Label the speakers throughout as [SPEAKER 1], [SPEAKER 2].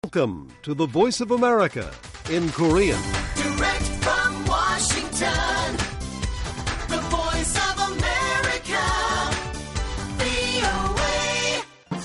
[SPEAKER 1] Welcome to the Voice of America in Korean.
[SPEAKER 2] Direct from Washington, the Voice of America, VOA.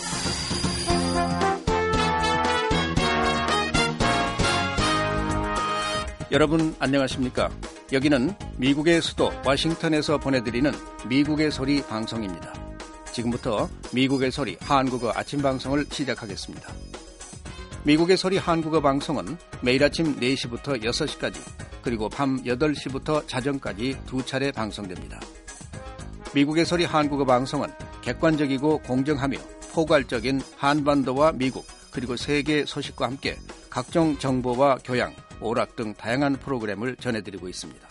[SPEAKER 3] 여러분 안녕하십니까? 여기는 미국의 수도 워싱턴에서 보내드리는 미국의 소리 방송입니다. 지금부터 미국의 소리 한국어 아침 방송을 시작하겠습니다. 미국의 소리 한국어 방송은 매일 아침 4시부터 6시까지 그리고 밤 8시부터 자정까지 두 차례 방송됩니다. 미국의 소리 한국어 방송은 객관적이고 공정하며 포괄적인 한반도와 미국 그리고 세계 소식과 함께 각종 정보와 교양, 오락 등 다양한 프로그램을 전해드리고 있습니다.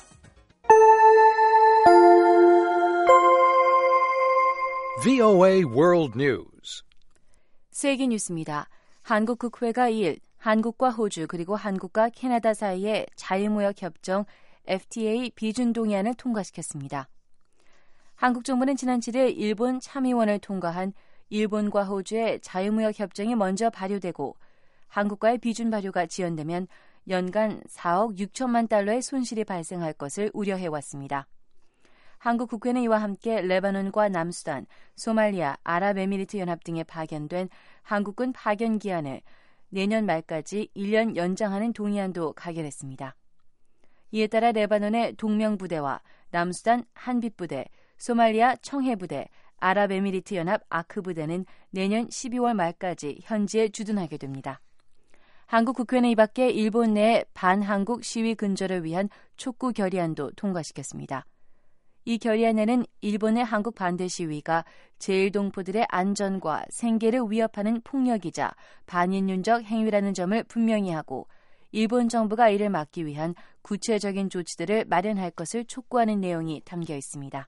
[SPEAKER 1] VOA World News.
[SPEAKER 4] 세계 뉴스입니다. 한국 국회가 2일 한국과 호주 그리고 한국과 캐나다 사이의 자유무역 협정 FTA 비준 동의안을 통과시켰습니다. 한국 정부는 지난 7일 일본 참의원을 통과한 일본과 호주의 자유무역 협정이 먼저 발효되고 한국과의 비준 발효가 지연되면 연간 4억 6천만 달러의 손실이 발생할 것을 우려해왔습니다. 한국 국회는 이와 함께 레바논과 남수단, 소말리아, 아랍에미리트 연합 등에 파견된 한국군 파견 기한을 내년 말까지 1년 연장하는 동의안도 가결했습니다. 이에 따라 레바논의 동명부대와 남수단 한빛부대, 소말리아 청해부대, 아랍에미리트 연합 아크부대는 내년 12월 말까지 현지에 주둔하게 됩니다. 한국 국회는 이 밖에 일본 내 반한국 시위 근절을 위한 촉구 결의안도 통과시켰습니다. 이 결의안에는 일본의 한국 반대 시위가 제1동포들의 안전과 생계를 위협하는 폭력이자 반인륜적 행위라는 점을 분명히 하고 일본 정부가 이를 막기 위한 구체적인 조치들을 마련할 것을 촉구하는 내용이 담겨 있습니다.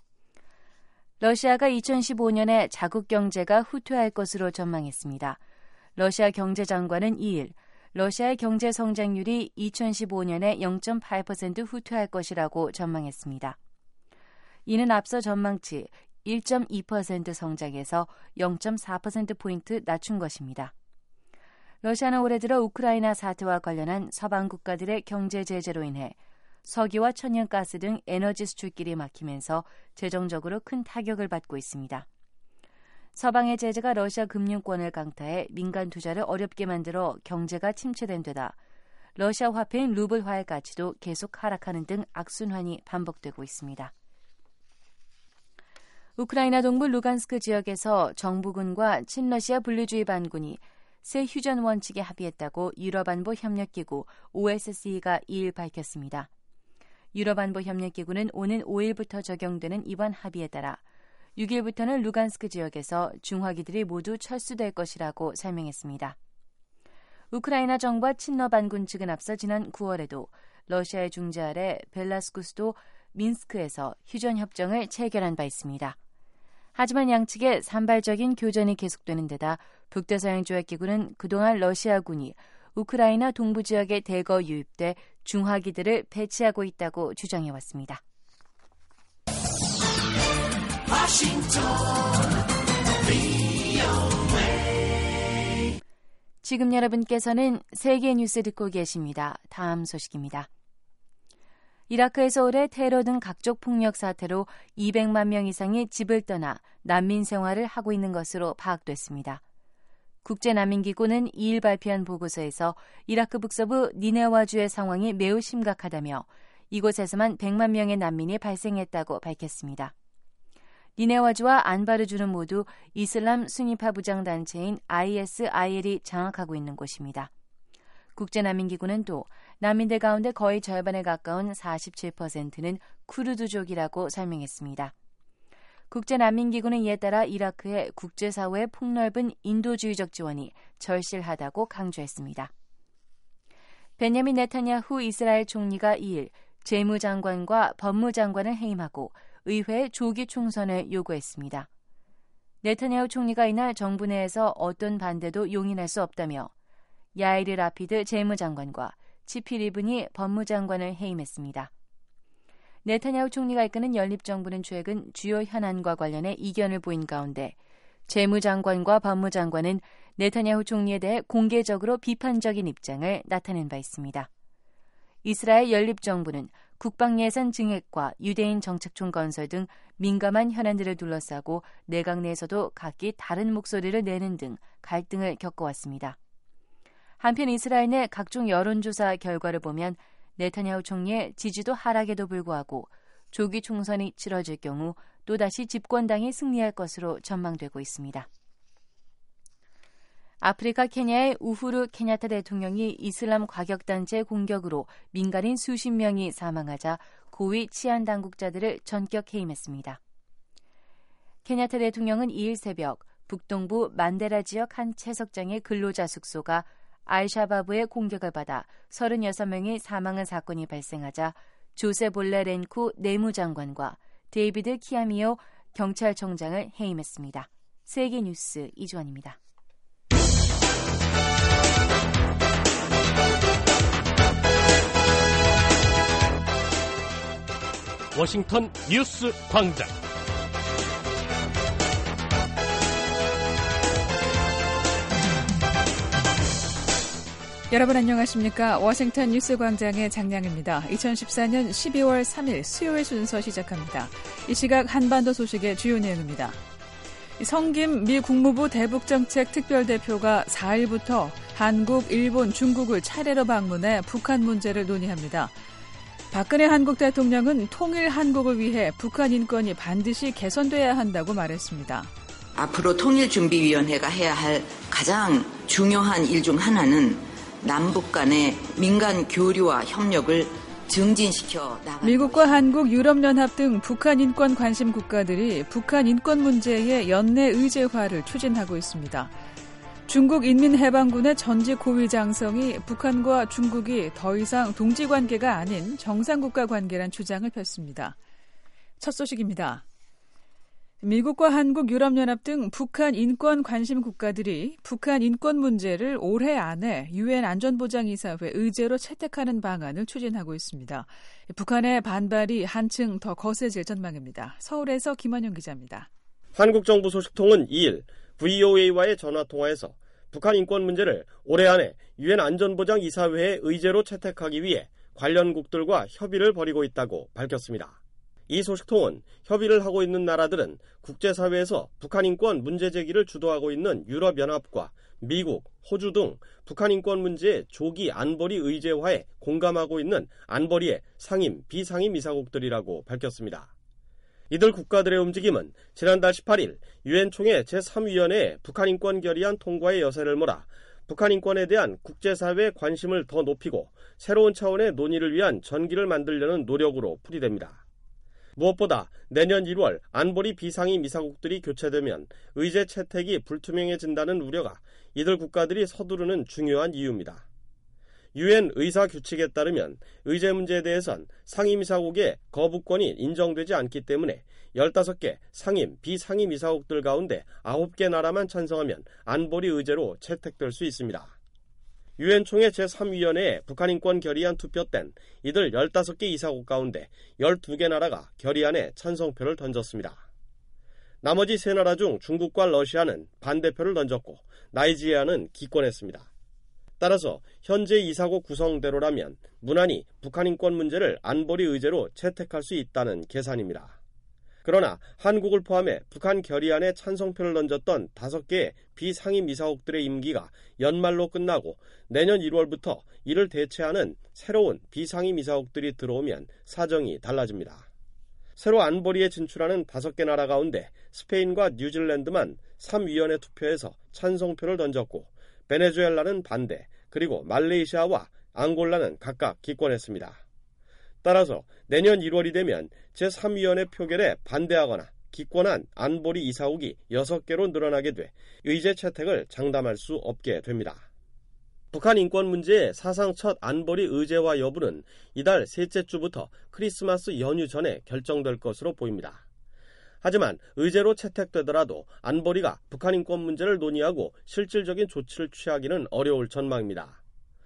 [SPEAKER 4] 러시아가 2015년에 자국 경제가 후퇴할 것으로 전망했습니다. 러시아 경제장관은 2일 러시아의 경제 성장률이 2015년에 0.8% 후퇴할 것이라고 전망했습니다. 이는 앞서 전망치 1.2% 성장에서 0.4%포인트 낮춘 것입니다. 러시아는 올해 들어 우크라이나 사태와 관련한 서방 국가들의 경제 제재로 인해 석유와 천연가스 등 에너지 수출길이 막히면서 재정적으로 큰 타격을 받고 있습니다. 서방의 제재가 러시아 금융권을 강타해 민간 투자를 어렵게 만들어 경제가 침체된 데다 러시아 화폐인 루블화의 가치도 계속 하락하는 등 악순환이 반복되고 있습니다. 우크라이나 동부 루간스크 지역에서 정부군과 친러시아 분리주의 반군이 새 휴전 원칙에 합의했다고 유럽안보협력기구 OSCE가 2일 밝혔습니다. 유럽안보협력기구는 오는 5일부터 적용되는 이번 합의에 따라 6일부터는 루간스크 지역에서 중화기들이 모두 철수될 것이라고 설명했습니다. 우크라이나 정부와 친러 반군 측은 앞서 지난 9월에도 러시아의 중재 아래 벨라루스 수도 민스크에서 휴전협정을 체결한 바 있습니다. 하지만 양측의 산발적인 교전이 계속되는 데다 북대서양조약기구는 그동안 러시아군이 우크라이나 동부 지역에 대거 유입돼 중화기들을 배치하고 있다고 주장해왔습니다. 지금 여러분께서는 세계 뉴스 듣고 계십니다. 다음 소식입니다. 이라크에서 올해 테러 등 각종 폭력 사태로 200만 명 이상이 집을 떠나 난민 생활을 하고 있는 것으로 파악됐습니다. 국제난민기구는 2일 발표한 보고서에서 이라크 북서부 니네와주의 상황이 매우 심각하다며 이곳에서만 100만 명의 난민이 발생했다고 밝혔습니다. 니네와주와 안바르주는 모두 이슬람 순위파 부장단체인 ISIL이 장악하고 있는 곳입니다. 국제난민기구는 또 난민들 가운데 거의 절반에 가까운 47%는 쿠르드족이라고 설명했습니다. 국제난민기구는 이에 따라 이라크의 국제사회의 폭넓은 인도주의적 지원이 절실하다고 강조했습니다. 베냐민 네타냐후 이스라엘 총리가 2일 재무장관과 법무장관을 해임하고 의회의 조기 총선을 요구했습니다. 네타냐후 총리가 이날 정부 내에서 어떤 반대도 용인할 수 없다며 야이르 라피드 재무장관과 치피 리븐이 법무장관을 해임했습니다. 네타냐후 총리가 이끄는 연립정부는 최근 주요 현안과 관련해 이견을 보인 가운데 재무장관과 법무장관은 네타냐후 총리에 대해 공개적으로 비판적인 입장을 나타낸 바 있습니다. 이스라엘 연립정부는 국방예산 증액과 유대인 정착촌 건설 등 민감한 현안들을 둘러싸고 내각 내에서도 각기 다른 목소리를 내는 등 갈등을 겪어왔습니다. 한편 이스라엘 내 각종 여론조사 결과를 보면 네타냐후 총리의 지지도 하락에도 불구하고 조기 총선이 치러질 경우 또다시 집권당이 승리할 것으로 전망되고 있습니다. 아프리카 케냐의 우후루 케냐타 대통령이 이슬람 과격단체 공격으로 민간인 수십 명이 사망하자 고위 치안 당국자들을 전격 해임했습니다. 케냐타 대통령은 2일 새벽 북동부 만데라 지역 한 채석장의 근로자 숙소가 알샤바브의 공격을 받아 36명이 사망한 사건이 발생하자 조세 볼레 렌쿠 내무장관과 데이비드 키아미오 경찰청장을 해임했습니다. 세계뉴스 이주환입니다.
[SPEAKER 5] 워싱턴 뉴스 광장.
[SPEAKER 6] 여러분 안녕하십니까? 워싱턴 뉴스 광장의 장량입니다. 2014년 12월 3일 수요일 순서 시작합니다. 이 시각 한반도 소식의 주요 내용입니다. 성김 미 국무부 대북정책 특별대표가 4일부터 한국, 일본, 중국을 차례로 방문해 북한 문제를 논의합니다. 박근혜 한국 대통령은 통일 한국을 위해 북한 인권이 반드시 개선돼야 한다고 말했습니다.
[SPEAKER 7] 앞으로 통일준비위원회가 해야 할 가장 중요한 일 중 하나는 남북 간의 민간 교류와 협력을 증진시켜 나가는
[SPEAKER 6] 미국과 한국, 유럽연합 등 북한 인권 관심 국가들이 북한 인권 문제의 연내 의제화를 추진하고 있습니다. 중국 인민해방군의 전직 고위 장성이 북한과 중국이 더 이상 동지관계가 아닌 정상국가 관계란 주장을 폈습니다. 첫 소식입니다. 미국과 한국, 유럽연합 등 북한 인권 관심 국가들이 북한 인권 문제를 올해 안에 유엔 안전보장이사회 의제로 채택하는 방안을 추진하고 있습니다. 북한의 반발이 한층 더 거세질 전망입니다. 서울에서 김원영 기자입니다.
[SPEAKER 8] 한국 정부 소식통은 2일 VOA와의 전화통화에서 북한 인권 문제를 올해 안에 유엔 안전보장이사회의 의제로 채택하기 위해 관련국들과 협의를 벌이고 있다고 밝혔습니다. 이 소식통은 협의를 하고 있는 나라들은 국제사회에서 북한 인권 문제 제기를 주도하고 있는 유럽연합과 미국, 호주 등 북한 인권 문제의 조기 안보리 의제화에 공감하고 있는 안보리의 상임, 비상임 이사국들이라고 밝혔습니다. 이들 국가들의 움직임은 지난달 18일 유엔 총회 제3위원회에 북한 인권 결의안 통과의 여세를 몰아 북한 인권에 대한 국제사회의 관심을 더 높이고 새로운 차원의 논의를 위한 전기를 만들려는 노력으로 풀이됩니다. 무엇보다 내년 1월 안보리 비상임 이사국들이 교체되면 의제 채택이 불투명해진다는 우려가 이들 국가들이 서두르는 중요한 이유입니다. 유엔 의사 규칙에 따르면 의제 문제에 대해선 상임이사국의 거부권이 인정되지 않기 때문에 15개 상임, 비상임 이사국들 가운데 9개 나라만 찬성하면 안보리 의제로 채택될 수 있습니다. 유엔 총회 제3위원회에 북한 인권 결의안 투표 땐 이들 15개 이사국 가운데 12개 나라가 결의안에 찬성표를 던졌습니다. 나머지 3나라 중 중국과 러시아는 반대표를 던졌고 나이지리아는 기권했습니다. 따라서 현재 이사국 구성대로라면 무난히 북한 인권 문제를 안보리 의제로 채택할 수 있다는 계산입니다. 그러나 한국을 포함해 북한 결의안에 찬성표를 던졌던 5개의 비상임 이사국들의 임기가 연말로 끝나고 내년 1월부터 이를 대체하는 새로운 비상임 이사국들이 들어오면 사정이 달라집니다. 새로 안보리에 진출하는 5개 나라 가운데 스페인과 뉴질랜드만 3위원회 투표에서 찬성표를 던졌고 베네수엘라는 반대, 그리고 말레이시아와 앙골라는 각각 기권했습니다. 따라서 내년 1월이 되면 제3위원회 표결에 반대하거나 기권한 안보리 이사국이 6개로 늘어나게 돼 의제 채택을 장담할 수 없게 됩니다. 북한 인권 문제의 사상 첫 안보리 의제화 여부는 이달 셋째 주부터 크리스마스 연휴 전에 결정될 것으로 보입니다. 하지만 의제로 채택되더라도 안보리가 북한 인권 문제를 논의하고 실질적인 조치를 취하기는 어려울 전망입니다.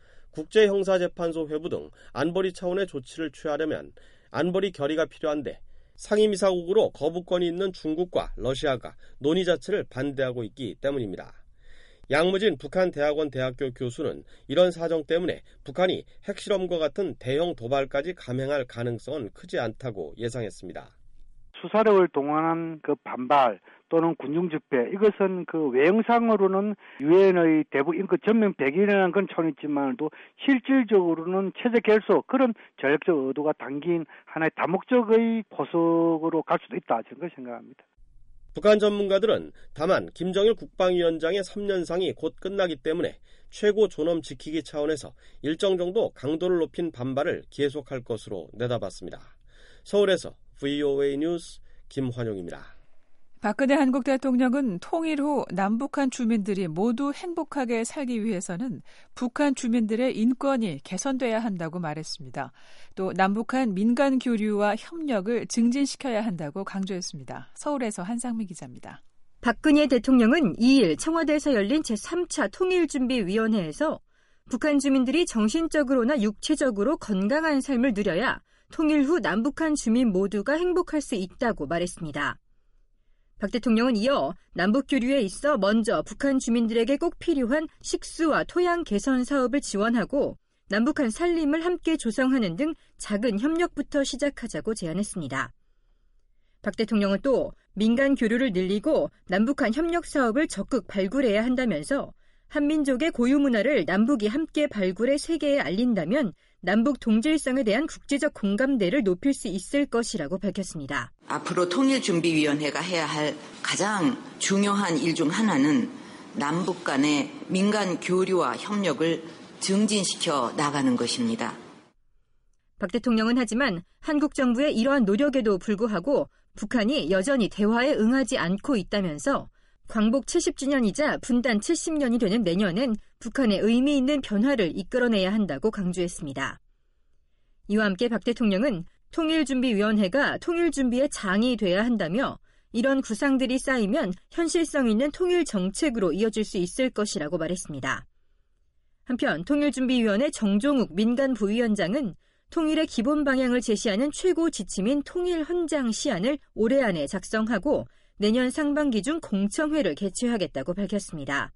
[SPEAKER 8] 국제형사재판소 회부 등 안보리 차원의 조치를 취하려면 안보리 결의가 필요한데 상임이사국으로 거부권이 있는 중국과 러시아가 논의 자체를 반대하고 있기 때문입니다. 양무진 북한대학원 대학교 교수는 이런 사정 때문에 북한이 핵실험과 같은 대형 도발까지 감행할 가능성은 크지 않다고 예상했습니다.
[SPEAKER 9] 수사력을 동원한 그 반발 또는 군중집회, 이것은 그 외형상으로는 유엔의 대북 인권 전면 백일이라는 건 차원이지만도 실질적으로는 체제 결속, 그런 전략적 의도가 담긴 하나의 다목적의 포석으로 갈 수도 있다, 저는 생각합니다.
[SPEAKER 8] 북한 전문가들은 다만 김정일 국방위원장의 3년상이 곧 끝나기 때문에 최고 존엄 지키기 차원에서 일정 정도 강도를 높인 반발을 계속할 것으로 내다봤습니다. 서울에서 VOA 뉴스 김환용입니다.
[SPEAKER 6] 박근혜 한국 대통령은 통일 후 남북한 주민들이 모두 행복하게 살기 위해서는 북한 주민들의 인권이 개선돼야 한다고 말했습니다. 또 남북한 민간 교류와 협력을 증진시켜야 한다고 강조했습니다. 서울에서 한상미 기자입니다.
[SPEAKER 10] 박근혜 대통령은 2일 청와대에서 열린 제3차 통일준비위원회에서 북한 주민들이 정신적으로나 육체적으로 건강한 삶을 누려야 통일 후 남북한 주민 모두가 행복할 수 있다고 말했습니다. 박 대통령은 이어 남북 교류에 있어 먼저 북한 주민들에게 꼭 필요한 식수와 토양 개선 사업을 지원하고 남북한 살림을 함께 조성하는 등 작은 협력부터 시작하자고 제안했습니다. 박 대통령은 또 민간 교류를 늘리고 남북한 협력 사업을 적극 발굴해야 한다면서 한민족의 고유 문화를 남북이 함께 발굴해 세계에 알린다면 남북 동질성에 대한 국제적 공감대를 높일 수 있을 것이라고 밝혔습니다.
[SPEAKER 7] 앞으로 통일준비위원회가 해야 할 가장 중요한 일 중 하나는 남북 간의 민간 교류와 협력을 증진시켜 나가는 것입니다.
[SPEAKER 10] 박 대통령은 하지만 한국 정부의 이러한 노력에도 불구하고 북한이 여전히 대화에 응하지 않고 있다면서 광복 70주년이자 분단 70년이 되는 내년엔 북한의 의미 있는 변화를 이끌어내야 한다고 강조했습니다. 이와 함께 박 대통령은 통일준비위원회가 통일준비의 장이 돼야 한다며 이런 구상들이 쌓이면 현실성 있는 통일 정책으로 이어질 수 있을 것이라고 말했습니다. 한편 통일준비위원회 정종욱 민간부위원장은 통일의 기본 방향을 제시하는 최고 지침인 통일헌장 시안을 올해 안에 작성하고 내년 상반기 중 공청회를 개최하겠다고 밝혔습니다.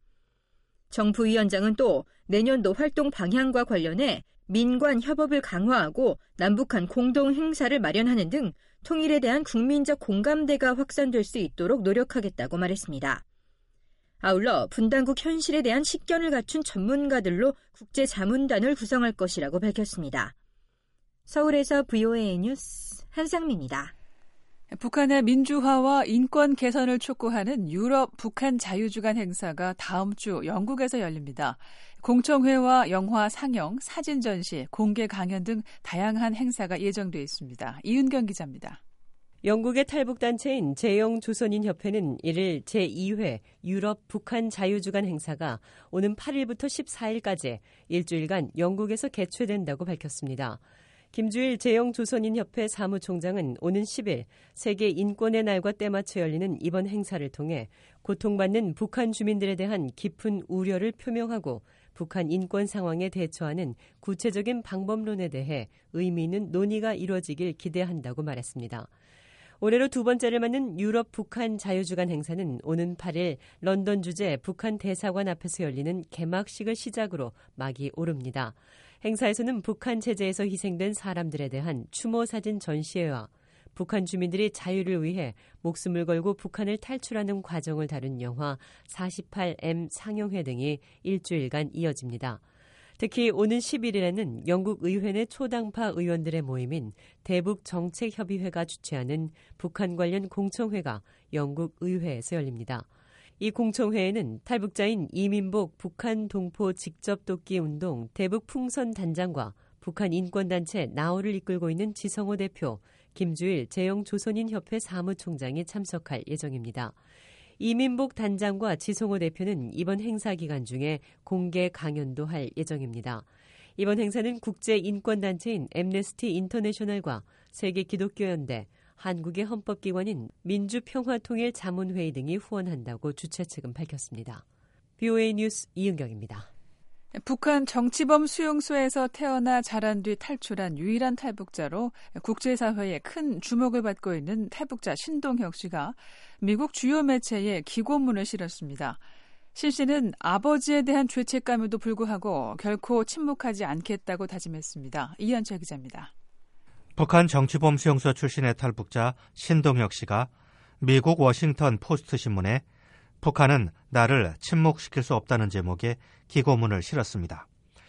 [SPEAKER 10] 정 부위원장은 또 내년도 활동 방향과 관련해 민관 협업을 강화하고 남북한 공동 행사를 마련하는 등 통일에 대한 국민적 공감대가 확산될 수 있도록 노력하겠다고 말했습니다. 아울러 분단국 현실에 대한 식견을 갖춘 전문가들로 국제자문단을 구성할 것이라고 밝혔습니다. 서울에서 VOA 뉴스 한상미입니다.
[SPEAKER 6] 북한의 민주화와 인권 개선을 촉구하는 유럽 북한 자유주간 행사가 다음 주 영국에서 열립니다. 공청회와 영화 상영, 사진 전시, 공개 강연 등 다양한 행사가 예정돼 있습니다. 이은경 기자입니다.
[SPEAKER 11] 영국의 탈북단체인 재영조선인협회는 1일 제2회 유럽 북한 자유주간 행사가 오는 8일부터 14일까지 일주일간 영국에서 개최된다고 밝혔습니다. 김주일 재영조선인협회 사무총장은 오는 10일 세계 인권의 날과 때맞춰 열리는 이번 행사를 통해 고통받는 북한 주민들에 대한 깊은 우려를 표명하고 북한 인권 상황에 대처하는 구체적인 방법론에 대해 의미 있는 논의가 이루어지길 기대한다고 말했습니다. 올해로 두 번째를 맞는 유럽 북한 자유주간 행사는 오는 8일 런던 주재 북한 대사관 앞에서 열리는 개막식을 시작으로 막이 오릅니다. 행사에서는 북한 체제에서 희생된 사람들에 대한 추모 사진 전시회와 북한 주민들이 자유를 위해 목숨을 걸고 북한을 탈출하는 과정을 다룬 영화 48M 상영회 등이 일주일간 이어집니다. 특히 오는 11일에는 영국 의회 내 초당파 의원들의 모임인 대북정책협의회가 주최하는 북한 관련 공청회가 영국 의회에서 열립니다. 이 공청회에는 탈북자인 이민복 북한 동포 직접 돕기 운동 대북 풍선 단장과 북한 인권단체 나오를 이끌고 있는 지성호 대표, 김주일 재영조선인협회 사무총장이 참석할 예정입니다. 이민복 단장과 지성호 대표는 이번 행사 기간 중에 공개 강연도 할 예정입니다. 이번 행사는 국제인권단체인 앰네스티 인터내셔널과 세계기독교연대, 한국의 헌법기관인 민주평화통일자문회의 등이 후원한다고 주최 측은 밝혔습니다. VOA 뉴스 이은경입니다.
[SPEAKER 6] 북한 정치범 수용소에서 태어나 자란 뒤 탈출한 유일한 탈북자로 국제사회에 큰 주목을 받고 있는 탈북자 신동혁 씨가 미국 주요 매체에 기고문을 실었습니다. 신 씨는 아버지에 대한 죄책감에도 불구하고 결코 침묵하지 않겠다고 다짐했습니다. 이현철 기자입니다.
[SPEAKER 12] 북한 정치범 수용소 출신의 탈북자 신동혁 씨가 미국 워싱턴 포스트 신문에 북한은 나를 침묵시킬 수 없다는 제목의 기고문을 실었습니다.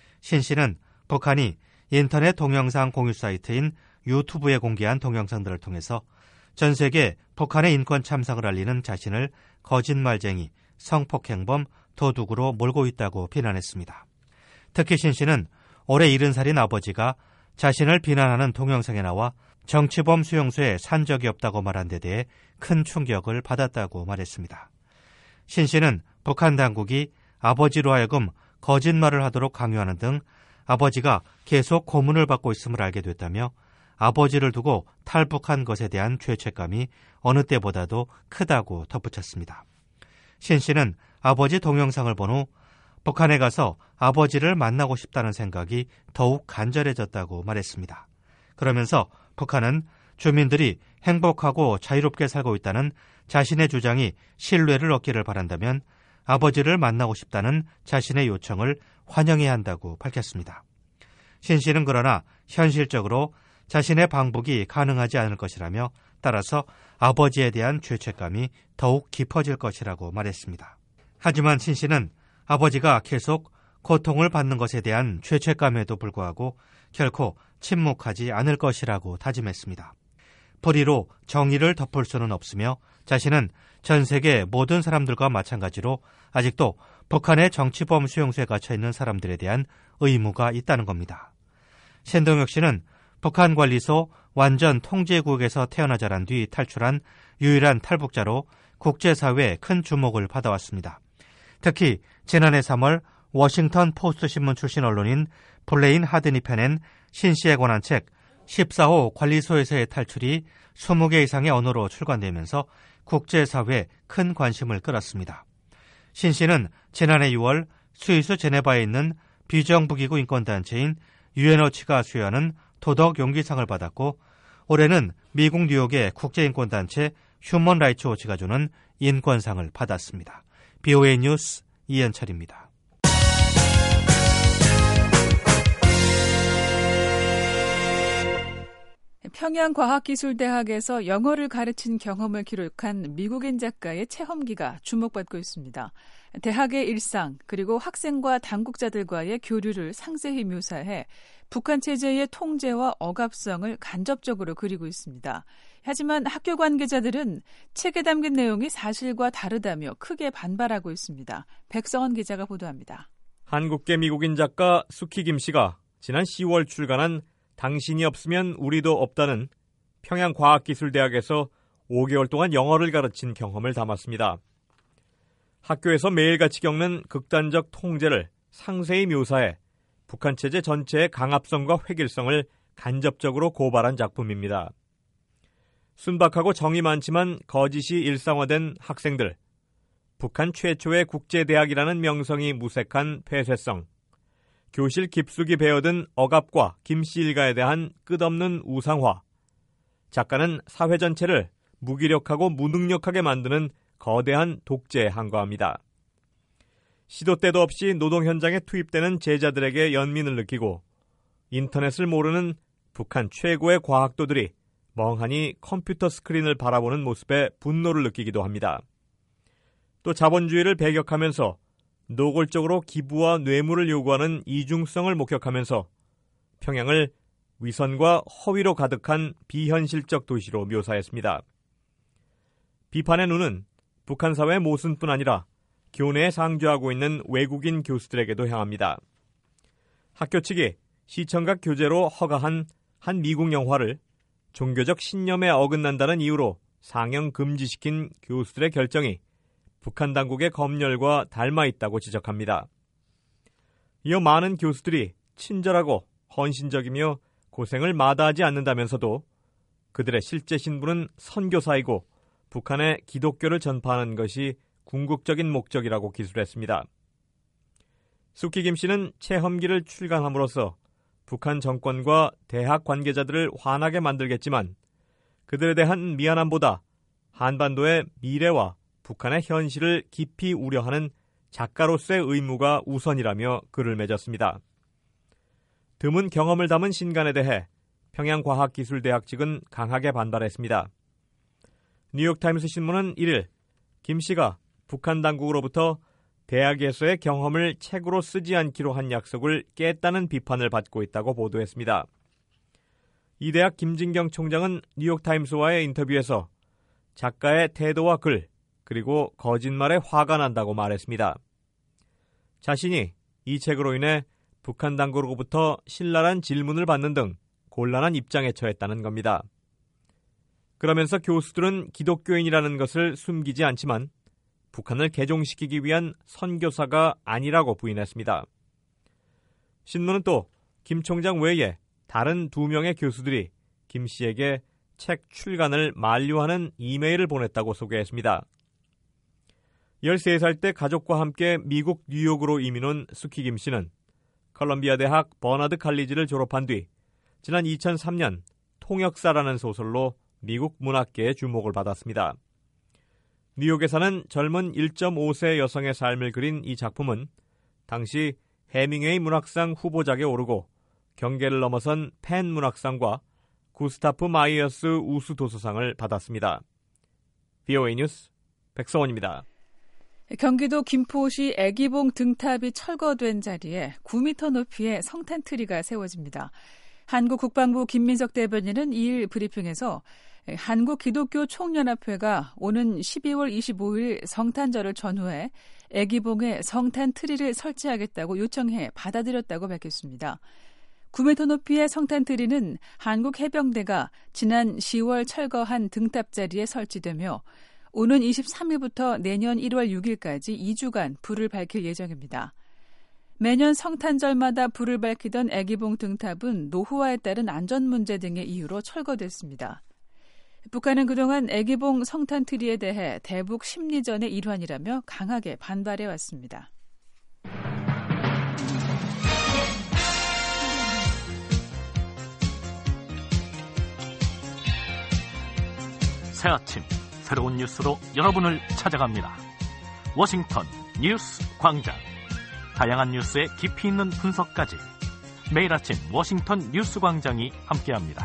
[SPEAKER 12] 신 씨는 북한이 인터넷 동영상 공유 사이트인 유튜브에 공개한 동영상들을 통해서 전 세계 북한의 인권 참상을 알리는 자신을 거짓말쟁이, 성폭행범, 도둑으로 몰고 있다고 비난했습니다. 특히 신 씨는 올해 70살인 아버지가 자신을 비난하는 동영상에 나와 정치범 수용소에 산 적이 없다고 말한 데 대해 큰 충격을 받았다고 말했습니다. 신 씨는 북한 당국이 아버지로 하여금 거짓말을 하도록 강요하는 등 아버지가 계속 고문을 받고 있음을 알게 됐다며 아버지를 두고 탈북한 것에 대한 죄책감이 어느 때보다도 크다고 덧붙였습니다. 신 씨는 아버지 동영상을 본 후 북한에 가서 아버지를 만나고 싶다는 생각이 더욱 간절해졌다고 말했습니다. 그러면서 북한은 주민들이 행복하고 자유롭게 살고 있다는 자신의 주장이 신뢰를 얻기를 바란다면 아버지를 만나고 싶다는 자신의 요청을 환영해야 한다고 밝혔습니다. 신 씨는 그러나 현실적으로 자신의 방북이 가능하지 않을 것이라며 따라서 아버지에 대한 죄책감이 더욱 깊어질 것이라고 말했습니다. 하지만 신 씨는 아버지가 계속 고통을 받는 것에 대한 죄책감에도 불구하고 결코 침묵하지 않을 것이라고 다짐했습니다. 불의로 정의를 덮을 수는 없으며 자신은 전 세계 모든 사람들과 마찬가지로 아직도 북한의 정치범 수용소에 갇혀있는 사람들에 대한 의무가 있다는 겁니다. 신동혁 씨는 북한 관리소 완전 통제구역에서 태어나 자란 뒤 탈출한 유일한 탈북자로 국제사회에 큰 주목을 받아왔습니다. 특히 지난해 3월 워싱턴 포스트 신문 출신 언론인 블레인 하든이 펴낸 신 씨에 관한 책 14호 관리소에서의 탈출이 20개 이상의 언어로 출간되면서 국제사회에 큰 관심을 끌었습니다. 신 씨는 지난해 6월 스위스 제네바에 있는 비정부기구 인권단체인 UNOCH가 수여하는 도덕 용기상을 받았고 올해는 미국 뉴욕의 국제인권단체 휴먼 라이츠 워치가 주는 인권상을 받았습니다. BOA 뉴스 이현철입니다.
[SPEAKER 6] 평양과학기술대학에서 영어를 가르친 경험을 기록한 미국인 작가의 체험기가 주목받고 있습니다. 대학의 일상 그리고 학생과 당국자들과의 교류를 상세히 묘사해 북한 체제의 통제와 억압성을 간접적으로 그리고 있습니다. 하지만 학교 관계자들은 책에 담긴 내용이 사실과 다르다며 크게 반발하고 있습니다. 백성원 기자가 보도합니다.
[SPEAKER 13] 한국계 미국인 작가 수키 김 씨가 지난 10월 출간한 당신이 없으면 우리도 없다는 평양과학기술대학에서 5개월 동안 영어를 가르친 경험을 담았습니다. 학교에서 매일같이 겪는 극단적 통제를 상세히 묘사해 북한 체제 전체의 강압성과 획일성을 간접적으로 고발한 작품입니다. 순박하고 정이 많지만 거짓이 일상화된 학생들, 북한 최초의 국제대학이라는 명성이 무색한 폐쇄성, 교실 깊숙이 배어든 억압과 김씨 일가에 대한 끝없는 우상화, 작가는 사회 전체를 무기력하고 무능력하게 만드는 거대한 독재에 항거합니다. 시도 때도 없이 노동 현장에 투입되는 제자들에게 연민을 느끼고 인터넷을 모르는 북한 최고의 과학도들이 멍하니 컴퓨터 스크린을 바라보는 모습에 분노를 느끼기도 합니다. 또 자본주의를 배격하면서 노골적으로 기부와 뇌물을 요구하는 이중성을 목격하면서 평양을 위선과 허위로 가득한 비현실적 도시로 묘사했습니다. 비판의 눈은 북한 사회의 모순뿐 아니라 교내에 상주하고 있는 외국인 교수들에게도 향합니다. 학교 측이 시청각 교재로 허가한 한 미국 영화를 종교적 신념에 어긋난다는 이유로 상영 금지시킨 교수들의 결정이 북한 당국의 검열과 닮아 있다고 지적합니다. 이어 많은 교수들이 친절하고 헌신적이며 고생을 마다하지 않는다면서도 그들의 실제 신분은 선교사이고 북한의 기독교를 전파하는 것이 궁극적인 목적이라고 기술했습니다. 수키 김 씨는 체험기를 출간함으로써 북한 정권과 대학 관계자들을 화나게 만들겠지만 그들에 대한 미안함보다 한반도의 미래와 북한의 현실을 깊이 우려하는 작가로서의 의무가 우선이라며 글을 맺었습니다. 드문 경험을 담은 신간에 대해 평양과학기술대학 측은 강하게 반발했습니다. 뉴욕타임스 신문은 1일 김 씨가 북한 당국으로부터 대학에서의 경험을 책으로 쓰지 않기로 한 약속을 깼다는 비판을 받고 있다고 보도했습니다. 이 대학 김진경 총장은 뉴욕타임스와의 인터뷰에서 작가의 태도와 글, 그리고 거짓말에 화가 난다고 말했습니다. 자신이 이 책으로 인해 북한 당국으로부터 신랄한 질문을 받는 등 곤란한 입장에 처했다는 겁니다. 그러면서 교수들은 기독교인이라는 것을 숨기지 않지만 북한을 개종시키기 위한 선교사가 아니라고 부인했습니다. 신문은 또 김 총장 외에 다른 2명의 교수들이 김 씨에게 책 출간을 만류하는 이메일을 보냈다고 소개했습니다. 13살 때 가족과 함께 미국 뉴욕으로 이민 온 수키 김 씨는 컬럼비아 대학 버나드 칼리지를 졸업한 뒤 지난 2003년 통역사라는 소설로 미국 문학계의 주목을 받았습니다. 뉴욕에 사는 젊은 1.5세 여성의 삶을 그린 이 작품은 당시 해밍웨이 문학상 후보작에 오르고 경계를 넘어선 펜 문학상과 구스타프 마이어스 우수 도서상을 받았습니다. VOA 뉴스 백성원입니다.
[SPEAKER 6] 경기도 김포시 애기봉 등탑이 철거된 자리에 9m 높이의 성탄트리가 세워집니다. 한국 국방부 김민석 대변인은 2일 브리핑에서 한국기독교총연합회가 오는 12월 25일 성탄절을 전후해 애기봉에 성탄트리를 설치하겠다고 요청해 받아들였다고 밝혔습니다. 9m 높이의 성탄트리는 한국해병대가 지난 10월 철거한 등탑 자리에 설치되며 오는 23일부터 내년 1월 6일까지 2주간 불을 밝힐 예정입니다. 매년 성탄절마다 불을 밝히던 애기봉 등탑은 노후화에 따른 안전 문제 등의 이유로 철거됐습니다. 북한은 그동안 애기봉 성탄트리에 대해 대북 심리전의 일환이라며 강하게 반발해왔습니다.
[SPEAKER 14] 새 아침 새로운 뉴스로 여러분을 찾아갑니다. 워싱턴 뉴스 광장. 다양한 뉴스의 깊이 있는 분석까지 매일 아침 워싱턴 뉴스 광장이 함께합니다.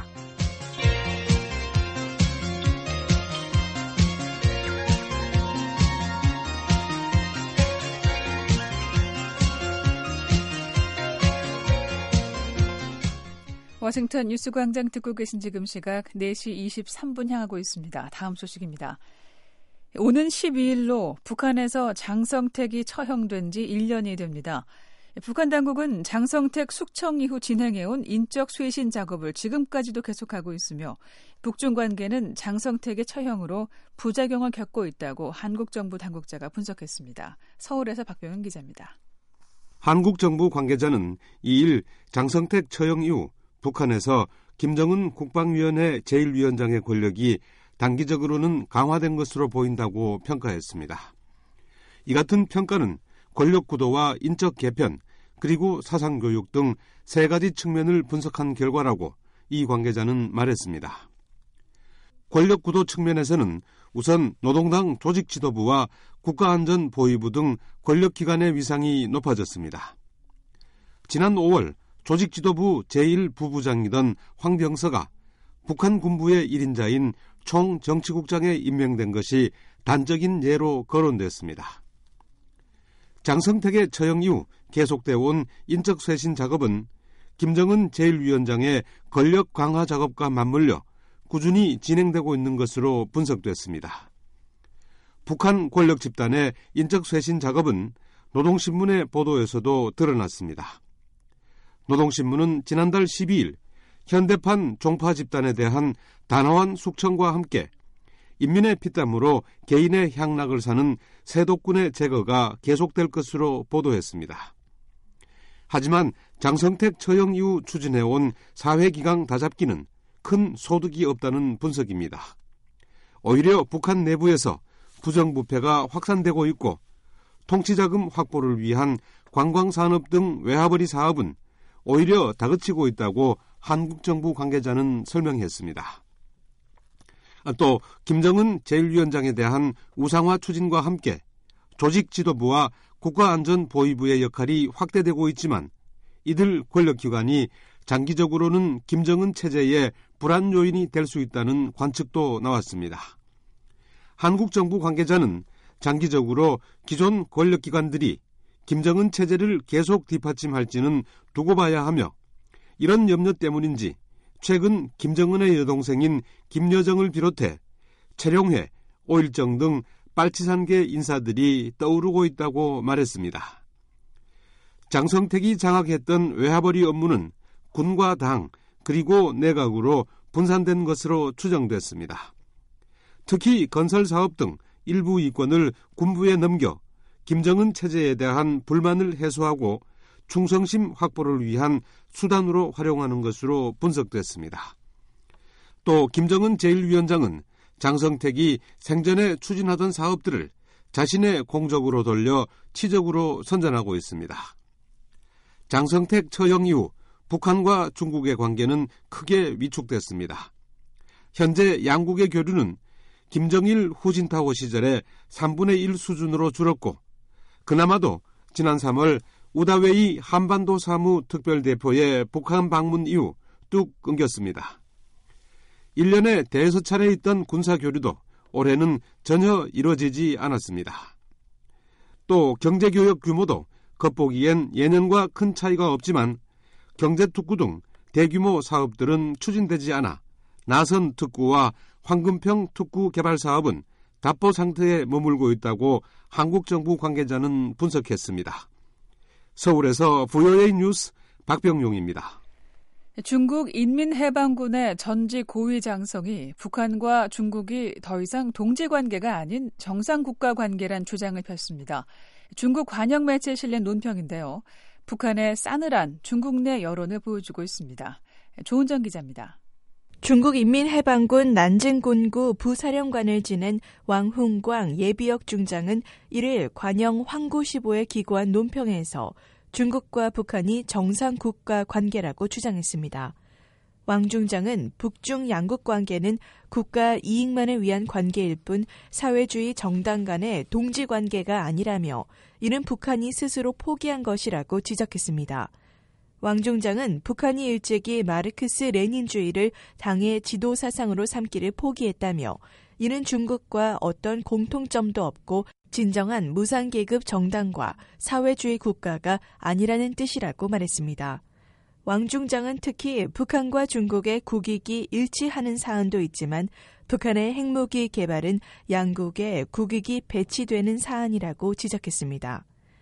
[SPEAKER 6] 워싱턴 뉴스광장 듣고 계신 지금 시각 4시 23분 향하고 있습니다. 다음 소식입니다. 오는 12일로 북한에서 장성택이 처형된 지 1년이 됩니다. 북한 당국은 장성택 숙청 이후 진행해온 인적 쇄신 작업을 지금까지도 계속하고 있으며 북중 관계는 장성택의 처형으로 부작용을 겪고 있다고 한국 정부 당국자가 분석했습니다. 서울에서 박병현 기자입니다.
[SPEAKER 15] 한국 정부 관계자는 2일 장성택 처형 이후 북한에서 김정은 국방위원회 제1위원장의 권력이 단기적으로는 강화된 것으로 보인다고 평가했습니다. 이 같은 평가는 권력 구도와 인적 개편, 그리고 사상교육 등 3가지 측면을 분석한 결과라고 이 관계자는 말했습니다. 권력 구도 측면에서는 우선 노동당 조직 지도부와 국가안전보위부 등 권력기관의 위상이 높아졌습니다. 지난 5월 조직지도부 제1부부장이던 황병서가 북한 군부의 1인자인 총정치국장에 임명된 것이 단적인 예로 거론됐습니다. 장성택의 처형 이후 계속되어 온 인적 쇄신 작업은 김정은 제1위원장의 권력 강화 작업과 맞물려 꾸준히 진행되고 있는 것으로 분석됐습니다. 북한 권력 집단의 인적 쇄신 작업은 노동신문의 보도에서도 드러났습니다. 노동신문은 지난달 12일 현대판 종파 집단에 대한 단호한 숙청과 함께 인민의 피땀으로 개인의 향락을 사는 세독군의 제거가 계속될 것으로 보도했습니다. 하지만 장성택 처형 이후 추진해온 사회기강 다잡기는 큰 소득이 없다는 분석입니다. 오히려 북한 내부에서 부정부패가 확산되고 있고 통치자금 확보를 위한 관광산업 등 외화벌이 사업은 오히려 다그치고 있다고 한국 정부 관계자는 설명했습니다. 또 김정은 제1위원장에 대한 우상화 추진과 함께 조직 지도부와 국가안전보위부의 역할이 확대되고 있지만 이들 권력기관이 장기적으로는 김정은 체제의 불안 요인이 될 수 있다는 관측도 나왔습니다. 한국 정부 관계자는 장기적으로 기존 권력기관들이 김정은 체제를 계속 뒷받침할지는 두고 봐야 하며 이런 염려 때문인지 최근 김정은의 여동생인 김여정을 비롯해 최룡해, 오일정 등 빨치산계 인사들이 떠오르고 있다고 말했습니다. 장성택이 장악했던 외화벌이 업무는 군과 당 그리고 내각으로 분산된 것으로 추정됐습니다. 특히 건설사업 등 일부 이권을 군부에 넘겨 김정은 체제에 대한 불만을 해소하고 충성심 확보를 위한 수단으로 활용하는 것으로 분석됐습니다. 또 김정은 제1위원장은 장성택이 생전에 추진하던 사업들을 자신의 공적으로 돌려 치적으로 선전하고 있습니다. 장성택 처형 이후 북한과 중국의 관계는 크게 위축됐습니다. 현재 양국의 교류는 김정일 후진타오 시절에 3분의 1 수준으로 줄었고 그나마도 지난 3월 우다웨이 한반도 사무 특별대표의 북한 방문 이후 뚝 끊겼습니다. 1년에 대여섯 차례 있던 군사교류도 올해는 전혀 이루어지지 않았습니다. 또 경제교역 규모도 겉보기엔 예년과 큰 차이가 없지만 경제특구 등 대규모 사업들은 추진되지 않아 나선 특구와 황금평 특구 개발 사업은 답보 상태에 머물고 있다고 한국 정부 관계자는 분석했습니다. 서울에서 VOA 뉴스 박병용입니다.
[SPEAKER 6] 중국 인민해방군의 전직 고위 장성이 북한과 중국이 더 이상 동지관계가 아닌 정상국가 관계란 주장을 폈습니다. 중국 관영 매체에 실린 논평인데요. 북한의 싸늘한 중국 내 여론을 보여주고 있습니다. 조은정 기자입니다.
[SPEAKER 16] 중국 인민해방군 난징군구 부사령관을 지낸 왕훈광 예비역 중장은 1일 관영 황구시보에 기고한 논평에서 중국과 북한이 정상국가 관계라고 주장했습니다. 왕 중장은 북중 양국 관계는 국가 이익만을 위한 관계일 뿐 사회주의 정당 간의 동지 관계가 아니라며 이는 북한이 스스로 포기한 것이라고 지적했습니다. 왕 중장은 북한이 일찍이 마르크스 레닌주의를 당의 지도 사상으로 삼기를 포기했다며 이는 중국과 어떤 공통점도 없고 진정한 무상계급 정당과 사회주의 국가가 아니라는 뜻이라고 말했습니다. 왕 중장은 특히 북한과 중국의 국익이 일치하는 사안도 있지만 북한의 핵무기 개발은 양국의 국익이 배치되는 사안이라고 지적했습니다.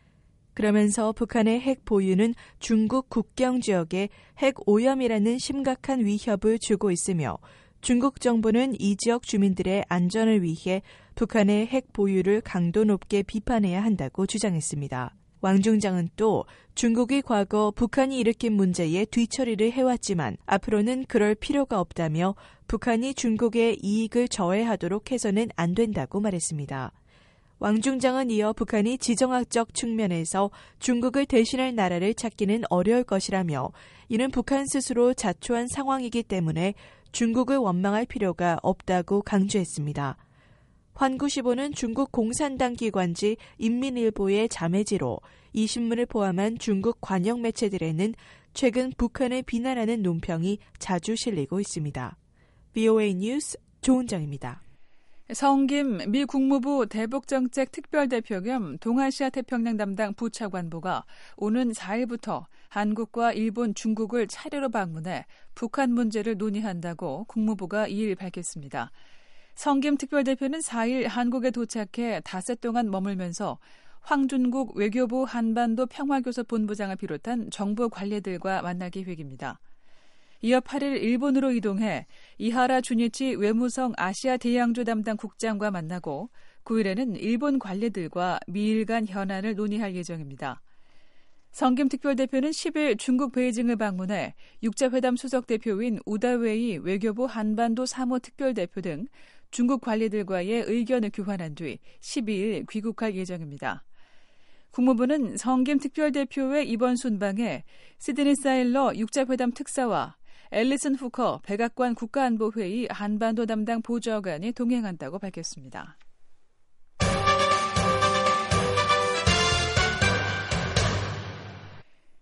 [SPEAKER 16] 그러면서 북한의 핵 보유는 중국 국경 지역에 핵 오염이라는 심각한 위협을 주고 있으며 중국 정부는 이 지역 주민들의 안전을 위해 북한의 핵 보유를 강도 높게 비판해야 한다고 주장했습니다. 왕 중장은 또 중국이 과거 북한이 일으킨 문제에 뒤처리를 해왔지만 앞으로는 그럴 필요가 없다며 북한이 중국의 이익을 저해하도록 해서는 안 된다고 말했습니다. 왕 중장은 이어 북한이 지정학적 측면에서 중국을 대신할 나라를 찾기는 어려울 것이라며 이는 북한 스스로 자초한 상황이기 때문에 중국을 원망할 필요가 없다고 강조했습니다. 환구시보는 중국 공산당 기관지 인민일보의 자매지로 이 신문을 포함한 중국 관영 매체들에는 최근 북한을 비난하는 논평이 자주 실리고 있습니다. VOA 뉴스 조은정입니다.
[SPEAKER 6] 성김 미 국무부 대북정책 특별대표 겸 동아시아 태평양 담당 부차관보가 오는 4일부터 한국과 일본, 중국을 차례로 방문해 북한 문제를 논의한다고 국무부가 2일 밝혔습니다. 성김 특별대표는 4일 한국에 도착해 닷새 동안 머물면서 황준국 외교부 한반도 평화교섭 본부장을 비롯한 정부 관리들과 만날 계획입니다. 이어 8일 일본으로 이동해 이하라 주니치 외무성 아시아 대양조 담당 국장과 만나고 9일에는 일본 관리들과 미일 간 현안을 논의할 예정입니다. 성김 특별대표는 10일 중국 베이징을 방문해 육자회담 수석대표인 우다웨이 외교부 한반도 사무 특별대표 등 중국 관리들과의 의견을 교환한 뒤 12일 귀국할 예정입니다. 국무부는 성김 특별대표의 이번 순방에 시드니 사일러 육자회담 특사와 앨리슨 후커 백악관 국가안보회의 한반도 담당 보좌관이 동행한다고 밝혔습니다.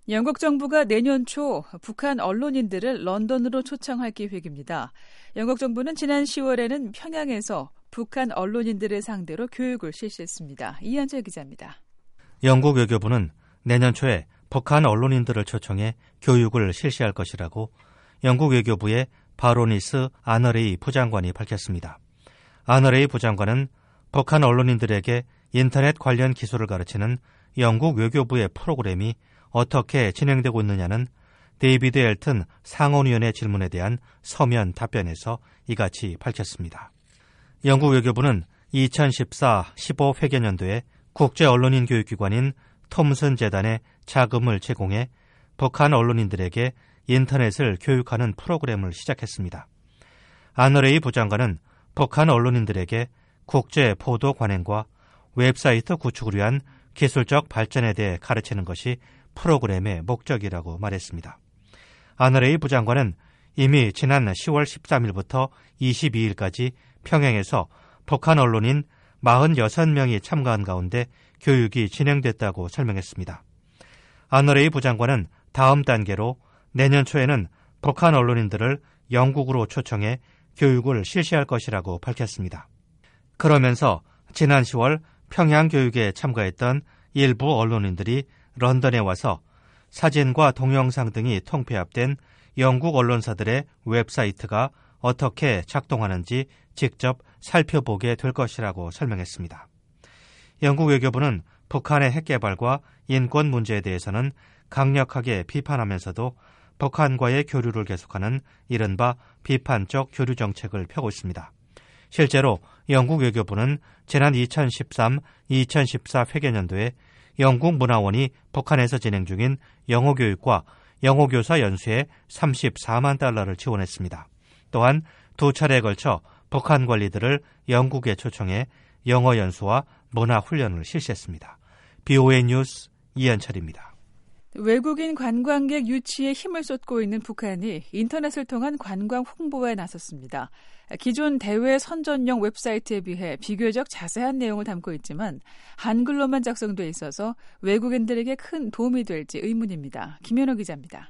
[SPEAKER 6] 영국 정부가 내년 초 북한 언론인들을 런던으로 초청할 계획입니다. 영국 정부는 지난 10월에는 평양에서 북한 언론인들을 상대로 교육을 실시했습니다. 이한철 기자입니다.
[SPEAKER 12] 영국 외교부는 내년 초에 북한 언론인들을 초청해 교육을 실시할 것이라고 영국 외교부의 바로니스 아너레이 부장관이 밝혔습니다. 아너레이 부장관은 북한 언론인들에게 인터넷 관련 기술을 가르치는 영국 외교부의 프로그램이 어떻게 진행되고 있느냐는 데이비드 엘튼 상원의원의 질문에 대한 서면 답변에서 이같이 밝혔습니다. 영국 외교부는 2014-15 회계년도에 국제 언론인 교육기관인 톰슨 재단에 자금을 제공해 북한 언론인들에게 인터넷을 교육하는 프로그램을 시작했습니다. 아너레이 부장관은 북한 언론인들에게 국제 보도 관행과 웹사이트 구축을 위한 기술적 발전에 대해 가르치는 것이 프로그램의 목적이라고 말했습니다. 아너레이 부장관은 이미 지난 10월 13일부터 22일까지 평양에서 북한 언론인 46명이 참가한 가운데 교육이 진행됐다고 설명했습니다. 아너레이 부장관은 다음 단계로 내년 초에는 북한 언론인들을 영국으로 초청해 교육을 실시할 것이라고 밝혔습니다. 그러면서 지난 10월 평양 교육에 참가했던 일부 언론인들이 런던에 와서 사진과 동영상 등이 통폐합된 영국 언론사들의 웹사이트가 어떻게 작동하는지 직접 살펴보게 될 것이라고 설명했습니다. 영국 외교부는 북한의 핵개발과 인권 문제에 대해서는 강력하게 비판하면서도 북한과의 교류를 계속하는 이른바 비판적 교류 정책을 펴고 있습니다. 실제로 영국 외교부는 지난 2013-2014 회계년도에 영국 문화원이 북한에서 진행 중인 영어 교육과 영어 교사 연수에 34만 달러를 지원했습니다. 또한 두 차례에 걸쳐 북한 관리들을 영국에 초청해 영어 연수와 문화 훈련을 실시했습니다. BOA 뉴스 이현철입니다.
[SPEAKER 6] 외국인 관광객 유치에 힘을 쏟고 있는 북한이 인터넷을 통한 관광 홍보에 나섰습니다. 기존 대외 선전용 웹사이트에 비해 비교적 자세한 내용을 담고 있지만 한글로만 작성돼 있어서 외국인들에게 큰 도움이 될지 의문입니다. 김현호 기자입니다.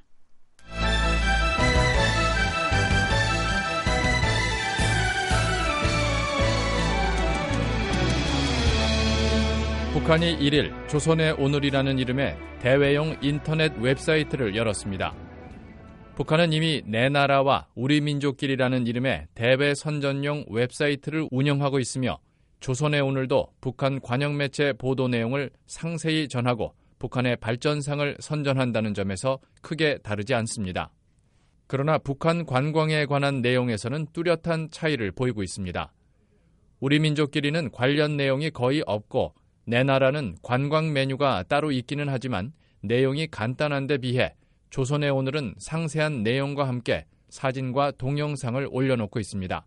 [SPEAKER 17] 북한이 1일 조선의 오늘이라는 이름의 대외용 인터넷 웹사이트를 열었습니다. 북한은 이미 내 나라와 우리 민족끼리라는 이름의 대외 선전용 웹사이트를 운영하고 있으며 조선의 오늘도 북한 관영매체 보도 내용을 상세히 전하고 북한의 발전상을 선전한다는 점에서 크게 다르지 않습니다. 그러나 북한 관광에 관한 내용에서는 뚜렷한 차이를 보이고 있습니다. 우리 민족끼리는 관련 내용이 거의 없고 내 나라는 관광 메뉴가 따로 있기는 하지만 내용이 간단한 데 비해 조선의 오늘은 상세한 내용과 함께 사진과 동영상을 올려놓고 있습니다.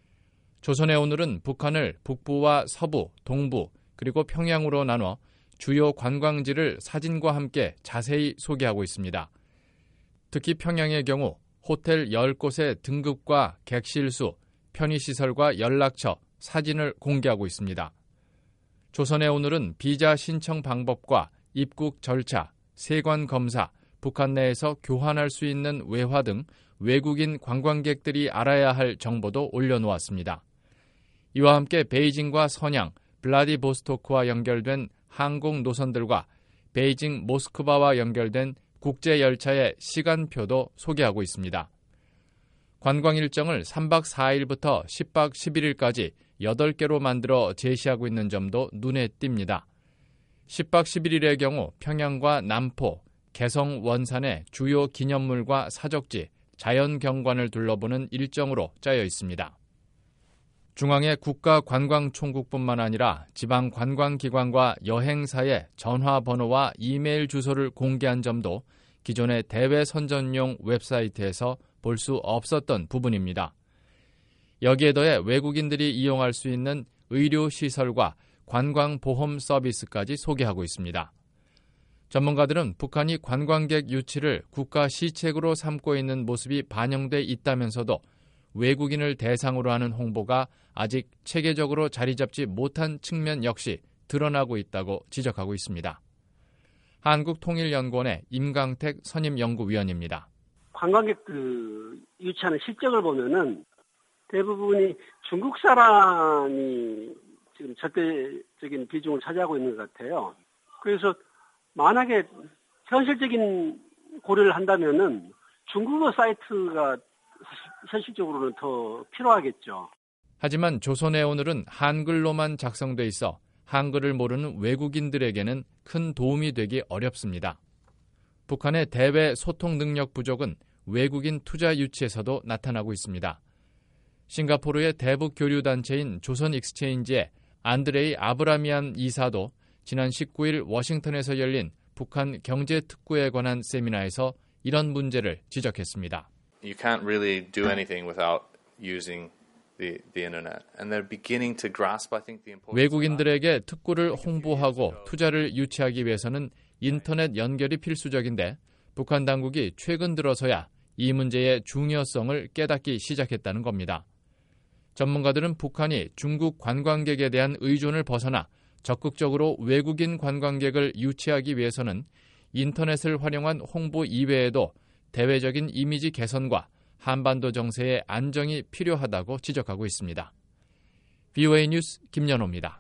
[SPEAKER 17] 조선의 오늘은 북한을 북부와 서부, 동부, 그리고 평양으로 나눠 주요 관광지를 사진과 함께 자세히 소개하고 있습니다. 특히 평양의 경우 호텔 10곳의 등급과 객실수, 편의시설과 연락처, 사진을 공개하고 있습니다. 조선의 오늘은 비자 신청 방법과 입국 절차, 세관 검사, 북한 내에서 교환할 수 있는 외화 등 외국인 관광객들이 알아야 할 정보도 올려놓았습니다. 이와 함께 베이징과 선양, 블라디보스토크와 연결된 항공 노선들과 베이징 모스크바와 연결된 국제 열차의 시간표도 소개하고 있습니다. 관광 일정을 3박 4일부터 10박 11일까지 8개로 만들어 제시하고 있는 점도 눈에 띕니다. 10박 11일의 경우 평양과 남포, 개성, 원산의 주요 기념물과 사적지, 자연경관을 둘러보는 일정으로 짜여 있습니다. 중앙의 국가관광총국뿐만 아니라 지방관광기관과 여행사의 전화번호와 이메일 주소를 공개한 점도 기존의 대외 선전용 웹사이트에서 볼 수 없었던 부분입니다. 여기에 더해 외국인들이 이용할 수 있는 의료시설과 관광보험 서비스까지 소개하고 있습니다. 전문가들은 북한이 관광객 유치를 국가 시책으로 삼고 있는 모습이 반영돼 있다면서도 외국인을 대상으로 하는 홍보가 아직 체계적으로 자리 잡지 못한 측면 역시 드러나고 있다고 지적하고 있습니다. 한국통일연구원의 임강택 선임연구위원입니다.
[SPEAKER 18] 관광객 유치하는 실적을 보면은 대부분이 중국 사람이 지금 절대적인 비중을 차지하고 있는 것 같아요. 그래서 만약에 현실적인 고려를 한다면은 중국어 사이트가 현실적으로는 더 필요하겠죠.
[SPEAKER 17] 하지만 조선의 오늘은 한글로만 작성돼 있어 한글을 모르는 외국인들에게는 큰 도움이 되기 어렵습니다. 북한의 대외 소통 능력 부족은 외국인 투자 유치에서도 나타나고 있습니다. 싱가포르의 대북 교류 단체인 조선 익스체인지의 안드레이 아브라미안 이사도 지난 19일 워싱턴에서 열린 북한 경제 특구에 관한 세미나에서 이런 문제를 지적했습니다.
[SPEAKER 19] You can't really do anything without using the internet. And they're beginning to grasp, I think, the importance.
[SPEAKER 17] 외국인들에게 특구를 홍보하고 투자를 유치하기 위해서는 인터넷 연결이 필수적인데 북한 당국이 최근 들어서야 이 문제의 중요성을 깨닫기 시작했다는 겁니다. 전문가들은 북한이 중국 관광객에 대한 의존을 벗어나 적극적으로 외국인 관광객을 유치하기 위해서는 인터넷을 활용한 홍보 이외에도 대외적인 이미지 개선과 한반도 정세의 안정이 필요하다고 지적하고 있습니다. VOA 뉴스 김연호입니다.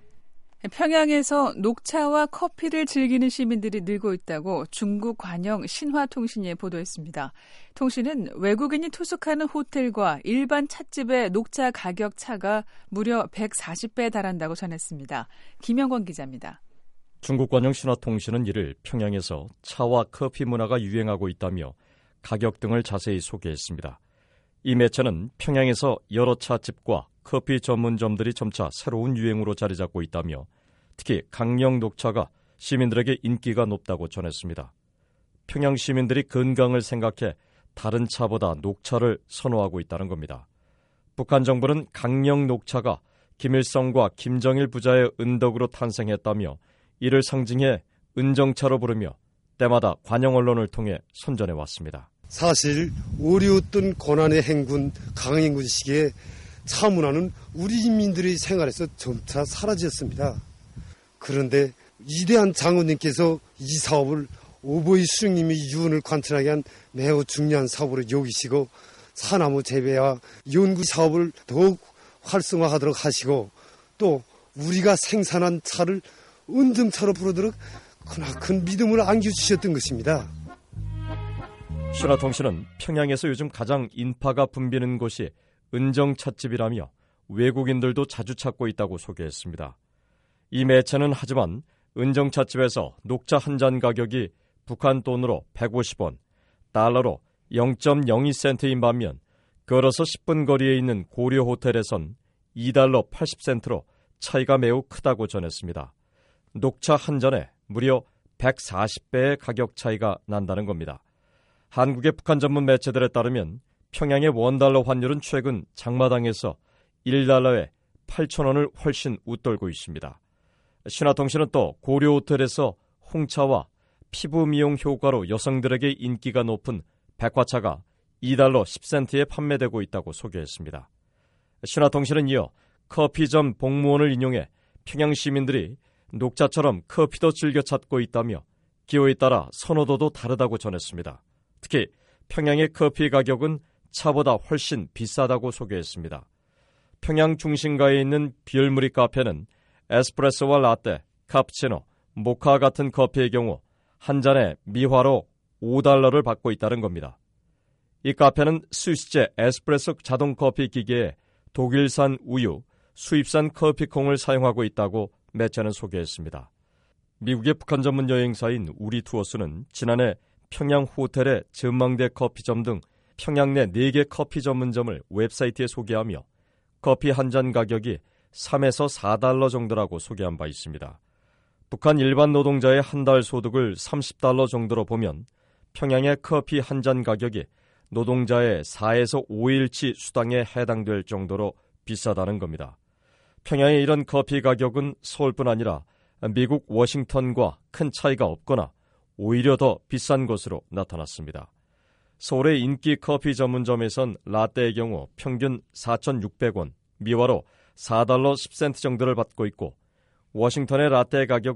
[SPEAKER 6] 평양에서 녹차와 커피를 즐기는 시민들이 늘고 있다고 중국 관영 신화통신이 보도했습니다. 통신은 외국인이 투숙하는 호텔과 일반 찻집의 녹차 가격 차가 무려 140배에 달한다고 전했습니다. 김영권 기자입니다.
[SPEAKER 20] 중국 관영 신화통신은 이를 평양에서 차와 커피 문화가 유행하고 있다며 가격 등을 자세히 소개했습니다. 이 매체는 평양에서 여러 찻집과 커피 전문점들이 점차 새로운 유행으로 자리 잡고 있다며 특히 강령 녹차가 시민들에게 인기가 높다고 전했습니다. 평양 시민들이 건강을 생각해 다른 차보다 녹차를 선호하고 있다는 겁니다. 북한 정부는 강령 녹차가 김일성과 김정일 부자의 은덕으로 탄생했다며 이를 상징해 은정차로 부르며 때마다 관영 언론을 통해 선전해왔습니다.
[SPEAKER 21] 사실 어려웠던 고난의 행군 강행군 시기에 차 문화는 우리 인민들의 생활에서 점차 사라졌습니다. 그런데 위대한 장군님께서 이 사업을 오보이 수령님의 유언을 관철하게 한 매우 중요한 사업으로 여기시고 사나무 재배와 연구 사업을 더욱 활성화하도록 하시고 또 우리가 생산한 차를 은정차로 부르도록 크나큰 믿음을 안겨주셨던 것입니다.
[SPEAKER 20] 신화통신은 평양에서 요즘 가장 인파가 붐비는 곳이 은정찻집이라며 외국인들도 자주 찾고 있다고 소개했습니다. 이 매체는 하지만 은정찻집에서 녹차 한 잔 가격이 북한 돈으로 150원, 달러로 0.02센트인 반면 걸어서 10분 거리에 있는 고려 호텔에선 2달러 80센트로 차이가 매우 크다고 전했습니다. 녹차 한 잔에 무려 140배의 가격 차이가 난다는 겁니다. 한국의 북한 전문 매체들에 따르면 평양의 원달러 환율은 최근 장마당에서 1달러에 8,000원을 훨씬 웃돌고 있습니다. 신화통신은 또 고려 호텔에서 홍차와 피부 미용 효과로 여성들에게 인기가 높은 백화차가 2달러 10센트에 판매되고 있다고 소개했습니다. 신화통신은 이어 커피점 복무원을 인용해 평양 시민들이 녹차처럼 커피도 즐겨 찾고 있다며 기호에 따라 선호도도 다르다고 전했습니다. 특히 평양의 커피 가격은 차보다 훨씬 비싸다고 소개했습니다. 평양 중심가에 있는 비열무리 카페는 에스프레소와 라떼, 카푸치노, 모카 같은 커피의 경우 한 잔에 미화로 5달러를 받고 있다는 겁니다. 이 카페는 스위스제 에스프레소 자동 커피 기계에 독일산 우유, 수입산 커피콩을 사용하고 있다고 매체는 소개했습니다. 미국의 북한 전문 여행사인 우리투어스는 지난해 평양 호텔의 전망대 커피점 등 평양 내 4개 커피 전문점을 웹사이트에 소개하며 커피 한 잔 가격이 3에서 4달러 정도라고 소개한 바 있습니다. 북한 일반 노동자의 한 달 소득을 30달러 정도로 보면 평양의 커피 한 잔 가격이 노동자의 4에서 5일치 수당에 해당될 정도로 비싸다는 겁니다. 평양의 이런 커피 가격은 서울뿐 아니라 미국 워싱턴과 큰 차이가 없거나 오히려 더 비싼 것으로 나타났습니다. 서울의 인기 커피 전문점에선 라떼의 경우 평균 4,600원, 미화로 4달러 10센트 정도를 받고 있고 워싱턴의 라떼 가격은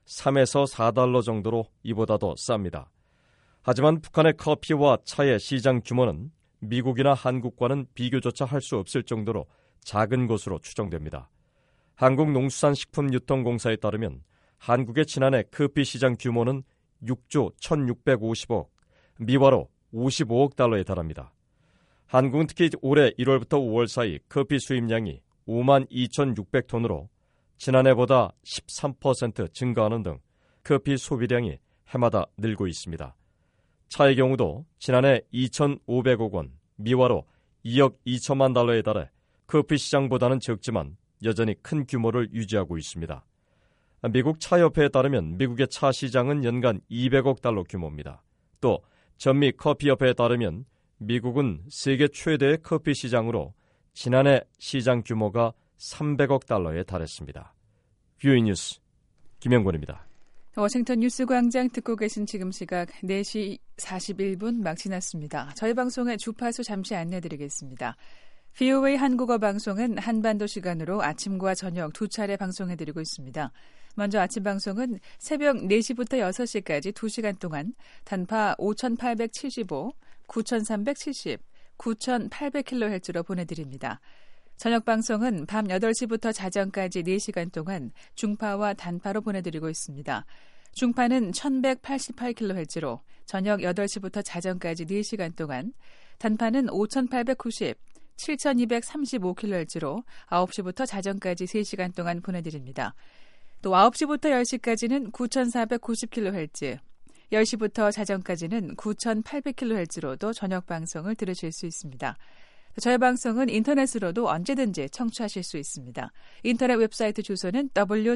[SPEAKER 20] 3에서 4달러 정도로 이보다도 쌉니다. 하지만 북한의 커피와 차의 시장 규모는 미국이나 한국과는 비교조차 할 수 없을 정도로 작은 것으로 추정됩니다. 한국농수산식품유통공사에 따르면 한국의 지난해 커피 시장 규모는 6조 1650억, 미화로 55억 달러에 달합니다. 한국은 특히 올해 1월부터 5월 사이 커피 수입량이 52,600톤으로 지난해보다 13% 증가하는 등 커피 소비량이 해마다 늘고 있습니다. 차의 경우도 지난해 2,500억 원, 미화로 2억 2천만 달러에 달해 커피 시장보다는 적지만 여전히 큰 규모를 유지하고 있습니다. 미국 차협회에 따르면 미국의 차 시장은 연간 200억 달러 규모입니다. 또 전미 커피협회에 따르면 미국은 세계 최대의 커피 시장으로 지난해 시장 규모가 300억 달러에 달했습니다. 뷰이 뉴스 김영권입니다.
[SPEAKER 6] 워싱턴 뉴스광장 듣고 계신 지금 시각 4시 41분 막 지났습니다. 저희 방송의 주파수 잠시 안내드리겠습니다. VOA 한국어 방송은 한반도 시간으로 아침과 저녁 두 차례 방송해드리고 있습니다. 먼저 아침 방송은 새벽 4시부터 6시까지 2시간 동안 단파 5875, 9370, 9800kHz로 보내드립니다. 저녁 방송은 밤 8시부터 자정까지 4시간 동안 중파와 단파로 보내드리고 있습니다. 중파는 1188kHz로 저녁 8시부터 자정까지 4시간 동안, 단파는 5890, 7235kHz로 9시부터 자정까지 3시간 동안 보내드립니다. 또 9시부터 10시까지는 9490kHz, 10시부터 자정까지는 9800kHz로도 저녁 방송을 들으실 수 있습니다. 저희 방송은 인터넷으로도 언제든지 청취하실 수 있습니다. 인터넷 웹사이트 주소는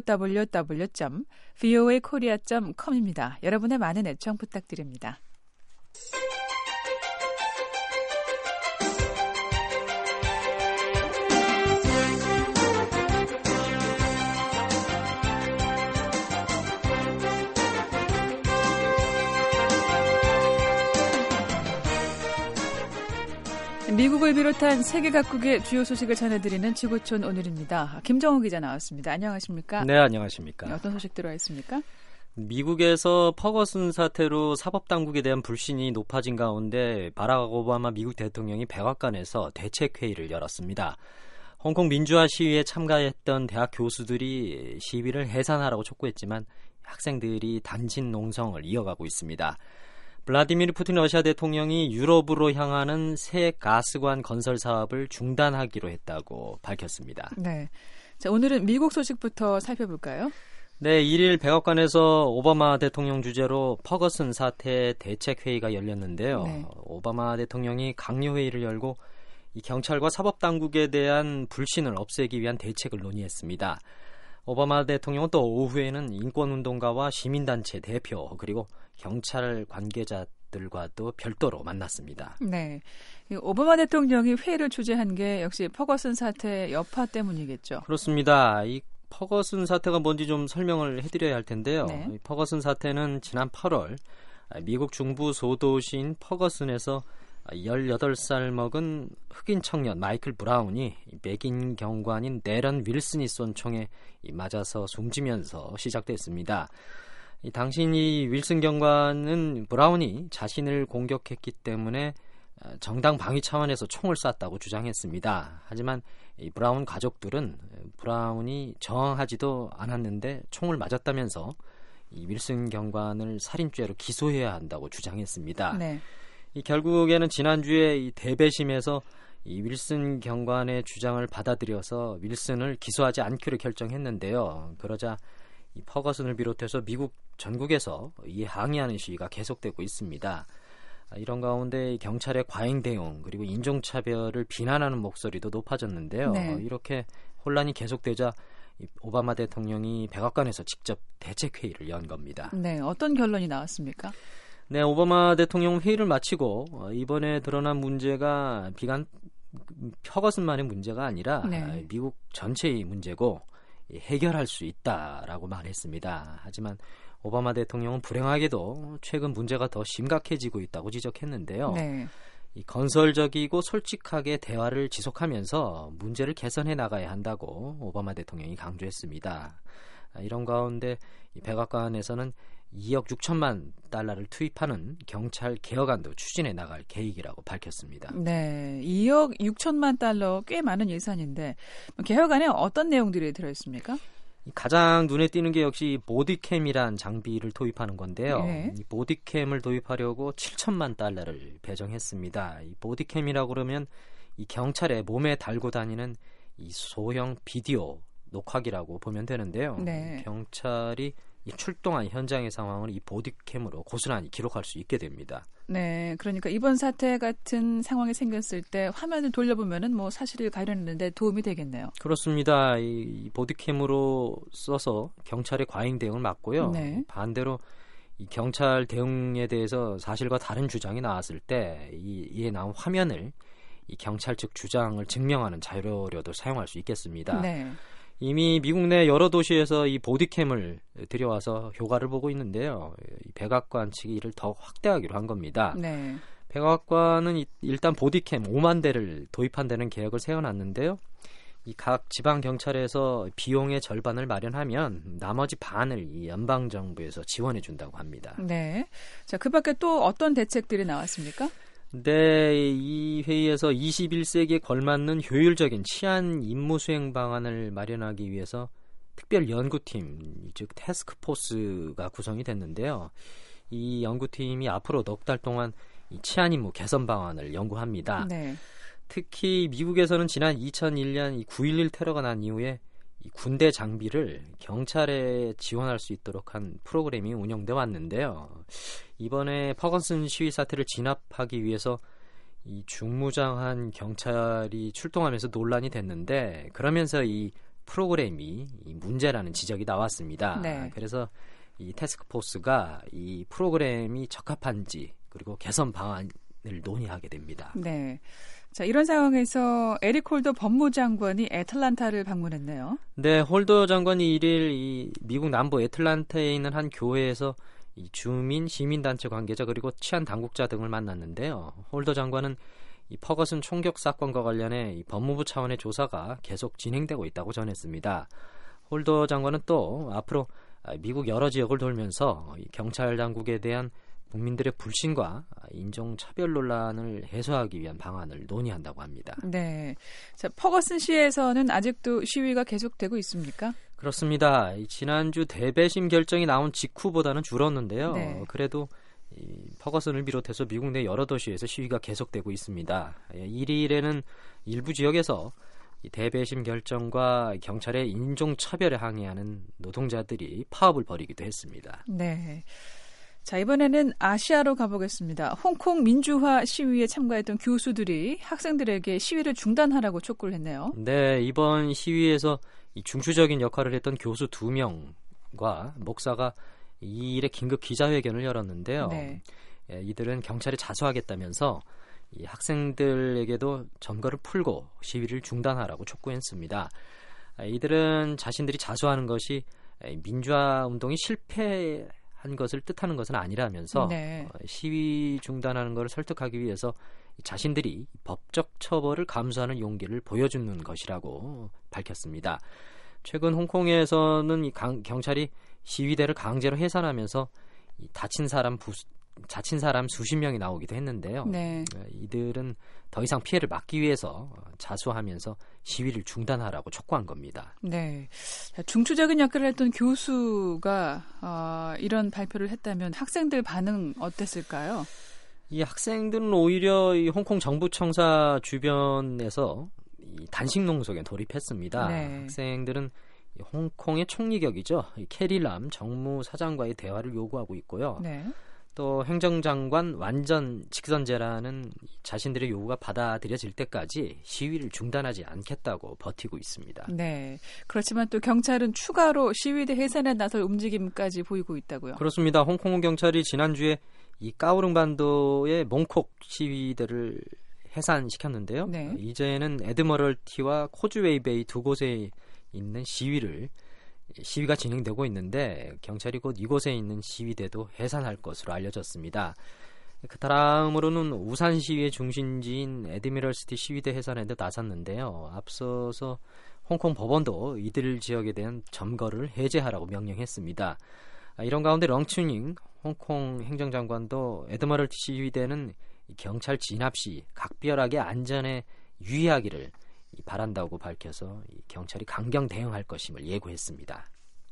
[SPEAKER 6] www.voakorea.com입니다. 여러분의 많은 애청 부탁드립니다. 미국을 비롯한 세계 각국의 주요 소식을 전해드리는 지구촌 오늘입니다. 김정우 기자 나왔습니다. 안녕하십니까?
[SPEAKER 2] 네, 안녕하십니까?
[SPEAKER 6] 어떤 소식 들어와 있습니까?
[SPEAKER 2] 미국에서 퍼거슨 사태로 사법당국에 대한 불신이 높아진 가운데 바락 오바마 미국 대통령이 백악관에서 대책회의를 열었습니다. 홍콩 민주화 시위에 참가했던 대학 교수들이 시위를 해산하라고 촉구했지만 학생들이 단신 농성을 이어가고 있습니다. 블라디미르 푸틴 러시아 대통령이 유럽으로 향하는 새 가스관 건설 사업을 중단하기로 했다고 밝혔습니다.
[SPEAKER 6] 네, 자, 오늘은 미국 소식부터 살펴볼까요?
[SPEAKER 2] 네, 1일 백악관에서 오바마 대통령 주재로 퍼거슨 사태 대책회의가 열렸는데요. 네. 오바마 대통령이 강요회의를 열고 이 경찰과 사법당국에 대한 불신을 없애기 위한 대책을 논의했습니다. 오바마 대통령은 또 오후에는 인권운동가와 시민단체 대표 그리고 경찰 관계자들과도 별도로 만났습니다.
[SPEAKER 6] 네, 오바마 대통령이 회의를 주재한 게 역시 퍼거슨 사태 여파 때문이겠죠.
[SPEAKER 2] 그렇습니다. 이 퍼거슨 사태가 뭔지 좀 설명을 해드려야 할 텐데요.
[SPEAKER 6] 네.
[SPEAKER 2] 이 퍼거슨 사태는 지난 8월 미국 중부 소도시인 퍼거슨에서 18살 먹은 흑인 청년 마이클 브라운이 백인 경관인 내런 윌슨이 쏜 총에 맞아서 숨지면서 시작됐습니다. 당시 이 윌슨 경관은 브라운이 자신을 공격했기 때문에 정당 방위 차원에서 총을 쐈다고 주장했습니다. 하지만 이 브라운 가족들은 브라운이 저항하지도 않았는데 총을 맞았다면서 이 윌슨 경관을 살인죄로 기소해야 한다고 주장했습니다.
[SPEAKER 6] 네.
[SPEAKER 2] 이 결국에는 지난주에 이 대배심에서 이 윌슨 경관의 주장을 받아들여서 윌슨을 기소하지 않기로 결정했는데요. 그러자 이 퍼거슨을 비롯해서 미국 전국에서 이 항의하는 시위가 계속되고 있습니다. 이런 가운데 경찰의 과잉 대응 그리고 인종차별을 비난하는 목소리도 높아졌는데요.
[SPEAKER 6] 네.
[SPEAKER 2] 이렇게 혼란이 계속되자 오바마 대통령이 백악관에서 직접 대책회의를 연 겁니다.
[SPEAKER 6] 네, 어떤 결론이 나왔습니까?
[SPEAKER 2] 네, 오바마 대통령 회의를 마치고 이번에 드러난 문제가 비단 퍼거슨만의 문제가 아니라
[SPEAKER 6] 네.
[SPEAKER 2] 미국 전체의 문제고 해결할 수 있다라고 말했습니다. 하지만 오바마 대통령은 불행하게도 최근 문제가 더 심각해지고 있다고 지적했는데요.
[SPEAKER 6] 네.
[SPEAKER 2] 이 건설적이고 솔직하게 대화를 지속하면서 문제를 개선해 나가야 한다고 오바마 대통령이 강조했습니다. 이런 가운데 이 백악관에서는 2억 6천만 달러를 투입하는 경찰 개혁안도 추진해 나갈 계획이라고 밝혔습니다.
[SPEAKER 6] 네, 2억 6천만 달러 꽤 많은 예산인데 개혁안에 어떤 내용들이 들어있습니까?
[SPEAKER 2] 가장 눈에 띄는 게 역시 보디캠이란 장비를 도입하는 건데요.
[SPEAKER 6] 네.
[SPEAKER 2] 이 보디캠을 도입하려고 7천만 달러를 배정했습니다. 이 보디캠이라고 그러면 이 경찰의 몸에 달고 다니는 이 소형 비디오 녹화기라고 보면 되는데요.
[SPEAKER 6] 네.
[SPEAKER 2] 경찰이 이 출동한 현장의 상황을 이 보디캠으로 고스란히 기록할 수 있게 됩니다.
[SPEAKER 6] 네, 그러니까 이번 사태 같은 상황이 생겼을 때 화면을 돌려보면은 뭐 사실을 가려내는데 도움이 되겠네요.
[SPEAKER 2] 그렇습니다. 이 보디캠으로 써서 경찰의 과잉 대응을 막고요.
[SPEAKER 6] 네.
[SPEAKER 2] 반대로 이 경찰 대응에 대해서 사실과 다른 주장이 나왔을 때 이에 나온 화면을 이 경찰 측 주장을 증명하는 자료로도 사용할 수 있겠습니다.
[SPEAKER 6] 네.
[SPEAKER 2] 이미 미국 내 여러 도시에서 이 보디캠을 들여와서 효과를 보고 있는데요. 이 백악관 측이 이를 더 확대하기로 한 겁니다.
[SPEAKER 6] 네.
[SPEAKER 2] 백악관은 일단 보디캠 5만 대를 도입한다는 계획을 세워놨는데요. 이 각 지방 경찰에서 비용의 절반을 마련하면 나머지 반을 이 연방 정부에서 지원해 준다고 합니다.
[SPEAKER 6] 네. 자, 그밖에 또 어떤 대책들이 나왔습니까?
[SPEAKER 2] 네, 이 회의에서 21세기에 걸맞는 효율적인 치안 임무 수행 방안을 마련하기 위해서 특별 연구팀, 즉 태스크포스가 구성이 됐는데요. 이 연구팀이 앞으로 넉 달 동안 이 치안 임무 개선 방안을 연구합니다.
[SPEAKER 6] 네.
[SPEAKER 2] 특히 미국에서는 지난 2001년 이 9.11 테러가 난 이후에 이 군대 장비를 경찰에 지원할 수 있도록 한 프로그램이 운영돼 왔는데요. 이번에 퍼거슨 시위 사태를 진압하기 위해서 이 중무장한 경찰이 출동하면서 논란이 됐는데 그러면서 이 프로그램이 이 문제라는 지적이 나왔습니다.
[SPEAKER 6] 네.
[SPEAKER 2] 그래서 이 태스크포스가 이 프로그램이 적합한지 그리고 개선 방안을 논의하게 됩니다.
[SPEAKER 6] 네. 자, 이런 상황에서 에릭 홀더 법무장관이 애틀란타를 방문했네요.
[SPEAKER 2] 네, 홀더 장관이 1일 이 미국 남부 애틀란타에 있는 한 교회에서 이 주민, 시민단체 관계자 그리고 치안 당국자 등을 만났는데요. 홀더 장관은 이 퍼거슨 총격 사건과 관련해 이 법무부 차원의 조사가 계속 진행되고 있다고 전했습니다. 홀더 장관은 또 앞으로 미국 여러 지역을 돌면서 이 경찰 당국에 대한 국민들의 불신과 인종차별 논란을 해소하기 위한 방안을 논의한다고 합니다.
[SPEAKER 6] 네. 자, 퍼거슨 시에서는 아직도 시위가 계속되고 있습니까?
[SPEAKER 2] 그렇습니다. 지난주 대배심 결정이 나온 직후보다는 줄었는데요.
[SPEAKER 6] 네.
[SPEAKER 2] 그래도 이 퍼거슨을 비롯해서 미국 내 여러 도시에서 시위가 계속되고 있습니다. 1일에는 일부 지역에서 이 대배심 결정과 경찰의 인종차별에 항의하는 노동자들이 파업을 벌이기도 했습니다.
[SPEAKER 6] 네. 자, 이번에는 아시아로 가보겠습니다. 홍콩 민주화 시위에 참가했던 교수들이 학생들에게 시위를 중단하라고 촉구를 했네요.
[SPEAKER 2] 네, 이번 시위에서 이 중추적인 역할을 했던 교수 2명과 목사가 이 일에 긴급 기자회견을 열었는데요.
[SPEAKER 6] 네.
[SPEAKER 2] 이들은 경찰에 자수하겠다면서 이 학생들에게도 점거를 풀고 시위를 중단하라고 촉구했습니다. 이들은 자신들이 자수하는 것이 민주화 운동이 실패한 것을 뜻하는 것은 아니라면서
[SPEAKER 6] 네.
[SPEAKER 2] 시위 중단하는 것을 설득하기 위해서 자신들이 법적 처벌을 감수하는 용기를 보여주는 것이라고 밝혔습니다. 최근 홍콩에서는 이 경찰이 시위대를 강제로 해산하면서 이 다친 사람 수십 명이 나오기도 했는데요.
[SPEAKER 6] 네.
[SPEAKER 2] 이들은 더 이상 피해를 막기 위해서 자수하면서 시위를 중단하라고 촉구한 겁니다.
[SPEAKER 6] 네. 중추적인 역할을 했던 교수가 이런 발표를 했다면 학생들 반응 어땠을까요?
[SPEAKER 2] 이 학생들은 오히려 이 홍콩 정부청사 주변에서 이 단식 농성에 돌입했습니다.
[SPEAKER 6] 네.
[SPEAKER 2] 학생들은 홍콩의 총리격이죠. 캐리람 정무사장과의 대화를 요구하고 있고요.
[SPEAKER 6] 네.
[SPEAKER 2] 또 행정장관 완전 직선제라는 자신들의 요구가 받아들여질 때까지 시위를 중단하지 않겠다고 버티고 있습니다.
[SPEAKER 6] 네. 그렇지만 또 경찰은 추가로 시위대 해산에 나설 움직임까지 보이고 있다고요.
[SPEAKER 2] 그렇습니다. 홍콩 경찰이 지난주에 이 까오릉 반도의 몽콕 시위대를 해산시켰는데요.
[SPEAKER 6] 네.
[SPEAKER 2] 이제는 에드머럴티와 코즈웨이베이 두 곳에 있는 시위가 진행되고 있는데 경찰이 곧 이곳에 있는 시위대도 해산할 것으로 알려졌습니다. 그 다음으로는 우산 시위의 중심지인 에드미럴시티 시위대 해산에도 나섰는데요. 앞서서 홍콩 법원도 이들 지역에 대한 점거를 해제하라고 명령했습니다. 이런 가운데 렁춘잉 홍콩 행정장관도 에드머럴드 시위대는 경찰 진압 시 각별하게 안전에 유의하기를 바란다고 밝혀서 경찰이 강경 대응할 것임을 예고했습니다.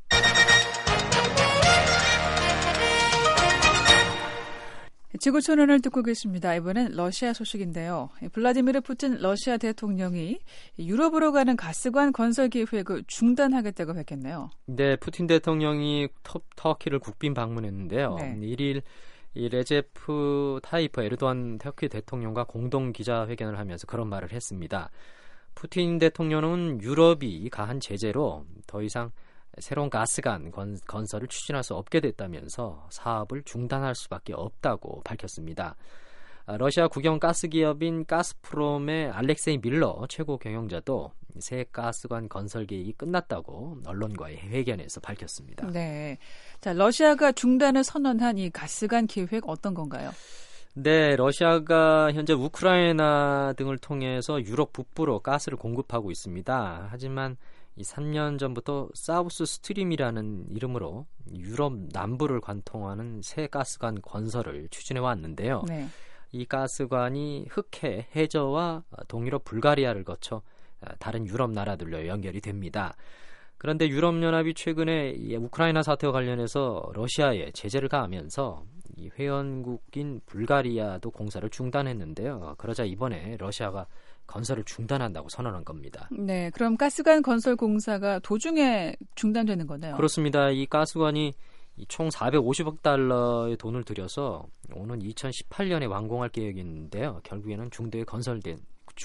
[SPEAKER 6] 지구촌원을 듣고 계십니다. 이번엔 러시아 소식인데요. 블라디미르 푸틴 러시아 대통령이 유럽으로 가는 가스관 건설 계획을 중단하겠다고 밝혔네요.
[SPEAKER 2] 네, 푸틴 대통령이 터키를 국빈 방문했는데요.
[SPEAKER 6] 네.
[SPEAKER 2] 1일 이 레제프 타이프 에르도안 터키 대통령과 공동 기자회견을 하면서 그런 말을 했습니다. 푸틴 대통령은 유럽이 가한 제재로 더 이상 새로운 가스관 건설을 추진할 수 없게 됐다면서 사업을 중단할 수밖에 없다고 밝혔습니다. 러시아 국영 가스기업인 가스프롬의 알렉세이 밀러 최고 경영자도 새 가스관 건설 계획이 끝났다고 언론과의 회견에서 밝혔습니다.
[SPEAKER 6] 네, 자 러시아가 중단을 선언한 이 가스관 계획 어떤 건가요?
[SPEAKER 2] 네, 러시아가 현재 우크라이나 등을 통해서 유럽 북부로 가스를 공급하고 있습니다. 하지만 이 3년 전부터 사우스 스트림이라는 이름으로 유럽 남부를 관통하는 새 가스관 건설을 추진해 왔는데요. 네. 이 가스관이 흑해, 해저와 동유럽 불가리아를 거쳐 다른 유럽 나라들로 연결이 됩니다. 그런데 유럽연합이 최근에 이 우크라이나 사태와 관련해서 러시아에 제재를 가하면서 이 회원국인 불가리아도 공사를 중단했는데요. 그러자 이번에 러시아가 건설을 중단한다고 선언한 겁니다.
[SPEAKER 6] 네, 그럼 가스관 건설 공사가 도중에 중단되는 거네요.
[SPEAKER 2] 그렇습니다. 이 가스관이 총 450억 달러의 돈을 들여서 오는 2018년에 완공할 계획인데요. 결국에는 중도에 건설된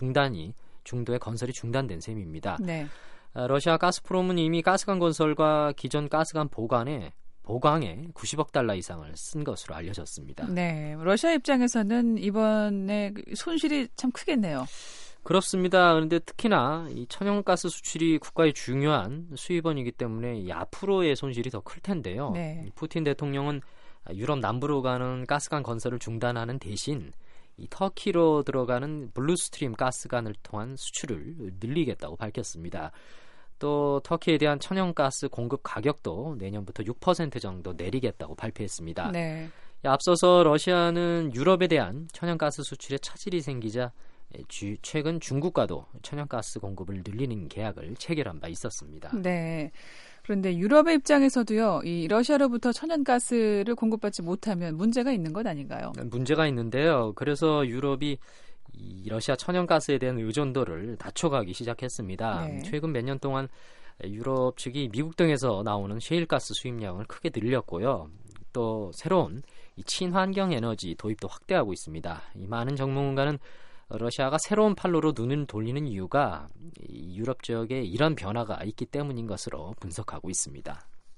[SPEAKER 2] 중도에 건설이 중단된 셈입니다. 네. 러시아 가스프롬은 이미 가스관 건설과 기존 가스관 보강에 90억 달러 이상을 쓴 것으로 알려졌습니다.
[SPEAKER 6] 네, 러시아 입장에서는 이번에 손실이 참 크겠네요.
[SPEAKER 2] 그렇습니다. 그런데 특히나 이 천연가스 수출이 국가의 중요한 수입원이기 때문에 이 앞으로의 손실이 더 클 텐데요. 네. 푸틴 대통령은 유럽 남부로 가는 가스관 건설을 중단하는 대신 이 터키로 들어가는 블루스트림 가스관을 통한 수출을 늘리겠다고 밝혔습니다. 또 터키에 대한 천연가스 공급 가격도 내년부터 6% 정도 내리겠다고 발표했습니다. 네. 앞서서 러시아는 유럽에 대한 천연가스 수출에 차질이 생기자 최근 중국과도 천연가스 공급을 늘리는 계약을 체결한 바 있었습니다.
[SPEAKER 6] 네. 그런데 유럽의 입장에서도요, 이 러시아로부터 천연가스를 공급받지 못하면 문제가 있는 것 아닌가요?
[SPEAKER 2] 문제가 있는데요. 그래서 유럽이 이 러시아 천연가스에 대한 의존도를 낮춰가기 시작했습니다. 네. 최근 몇 년 동안 유럽 측이 미국 등에서 나오는 셰일가스 수입량을 크게 늘렸고요. 또 새로운 이 친환경 에너지 도입도 확대하고 있습니다. 이 많은 전문가는 러시아가 새로운 판로로 눈을 돌리는 이유가 이 유럽 지역에 이런 변화가 있기 때문인 것으로 분석하고 있습니다.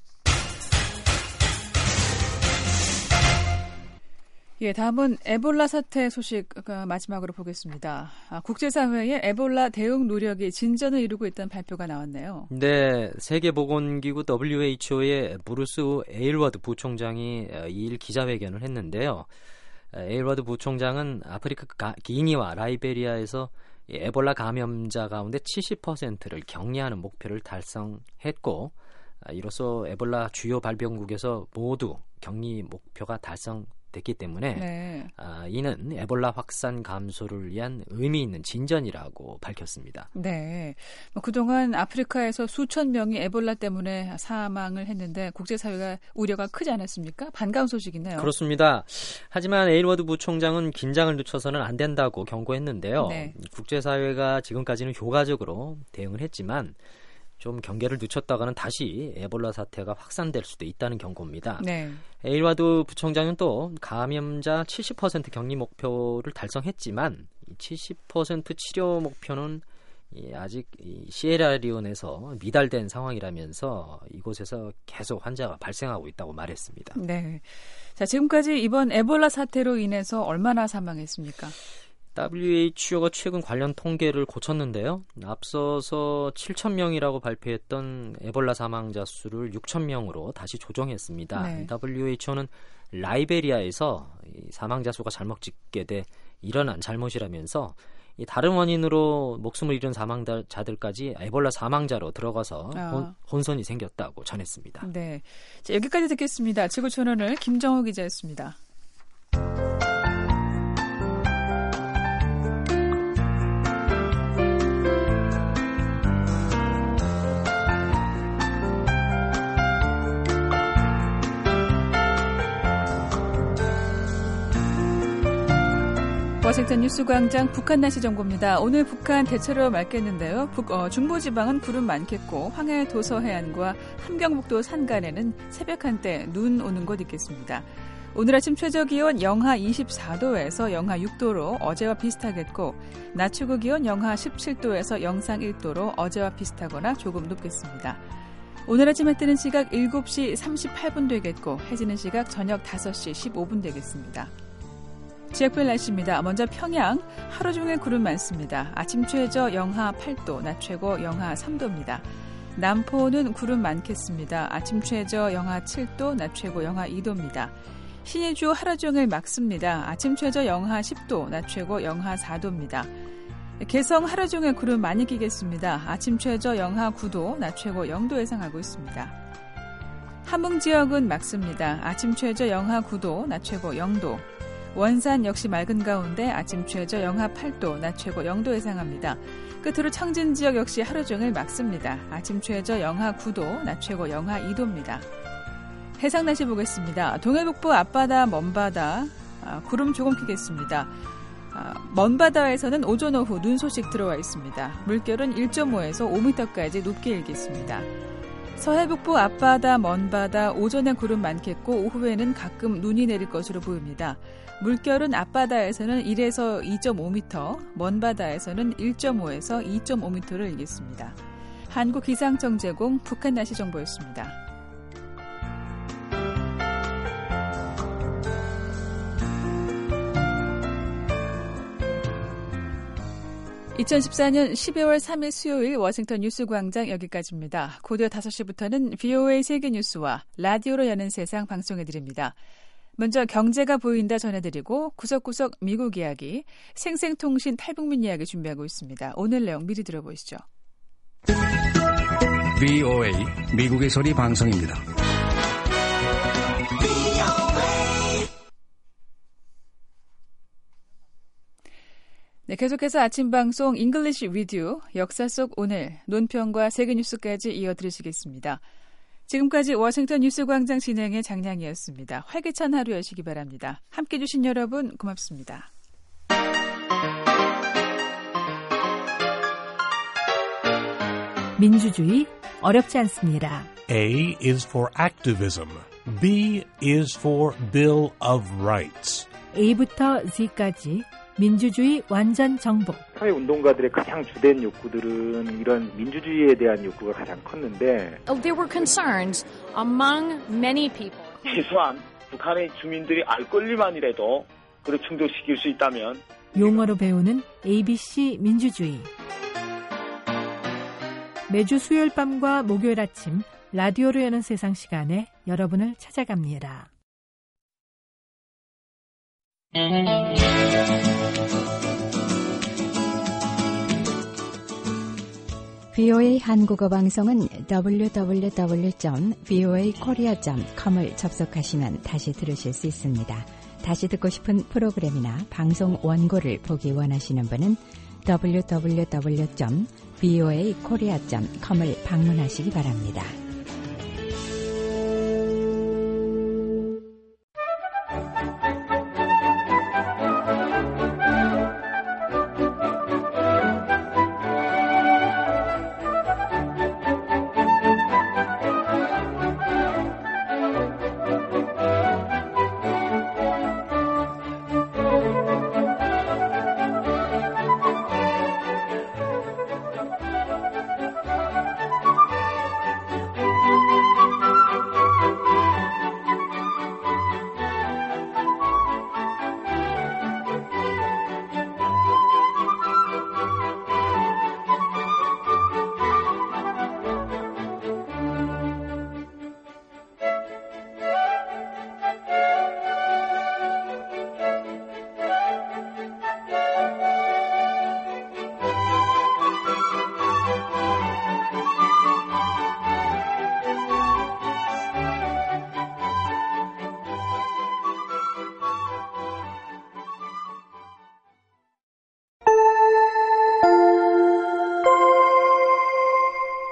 [SPEAKER 6] 예, 다음은 에볼라 사태 소식 마지막으로 보겠습니다. 국제사회의 에볼라 대응 노력이 진전을 이루고 있다는 발표가 나왔네요.
[SPEAKER 2] 네, 세계보건기구 WHO의 브루스 에일워드 부총장이 2일 기자회견을 했는데요. 에일워드 부총장은 아프리카 기니와 라이베리아에서 에볼라 감염자 가운데 70%를 격리하는 목표를 달성했고 이로써 에볼라 주요 발병국에서 모두 격리 목표가 달성됐기 때문에 네. 이는 에볼라 확산 감소를 위한 의미 있는 진전이라고 밝혔습니다.
[SPEAKER 6] 네, 그동안 아프리카에서 수천 명이 에볼라 때문에 사망을 했는데 국제사회가 우려가 크지 않았습니까? 반가운 소식이네요.
[SPEAKER 2] 그렇습니다. 하지만 에일워드 부총장은 긴장을 늦춰서는 안 된다고 경고했는데요. 네. 국제사회가 지금까지는 효과적으로 대응을 했지만 좀 경계를 늦췄다가는 다시 에볼라 사태가 확산될 수도 있다는 경고입니다. 네. 에일와드 부총장은 또 감염자 70% 격리 목표를 달성했지만 70% 치료 목표는 아직 시에라리온에서 미달된 상황이라면서 이곳에서 계속 환자가 발생하고 있다고 말했습니다.
[SPEAKER 6] 네. 자, 지금까지 이번 에볼라 사태로 인해서 얼마나 사망했습니까?
[SPEAKER 2] WHO가 최근 관련 통계를 고쳤는데요. 앞서서 7,000명이라고 발표했던 에볼라 사망자 수를 6,000명으로 다시 조정했습니다. 네. WHO는 라이베리아에서 사망자 수가 잘못 집계돼 일어난 잘못이라면서 이 다른 원인으로 목숨을 잃은 사망자들까지 에볼라 사망자로 들어가서 혼선이 생겼다고 전했습니다.
[SPEAKER 6] 네, 자, 여기까지 듣겠습니다. 지구촌언을 김정호 기자였습니다. 워싱턴 뉴스광장 북한 날씨 정보입니다. 오늘 북한 대체로 맑겠는데요. 중부지방은 구름 많겠고 황해 도서 해안과 함경북도 산간에는 새벽 한때 눈 오는 곳 있겠습니다. 오늘 아침 최저기온 영하 24도에서 영하 6도로 어제와 비슷하겠고 낮 최고기온 영하 17도에서 영상 1도로 어제와 비슷하거나 조금 높겠습니다. 오늘 아침 해 뜨는 시각 7시 38분 되겠고 해지는 시각 저녁 5시 15분 되겠습니다. 지역별 날씨입니다. 먼저 평양, 하루 종일 구름 많습니다. 아침 최저 영하 8도, 낮 최고 영하 3도입니다. 남포는 구름 많겠습니다. 아침 최저 영하 7도, 낮 최고 영하 2도입니다. 신의주 하루 종일 맑습니다. 아침 최저 영하 10도, 낮 최고 영하 4도입니다. 개성 하루 종일 구름 많이 끼겠습니다. 아침 최저 영하 9도, 낮 최고 0도 예상하고 있습니다. 함흥 지역은 맑습니다. 아침 최저 영하 9도, 낮 최고 0도. 원산 역시 맑은 가운데 아침 최저 영하 8도, 낮 최고 0도 예상합니다. 끝으로 청진 지역 역시 하루 종일 맑습니다. 아침 최저 영하 9도, 낮 최고 영하 2도입니다. 해상 날씨 보겠습니다. 동해북부 앞바다, 먼바다, 구름 조금 끼겠습니다. 먼바다에서는 오전 오후 눈 소식 들어와 있습니다. 물결은 1.5에서 5m까지 높게 일겠습니다. 서해북부 앞바다, 먼바다, 오전에 구름 많겠고 오후에는 가끔 눈이 내릴 것으로 보입니다. 물결은 앞바다에서는 1에서 2.5m, 먼바다에서는 1.5에서 2.5m를 일겠습니다. 한국기상청 제공 북한 날씨 정보였습니다. (2014년 12월 3일) 수요일 워싱턴 뉴스광장 여기까지입니다. 곧이어 5시부터는 VOA 세계뉴스와 라디오로 여는 세상 방송해드립니다. 먼저 경제가 보인다 전해드리고 구석구석 미국 이야기, 생생통신 탈북민 이야기 준비하고 있습니다. 오늘 내용 미리 들어보시죠.
[SPEAKER 3] VOA 미국의 소리 방송입니다.
[SPEAKER 6] 네, 계속해서 아침 방송 English with you, 역사 속 오늘, 논평과 세계뉴스까지 이어드리시겠습니다. 지금까지 워싱턴 뉴스광장 진행의 장량이었습니다. 활기찬 하루 여시기 바랍니다. 함께해 주신 여러분 고맙습니다.
[SPEAKER 22] 민주주의 어렵지 않습니다.
[SPEAKER 5] A is for activism. B is for Bill of Rights.
[SPEAKER 22] A부터 Z까지 민주주의 완전 정복.
[SPEAKER 23] 사회운동가들의 가장 주된 욕구들은 이런 민주주의에 대한 욕구가 가장 컸는데
[SPEAKER 24] There were concerns among many people.
[SPEAKER 25] 최소한 북한의 주민들이 알 권리만이라도 그를 충족시킬 수 있다면
[SPEAKER 22] 용어로 배우는 ABC 민주주의. 매주 수요일 밤과 목요일 아침 라디오로 여는 세상 시간에 여러분을 찾아갑니다.
[SPEAKER 26] VOA 한국어 방송은 www.voakorea.com을 접속하시면 다시 들으실 수 있습니다. 다시 듣고 싶은 프로그램이나 방송 원고를 보기 원하시는 분은 www.voakorea.com을 방문하시기 바랍니다.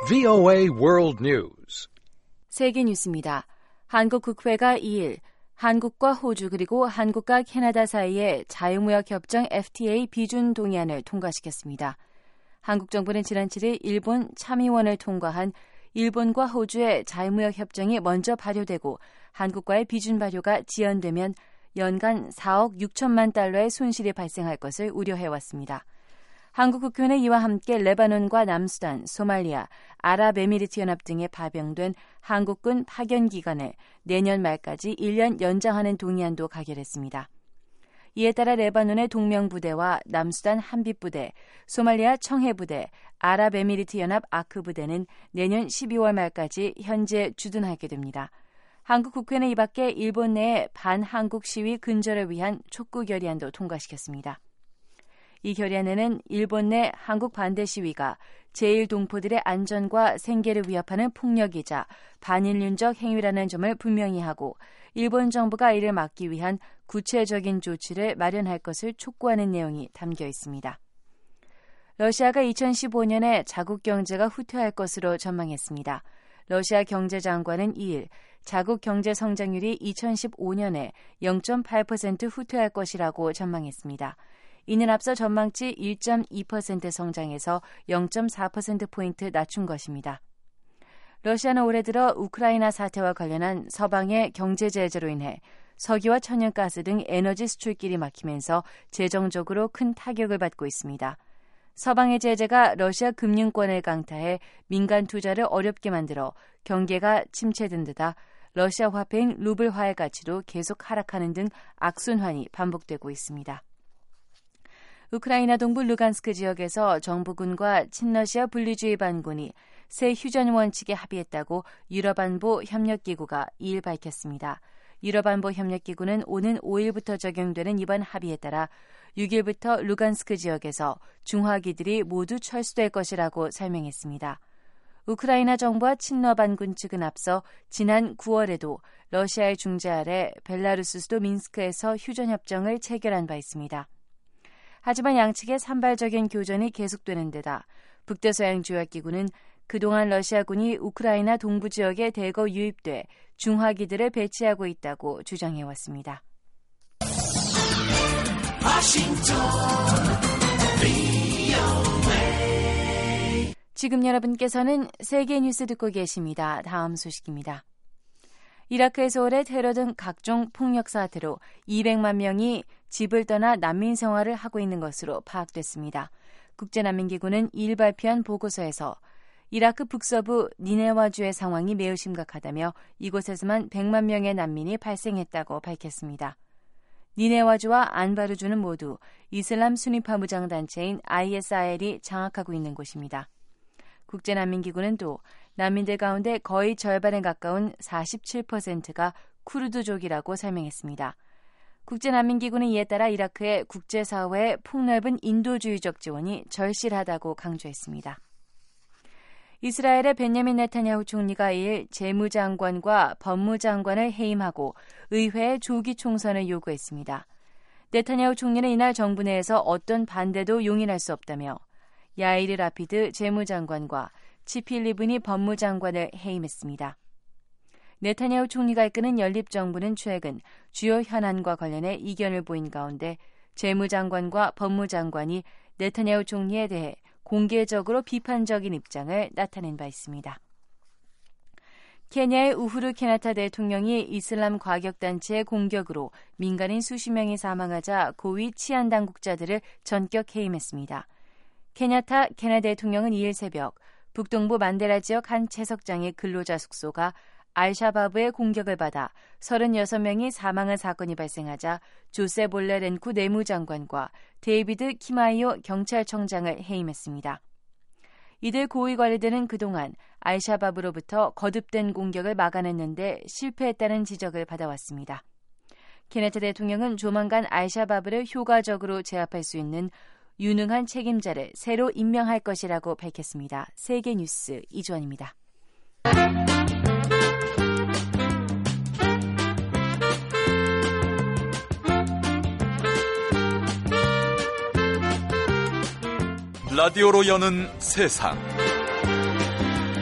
[SPEAKER 1] VOA World News.
[SPEAKER 4] 세계 뉴스입니다. 한국 국회가 2일 한국과 호주 그리고 한국과 캐나다 사이의 자유무역 협정 FTA 비준 동의안을 통과시켰습니다. 한국 정부는 지난 7일 일본 참의원을 통과한 일본과 호주의 자유무역 협정이 먼저 발효되고 한국과의 비준 발효가 지연되면 연간 4억 6천만 달러의 손실이 발생할 것을 우려해왔습니다. 한국 국회는 이와 함께 레바논과 남수단, 소말리아, 아랍에미리트연합 등에 파병된 한국군 파견 기간을 내년 말까지 1년 연장하는 동의안도 가결했습니다. 이에 따라 레바논의 동명부대와 남수단 한빛부대, 소말리아 청해부대, 아랍에미리트연합 아크부대는 내년 12월 말까지 현재 주둔하게 됩니다. 한국 국회는 이 밖에 일본 내의 반한국 시위 근절을 위한 촉구 결의안도 통과시켰습니다. 이 결의안에는 일본 내 한국 반대 시위가 제1동포들의 안전과 생계를 위협하는 폭력이자 반인륜적 행위라는 점을 분명히 하고 일본 정부가 이를 막기 위한 구체적인 조치를 마련할 것을 촉구하는 내용이 담겨 있습니다. 러시아가 2015년에 자국 경제가 후퇴할 것으로 전망했습니다. 러시아 경제장관은 2일 자국 경제 성장률이 2015년에 0.8% 후퇴할 것이라고 전망했습니다. 이는 앞서 전망치 1.2% 성장에서 0.4%포인트 낮춘 것입니다. 러시아는 올해 들어 우크라이나 사태와 관련한 서방의 경제 제재로 인해 석유와 천연가스 등 에너지 수출길이 막히면서 재정적으로 큰 타격을 받고 있습니다. 서방의 제재가 러시아 금융권을 강타해 민간 투자를 어렵게 만들어 경계가 침체된 데다 러시아 화폐인 루블화의 가치도 계속 하락하는 등 악순환이 반복되고 있습니다. 우크라이나 동부 루간스크 지역에서 정부군과 친러시아 분리주의 반군이 새 휴전 원칙에 합의했다고 유럽안보 협력기구가 2일 밝혔습니다. 유럽안보 협력기구는 오는 5일부터 적용되는 이번 합의에 따라 6일부터 루간스크 지역에서 중화기들이 모두 철수될 것이라고 설명했습니다. 우크라이나 정부와 친러 반군 측은 앞서 지난 9월에도 러시아의 중재 아래 벨라루스 수도 민스크에서 휴전협정을 체결한 바 있습니다. 하지만 양측의 산발적인 교전이 계속되는 데다 북대서양조약기구는 그동안 러시아군이 우크라이나 동부 지역에 대거 유입돼 중화기들을 배치하고 있다고 주장해왔습니다. 지금 여러분께서는 세계 뉴스 듣고 계십니다. 다음 소식입니다. 이라크에서 올해 테러 등 각종 폭력 사태로 200만 명이 집을 떠나 난민 생활을 하고 있는 것으로 파악됐습니다. 국제난민기구는 2일 발표한 보고서에서 이라크 북서부 니네와주의 상황이 매우 심각하다며 이곳에서만 100만 명의 난민이 발생했다고 밝혔습니다. 니네와주와 안바루주는 모두 이슬람 순위파 무장단체인 ISIL이 장악하고 있는 곳입니다. 국제난민기구는 또 난민들 가운데 거의 절반에 가까운 47%가 쿠르드족이라고 설명했습니다. 국제난민기구는 이에 따라 이라크의 국제사회의 폭넓은 인도주의적 지원이 절실하다고 강조했습니다. 이스라엘의 벤야민 네타냐후 총리가 2일 재무장관과 법무장관을 해임하고 의회의 조기 총선을 요구했습니다. 네타냐후 총리는 이날 정부 내에서 어떤 반대도 용인할 수 없다며 야이르 라피드 재무장관과 치피 리브니 법무장관을 해임했습니다. 네타냐후 총리가 이끄는 연립정부는 최근 주요 현안과 관련해 이견을 보인 가운데 재무장관과 법무장관이 네타냐후 총리에 대해 공개적으로 비판적인 입장을 나타낸 바 있습니다. 케냐의 우후루 케냐타 대통령이 이슬람 과격단체의 공격으로 민간인 수십 명이 사망하자 고위 치안 당국자들을 전격 해임했습니다. 케냐타 케냐 대통령은 2일 새벽 북동부 만데라 지역 한 채석장의 근로자 숙소가 알샤바브의 공격을 받아 36명이 사망한 사건이 발생하자 조세 볼레 렌쿠 내무장관과 데이비드 키마이오 경찰청장을 해임했습니다. 이들 고위 관리들은 그동안 알샤바브로부터 거듭된 공격을 막아냈는데 실패했다는 지적을 받아왔습니다. 케네타 대통령은 조만간 알샤바브를 효과적으로 제압할 수 있는 유능한 책임자를 새로 임명할 것이라고 밝혔습니다. 세계뉴스 이주원입니다.
[SPEAKER 7] 라디오로 여는 세상.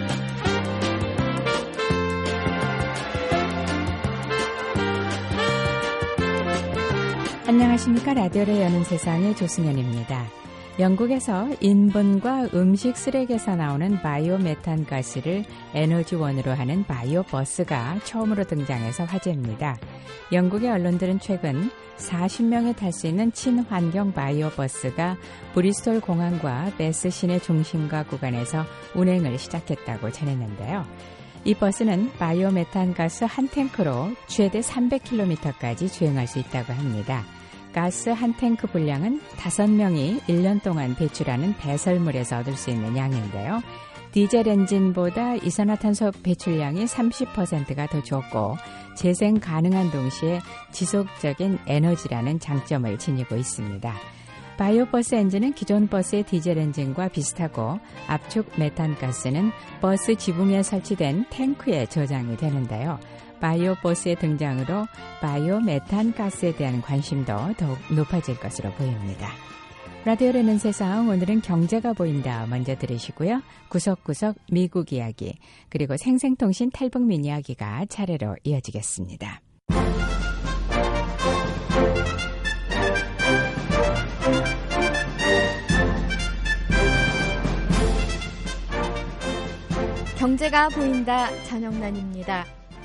[SPEAKER 26] 안녕하십니까. 라디오를 여는 세상의 조승현입니다. 영국에서 인분과 음식 쓰레기에서 나오는 바이오메탄 가스를 에너지원으로 하는 바이오버스가 처음으로 등장해서 화제입니다. 영국의 언론들은 최근 40명이 탈 수 있는 친환경 바이오버스가 브리스톨 공항과 베스 시내 중심가 구간에서 운행을 시작했다고 전했는데요. 이 버스는 바이오메탄 가스 한 탱크로 최대 300km까지 주행할 수 있다고 합니다. 가스 한 탱크 분량은 5명이 1년 동안 배출하는 배설물에서 얻을 수 있는 양인데요. 디젤 엔진보다 이산화탄소 배출량이 30%가 더 적고 재생 가능한 동시에 지속적인 에너지라는 장점을 지니고 있습니다. 바이오버스 엔진은 기존 버스의 디젤 엔진과 비슷하고 압축 메탄가스는 버스 지붕에 설치된 탱크에 저장이 되는데요. 바이오버스의 등장으로 바이오메탄 가스에 대한 관심도 더욱 높아질 것으로 보입니다. 라디오라는 세상, 오늘은 경제가 보인다 먼저 들으시고요. 구석구석 미국 이야기, 그리고 생생통신 탈북민 이야기가 차례로 이어지겠습니다.
[SPEAKER 7] 경제가 보인다. 전영란입니다.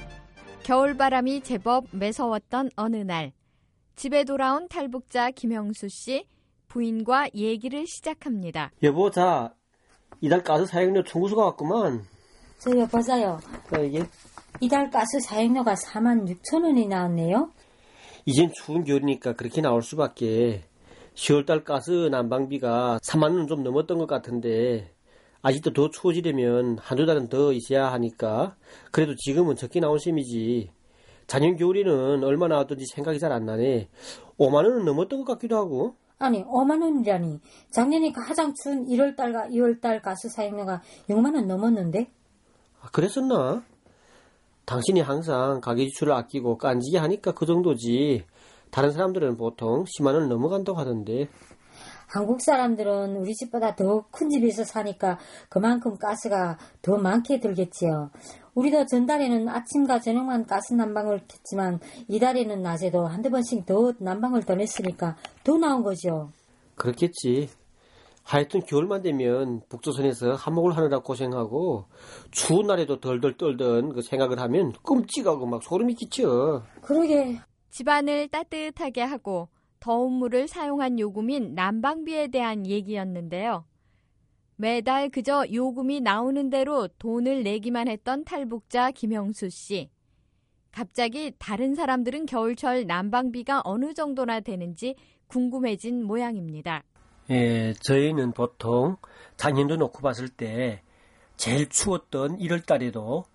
[SPEAKER 7] 겨울바람이 제법 매서웠던 어느 날, 집에 돌아온 탈북자 김영수 씨, 부인과 얘기를 시작합니다.
[SPEAKER 8] 여보, 자, 이달 가스 사용료 청구서가 왔구만.
[SPEAKER 9] 저 여보자요.
[SPEAKER 8] 이게?
[SPEAKER 9] 이달 가스 사용료가 46,000원이 나왔네요.
[SPEAKER 8] 이젠 추운 겨울이니까 그렇게 나올 수밖에. 10월달 가스 난방비가 3만 원 좀 넘었던 것 같은데 아직도 더 추워지려면 한두 달은 더 있어야 하니까 그래도 지금은 적게 나온 셈이지. 작년 겨울에는 얼마 나왔던지 생각이 잘 안 나네. 5만 원은 넘었던 것 같기도 하고.
[SPEAKER 9] 아니, 5만 원이라니. 작년에 가장 추운 1월달과 2월달 가스 사용료가 6만 원 넘었는데?
[SPEAKER 8] 아, 그랬었나? 당신이 항상 가계지출을 아끼고 깐지게 하니까 그 정도지. 다른 사람들은 보통 10만 원 넘어간다고 하던데.
[SPEAKER 9] 한국 사람들은 우리 집보다 더 큰 집에서 사니까 그만큼 가스가 더 많게 들겠지요. 우리도 전달에는 아침과 저녁만 가스 난방을 켰지만 이달에는 낮에도 한두 번씩 더 난방을 더 냈으니까 더 나온 거죠.
[SPEAKER 8] 그렇겠지. 하여튼 겨울만 되면 북조선에서 한목을 하느라 고생하고 추운 날에도 덜덜 떨던 그 생각을 하면 끔찍하고 막 소름이 끼쳐.
[SPEAKER 9] 그러게.
[SPEAKER 7] 집안을 따뜻하게 하고 더운 물을 사용한 요금인 난방비에 대한 얘기였는데요. 매달 그저 요금이 나오는 대로 돈을 내기만 했던 탈북자 김영수 씨. 갑자기 다른 사람들은 겨울철 난방비가 어느 정도나 되는지 궁금해진 모양입니다.
[SPEAKER 8] 예, 저희는 보통 작년도 놓고 봤을 때 제일 추웠던 1월 달에도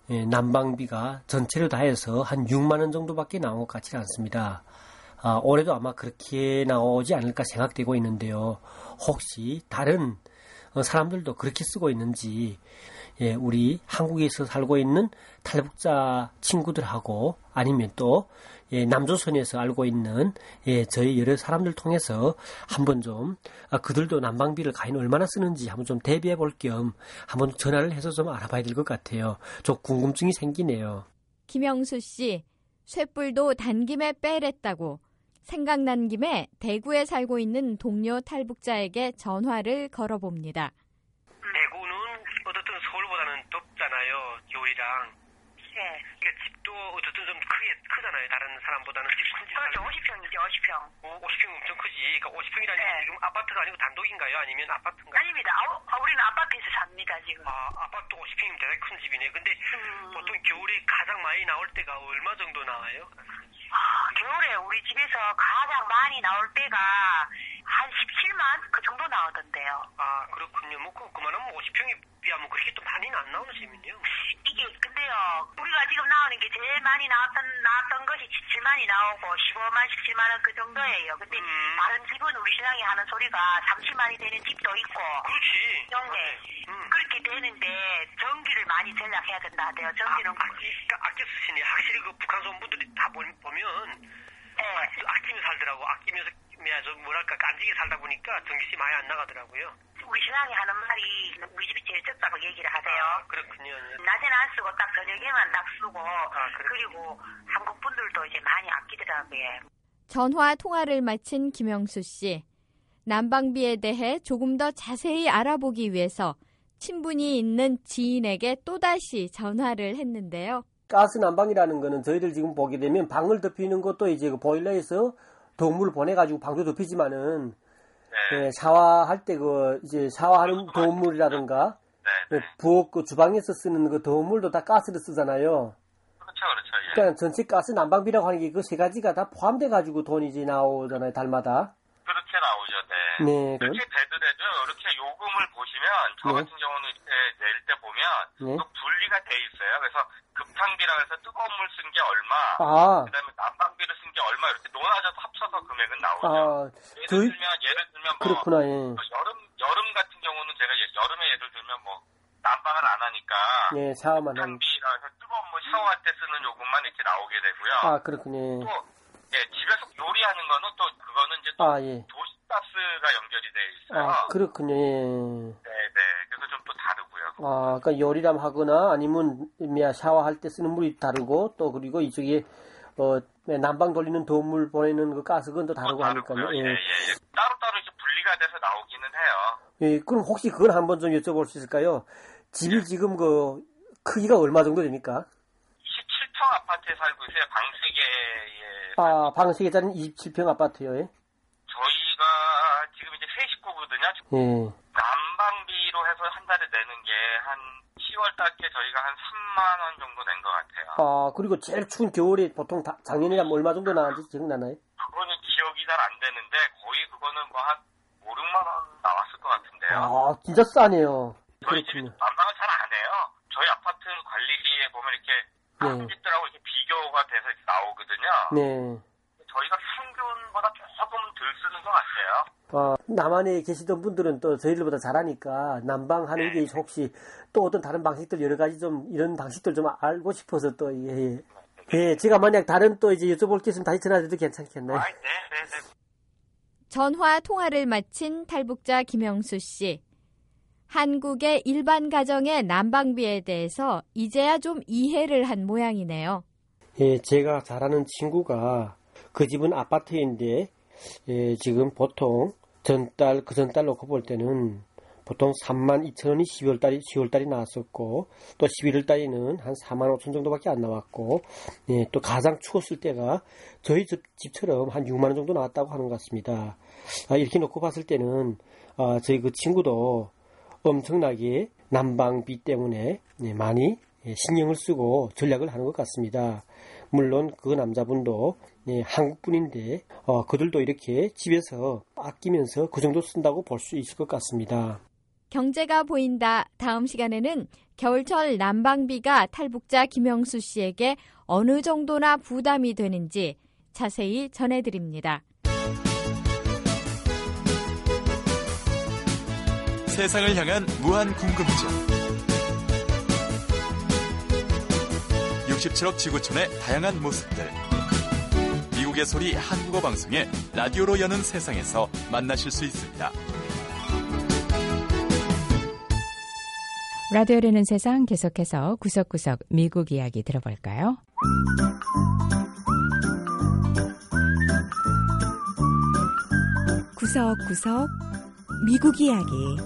[SPEAKER 8] 난방비가 전체로 다 해서 한 6만 원 정도밖에 나온 것 같지는 않습니다. 올해도 아마 그렇게 나오지 않을까 생각되고 있는데요. 혹시 다른 사람들도 그렇게 쓰고 있는지, 우리 한국에서 살고 있는 탈북자 친구들하고 아니면 또 남조선에서 알고 있는 저희 여러 사람들 통해서 한번 좀 그들도 난방비를 과연 얼마나 쓰는지 한번 좀 대비해 볼 겸 한번 전화를 해서 좀 알아봐야 될 것 같아요. 좀 궁금증이 생기네요.
[SPEAKER 7] 김영수 씨, 쇳불도 단김에 빼랬다고 생각난 김에 대구에 살고 있는 동료 탈북자에게 전화를 걸어봅니다.
[SPEAKER 8] 대구는 어쨌든 서울보다는 덥잖아요, 겨울이랑.
[SPEAKER 10] 네.
[SPEAKER 8] 그러니까 집도 어쨌든 좀 크잖아요, 다른 사람보다는. 집 큰 집.
[SPEAKER 10] 그렇죠, 50평이죠, 50평.
[SPEAKER 8] 50평 엄청 크지. 그러니까 50평이라니
[SPEAKER 10] 네.
[SPEAKER 8] 지금 아파트가 아니고 단독인가요? 아니면 아파트인가요?
[SPEAKER 10] 아닙니다. 우리는 아파트에서 삽니다, 지금.
[SPEAKER 8] 아파트 50평이면 대단히 큰 집이네. 근데 보통 겨울에 가장 많이 나올 때가 얼마 정도 나와요?
[SPEAKER 10] 겨울에 우리 집에서 가장 많이 나올 때가 한 17만? 그 정도 나오던데요.
[SPEAKER 8] 그렇군요. 뭐, 그만하면 50평에 비하면 그렇게 또 많이는 안 나오는 셈이네요.
[SPEAKER 10] 이게, 근데요, 우리가 지금 나오는 게 제일 많이 나왔던 것이 17만이 나오고 15만, 17만 원 그 정도예요. 근데 다른 집은 우리 신랑이 하는 소리가 30만이 되는 집도 있고.
[SPEAKER 8] 그렇지.
[SPEAKER 10] 네. 그렇게 되는데 전기를 많이 절약해야 된다 하대요. 전기는.
[SPEAKER 8] 아껴 쓰시네. 확실히 그 북한 손부들이 다 보면 아끼며 살더라고. 아끼면서 좀 뭐랄까 깐지게 살다 보니까 전기세 많이 안 나가더라고요.
[SPEAKER 10] 우리 신랑이 하는 말이 우리 집이 제일 적다고 얘기를 하세요.
[SPEAKER 8] 그렇군요.
[SPEAKER 10] 낮에는 안 쓰고 딱 저녁에만 딱 쓰고. 그리고 한국 분들도 이제 많이 아끼더라고요.
[SPEAKER 7] 전화 통화를 마친 김영수 씨. 난방비에 대해 조금 더 자세히 알아보기 위해서 친분이 있는 지인에게 또다시 전화를 했는데요.
[SPEAKER 8] 가스 난방이라는 거는 저희들 지금 보게 되면 방을 덮이는 것도 이제 그 보일러에서 도움을 보내가지고 방도 덮이지만은 네, 샤워할 때 그 이제 샤워하는 도움물이라든가 부엌 그 주방에서 쓰는 그 도움물도 다 가스를 쓰잖아요.
[SPEAKER 11] 그렇죠. 예.
[SPEAKER 8] 그러니까 전체 가스 난방비라고 하는 게 그 세 가지가 다 포함돼 가지고 돈이 이제 나오잖아요, 달마다.
[SPEAKER 11] 그렇게 나오죠, 네.
[SPEAKER 8] 네.
[SPEAKER 11] 그렇게 되더라도 이렇게 요금을 보시면 저 같은 경우는 이렇게 낼 때 보면 또 분리가 돼 있어요. 그래서 급탕비라 해서 뜨거운 물 쓴 게 얼마, 그다음에 난방비를 쓴 게 얼마 이렇게 논하셔서 합쳐서 금액은 나오죠. 예를 들면 뭐
[SPEAKER 8] 그렇구나, 예.
[SPEAKER 11] 여름 같은 경우는 제가 여름에 예를 들면 뭐 난방을 안 하니까 급탕비라 해서 뜨거운 물 샤워할 때 쓰는 요금만 이렇게 나오게 되고요.
[SPEAKER 8] 그렇군요.
[SPEAKER 11] 또 집에서 요리하는 거는 또 그거는 이제 도시가스가 연결이 돼 있어요.
[SPEAKER 8] 그렇군요.
[SPEAKER 11] 네네. 그래서 좀 또 다르고요.
[SPEAKER 8] 그러니까 요리를 하거나 아니면 샤워할 때 쓰는 물이 다르고 또 그리고 이쪽에 난방 돌리는 도움물 보내는 그 가스 그건 또 다르고 하니까요.
[SPEAKER 11] 예. 따로따로 이렇게 분리가 돼서 나오기는 해요.
[SPEAKER 8] 예, 그럼 혹시 그걸 한번 좀 여쭤볼 수 있을까요? 집이 지금 그 크기가 얼마 정도 됩니까?
[SPEAKER 11] 27평 아파트에 살고 있어요. 방 3개에.
[SPEAKER 8] 방 3개짜리 27평 아파트요. 예?
[SPEAKER 11] 저희가 지금 이제 세 식구거든요. 난방비로 해서 한 달에 내는 게 한 10월 달께 저희가 한 3만 원 정도 낸 것 같아요.
[SPEAKER 8] 그리고 제일 추운 겨울에 보통 작년에 얼마 정도 나왔는지 기억나나요?
[SPEAKER 11] 그거는 기억이 잘 안 되는데 거의 그거는 뭐 한 5, 6만 원 나왔을 것 같은데요.
[SPEAKER 8] 진짜 싸네요.
[SPEAKER 11] 저희 집이 난방을 잘 안 해요. 저희 아파트 관리비에 보면 이렇게 다른 집들하고 이렇게 비교가 돼서 이렇게 나오거든요.
[SPEAKER 8] 네.
[SPEAKER 11] 저희가 평균보다 조금 덜 쓰는 것 같아요.
[SPEAKER 8] 남한에 계시던 분들은 또 저희들보다 잘하니까 난방하는 게 혹시 또 어떤 다른 방식들 여러 가지 좀 이런 방식들 좀 알고 싶어서 또 제가 만약 다른 또 이제 여쭤볼 게 있으면 다시 전화드려도 괜찮겠나요?
[SPEAKER 11] 네.
[SPEAKER 7] 전화 통화를 마친 탈북자 김영수 씨. 한국의 일반 가정의 난방비에 대해서 이제야 좀 이해를 한 모양이네요.
[SPEAKER 8] 제가 잘 아는 친구가 그 집은 아파트인데 지금 보통 전달 놓고 볼 때는 보통 32,000원이 10월달이 나왔었고 또 11월달에는 한 45,000 정도밖에 안 나왔고 또 가장 추웠을 때가 저희 집처럼 한 6만 원 정도 나왔다고 하는 것 같습니다. 이렇게 놓고 봤을 때는 저희 그 친구도 엄청나게 난방비 때문에 많이 신경을 쓰고 전략을 하는 것 같습니다. 물론 그 남자분도 한국분인데 그들도 이렇게 집에서 아끼면서 그 정도 쓴다고 볼 수 있을 것 같습니다.
[SPEAKER 7] 경제가 보인다. 다음 시간에는 겨울철 난방비가 탈북자 김영수 씨에게 어느 정도나 부담이 되는지 자세히 전해드립니다.
[SPEAKER 12] 세상을 향한 무한 궁금증. 67억 지구촌의 다양한 모습들. 미국의 소리 한국어 방송에 라디오로 여는 세상에서 만나실 수 있습니다.
[SPEAKER 26] 라디오라는 세상 계속해서 구석구석 미국 이야기 들어볼까요?
[SPEAKER 13] 구석구석 미국 이야기.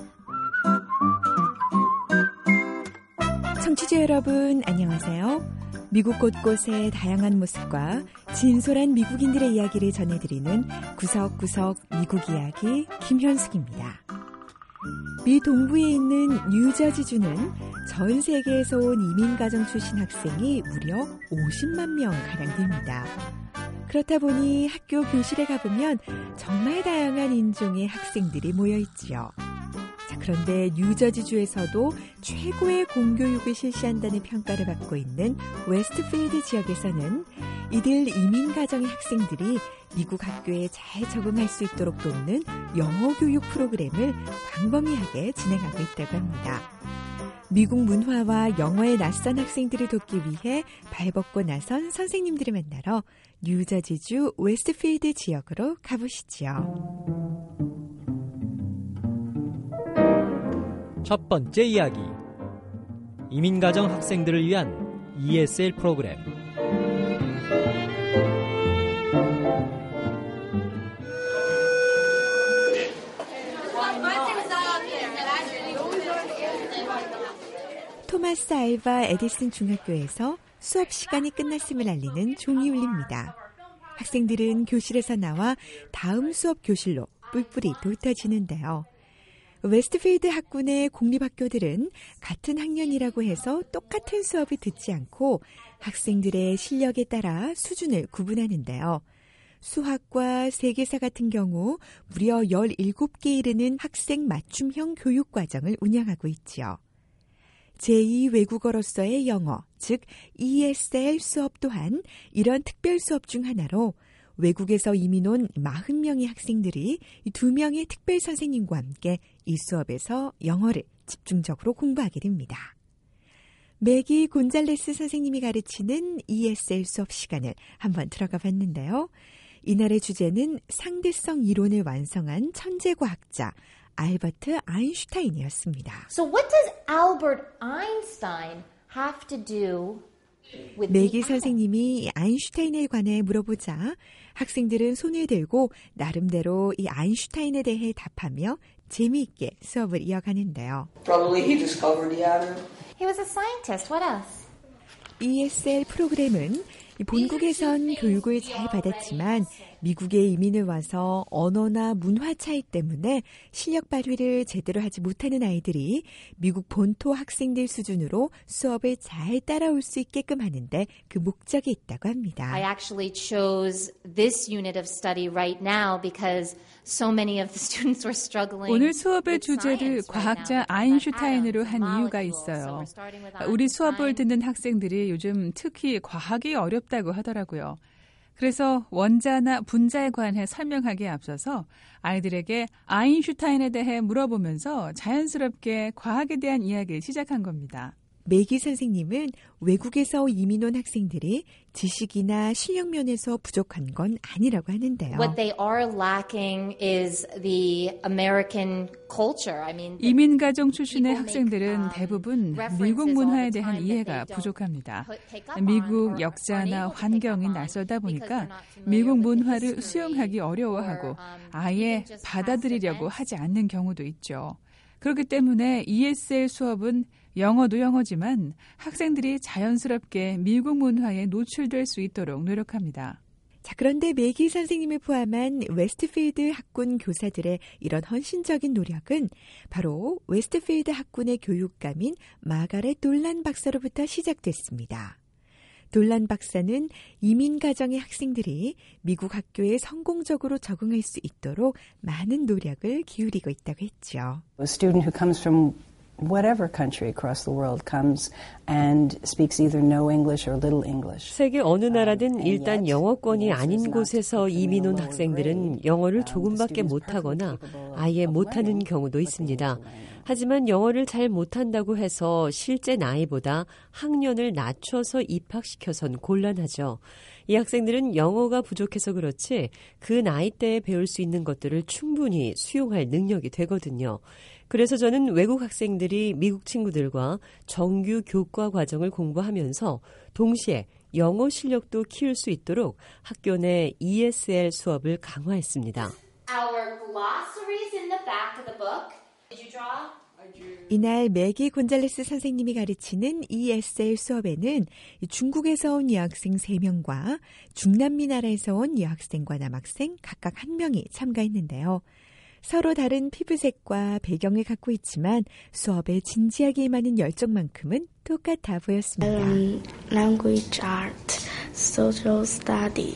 [SPEAKER 13] 청취자 여러분 안녕하세요. 미국 곳곳의 다양한 모습과 진솔한 미국인들의 이야기를 전해드리는 구석구석 미국 이야기 김현숙입니다. 미 동부에 있는 뉴저지주는 전 세계에서 온 이민가정 출신 학생이 무려 50만 명가량 됩니다. 그렇다 보니 학교 교실에 가보면 정말 다양한 인종의 학생들이 모여있지요. 그런데 뉴저지주에서도 최고의 공교육을 실시한다는 평가를 받고 있는 웨스트필드 지역에서는 이들 이민가정의 학생들이 미국 학교에 잘 적응할 수 있도록 돕는 영어 교육 프로그램을 광범위하게 진행하고 있다고 합니다. 미국 문화와 영어에 낯선 학생들을 돕기 위해 발벗고 나선 선생님들을 만나러 뉴저지주 웨스트필드 지역으로 가보시죠.
[SPEAKER 2] 첫 번째 이야기. 이민가정 학생들을 위한 ESL 프로그램.
[SPEAKER 13] 토마스 알바 에디슨 중학교에서 수업 시간이 끝났음을 알리는 종이 울립니다. 학생들은 교실에서 나와 다음 수업 교실로 뿔뿔이 흩어지는데요. 웨스트필드 학군의 공립학교들은 같은 학년이라고 해서 똑같은 수업을 듣지 않고 학생들의 실력에 따라 수준을 구분하는데요. 수학과 세계사 같은 경우 무려 17개에 이르는 학생 맞춤형 교육과정을 운영하고 있지요. 제2 외국어로서의 영어, 즉 ESL 수업 또한 이런 특별 수업 중 하나로 외국에서 이민 온 40명의 학생들이 2명의 특별 선생님과 함께 이 수업에서 영어를 집중적으로 공부하게 됩니다. 매기 곤잘레스 선생님이 가르치는 ESL 수업 시간을 한번 들어가 봤는데요. 이날의 주제는 상대성 이론을 완성한 천재 과학자 알버트 아인슈타인이었습니다.
[SPEAKER 14] So what does Albert Einstein have to do with
[SPEAKER 13] 매기 선생님이 아인슈타인에 관해 물어보자 학생들은 손을 들고 나름대로 이 아인슈타인에 대해 답하며 재미있게 수업을 이어가는데요.
[SPEAKER 14] Probably he discovered the atom. He was a scientist. What else?
[SPEAKER 13] ESL 프로그램은 본국에선 교육을 잘 받았지만 미국에 이민을 와서 언어나 문화 차이 때문에 실력 발휘를 제대로 하지 못하는 아이들이 미국 본토 학생들 수준으로 수업을 잘 따라올 수 있게끔 하는데 그 목적이 있다고 합니다.
[SPEAKER 14] I actually chose this unit of study right now because so many of the students were struggling.
[SPEAKER 6] 오늘 수업의 주제를 과학자 아인슈타인으로 한 이유가 있어요. 우리 수업을 듣는 학생들이 요즘 특히 과학이 어렵다고 하더라고요. 그래서 원자나 분자에 관해 설명하기에 앞서서 아이들에게 아인슈타인에 대해 물어보면서 자연스럽게 과학에 대한 이야기를 시작한 겁니다.
[SPEAKER 13] 매기 선생님은 외국에서 이민 온 학생들이 지식이나 실력 면에서 부족한 건 아니라고 하는데요.
[SPEAKER 14] What they are lacking is the American culture. I mean,
[SPEAKER 6] 이민 가정 출신의 학생들은 대부분 미국 문화에 대한 이해가 부족합니다. 미국 역사나 환경이 낯설다 보니까 미국 문화를 수용하기 어려워하고 아예 받아들이려고 하지 않는 경우도 있죠. 그렇기 때문에 ESL 수업은 영어도 영어지만 학생들이 자연스럽게 미국 문화에 노출될 수 있도록 노력합니다.
[SPEAKER 13] 자, 그런데 매기 선생님을 포함한 웨스트필드 학군 교사들의 이런 헌신적인 노력은 바로 웨스트필드 학군의 교육감인 마가렛 돌란 박사로부터 시작됐습니다. 돌란 박사는 이민 가정의 학생들이 미국 학교에 성공적으로 적응할 수 있도록 많은 노력을 기울이고 있다고 했죠.
[SPEAKER 15] A student who comes from whatever country across the world comes and speaks either no English or little English.
[SPEAKER 16] 세계 어느 나라든 일단 영어권이 아닌 곳에서 이민 온 학생들은 영어를 조금밖에 못하거나 아예 못하는 경우도 있습니다. 하지만 영어를 잘 못한다고 해서 실제 나이보다 학년을 낮춰서 입학시켜선 곤란하죠. 이 학생들은 영어가 부족해서 그렇지 그 나이대에 배울 수 있는 것들을 충분히 수용할 능력이 되거든요. 그래서 저는 외국 학생들이 미국 친구들과 정규 교과 과정을 공부하면서 동시에 영어 실력도 키울 수 있도록 학교 내 ESL 수업을 강화했습니다.
[SPEAKER 14] Our glossaries in the back of the book. Did you draw?
[SPEAKER 13] 이날 매기 곤잘레스 선생님이 가르치는 ESL 수업에는 중국에서 온 여학생 3명과 중남미 나라에서 온 여학생과 남학생 각각 1명이 참가했는데요. 서로 다른 피부색과 배경을 갖고 있지만 수업에 진지하게 임하는 열정만큼은 똑같아 보였습니다.
[SPEAKER 17] Language art, social study.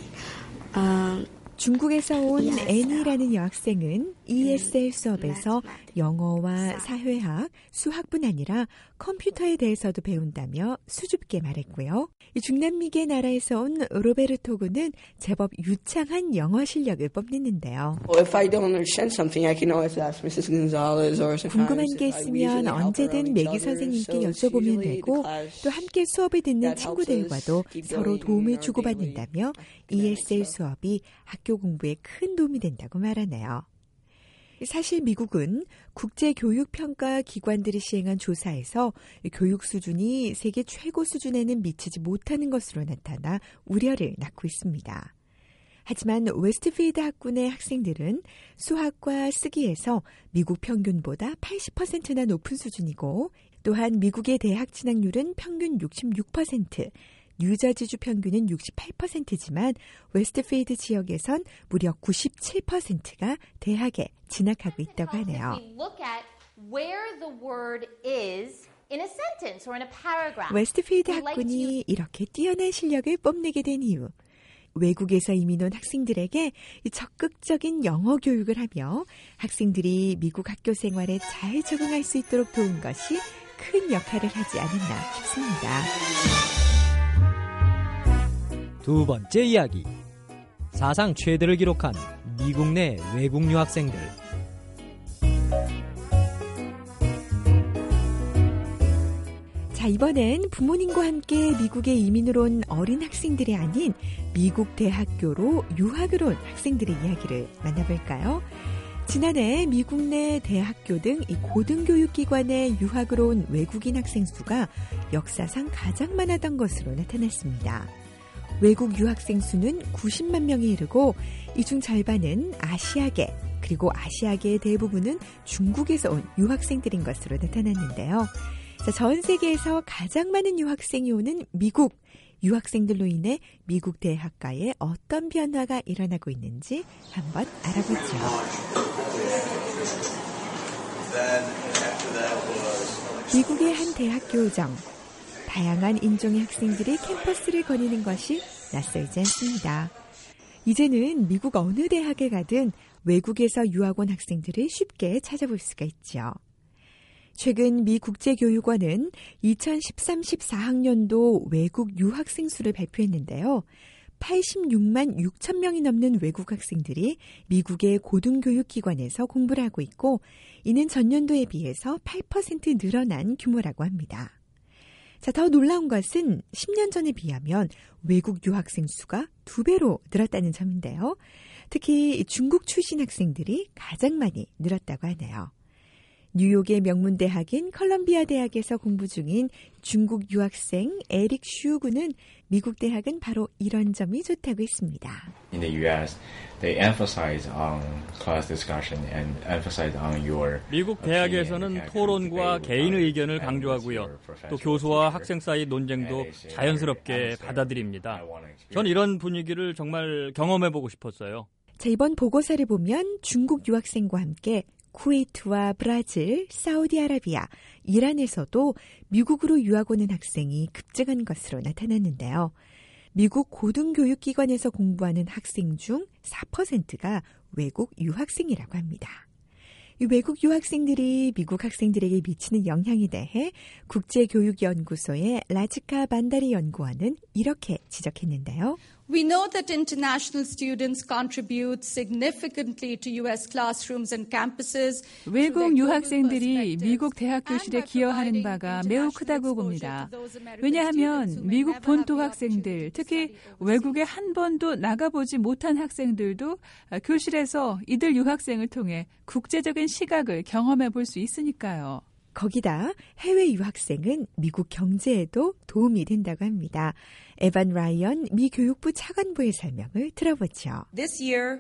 [SPEAKER 13] 중국에서 온 애니라는 여학생은 ESL 수업에서 영어와 사회학, 수학뿐 아니라 컴퓨터에 대해서도 배운다며 수줍게 말했고요. 중남미계 나라에서 온 로베르토 군은 제법 유창한 영어 실력을 뽐냈는데요. 궁금한 게 있으면 언제든 매기 선생님께 여쭤보면 되고 또 함께 수업을 듣는 친구들과도 서로 도움을 주고받는다며 ESL 수업이 학교 공부에 큰 도움이 된다고 말하네요. 사실 미국은 국제교육평가 기관들이 시행한 조사에서 교육 수준이 세계 최고 수준에는 미치지 못하는 것으로 나타나 우려를 낳고 있습니다. 하지만 웨스트필드 학군의 학생들은 수학과 쓰기에서 미국 평균보다 80%나 높은 수준이고 또한 미국의 대학 진학률은 평균 66%, 뉴저지주 평균은 68%지만 웨스트필드 지역에선 무려 97%가 대학에 진학하고 있다고 하네요. 웨스트필드 학군이 이렇게 뛰어난 실력을 뽐내게 된 이유. 외국에서 이민 온 학생들에게 적극적인 영어 교육을 하며 학생들이 미국 학교 생활에 잘 적응할 수 있도록 도운 것이 큰 역할을 하지 않았나 싶습니다.
[SPEAKER 2] 두 번째 이야기. 사상 최대를 기록한 미국 내 외국 유학생들.
[SPEAKER 13] 자, 이번엔 부모님과 함께 미국에 이민을 온 어린 학생들이 아닌 미국 대학교로 유학을 온 학생들의 이야기를 만나볼까요? 지난해 미국 내 대학교 등 이 고등교육기관에 유학을 온 외국인 학생 수가 역사상 가장 많았던 것으로 나타났습니다. 외국 유학생 수는 90만 명에 이르고 이 중 절반은 아시아계, 그리고 아시아계의 대부분은 중국에서 온 유학생들인 것으로 나타났는데요. 자, 전 세계에서 가장 많은 유학생이 오는 미국, 유학생들로 인해 미국 대학가에 어떤 변화가 일어나고 있는지 한번 알아보죠. 미국의 한 대학 교정. 다양한 인종의 학생들이 캠퍼스를 거니는 것이 낯설지 않습니다. 이제는 미국 어느 대학에 가든 외국에서 유학 온 학생들을 쉽게 찾아볼 수가 있죠. 최근 미 국제교육원은 2013-14학년도 외국 유학생 수를 발표했는데요. 86만 6천 명이 넘는 외국 학생들이 미국의 고등교육기관에서 공부를 하고 있고 이는 전년도에 비해서 8% 늘어난 규모라고 합니다. 자, 더 놀라운 것은 10년 전에 비하면 외국 유학생 수가 2배로 늘었다는 점인데요. 특히 중국 출신 학생들이 가장 많이 늘었다고 하네요. 뉴욕의 명문대학인 컬럼비아 대학에서 공부 중인 중국 유학생 에릭 슈군은 미국 대학은 바로 이런 점이 좋다고 했습니다.
[SPEAKER 3] In the US, they emphasize on class discussion and emphasize on your
[SPEAKER 5] 미국 대학에서는 토론과 개인 의견을 강조하고요. 또 교수와 학생 사이 논쟁도 자연스럽게 받아들입니다. 전 이런 분위기를 정말 경험해보고 싶었어요.
[SPEAKER 13] 자, 이번 보고서를 보면 중국 유학생과 함께 쿠웨이트와 브라질, 사우디아라비아, 이란에서도 미국으로 유학 오는 학생이 급증한 것으로 나타났는데요. 미국 고등교육기관에서 공부하는 학생 중 4%가 외국 유학생이라고 합니다. 이 외국 유학생들이 미국 학생들에게 미치는 영향에 대해 국제교육연구소의 라지카 반다리 연구원은 이렇게 지적했는데요.
[SPEAKER 18] We know that international students contribute significantly to U.S. classrooms and campuses.
[SPEAKER 6] 외국 유학생들이 미국 대학 교실에 기여하는 바가 매우 크다고 봅니다. 왜냐하면 미국 본토 학생들, 특히 외국에 한 번도 나가보지 못한 학생들도 교실에서 이들 유학생을 통해 국제적인 시각을 경험해 볼 수 있으니까요.
[SPEAKER 13] 거기다 해외 유학생은 미국 경제에도 도움이 된다고 합니다. 에반 라이언 미 교육부 차관보의 설명을 들어보죠.
[SPEAKER 19] This year,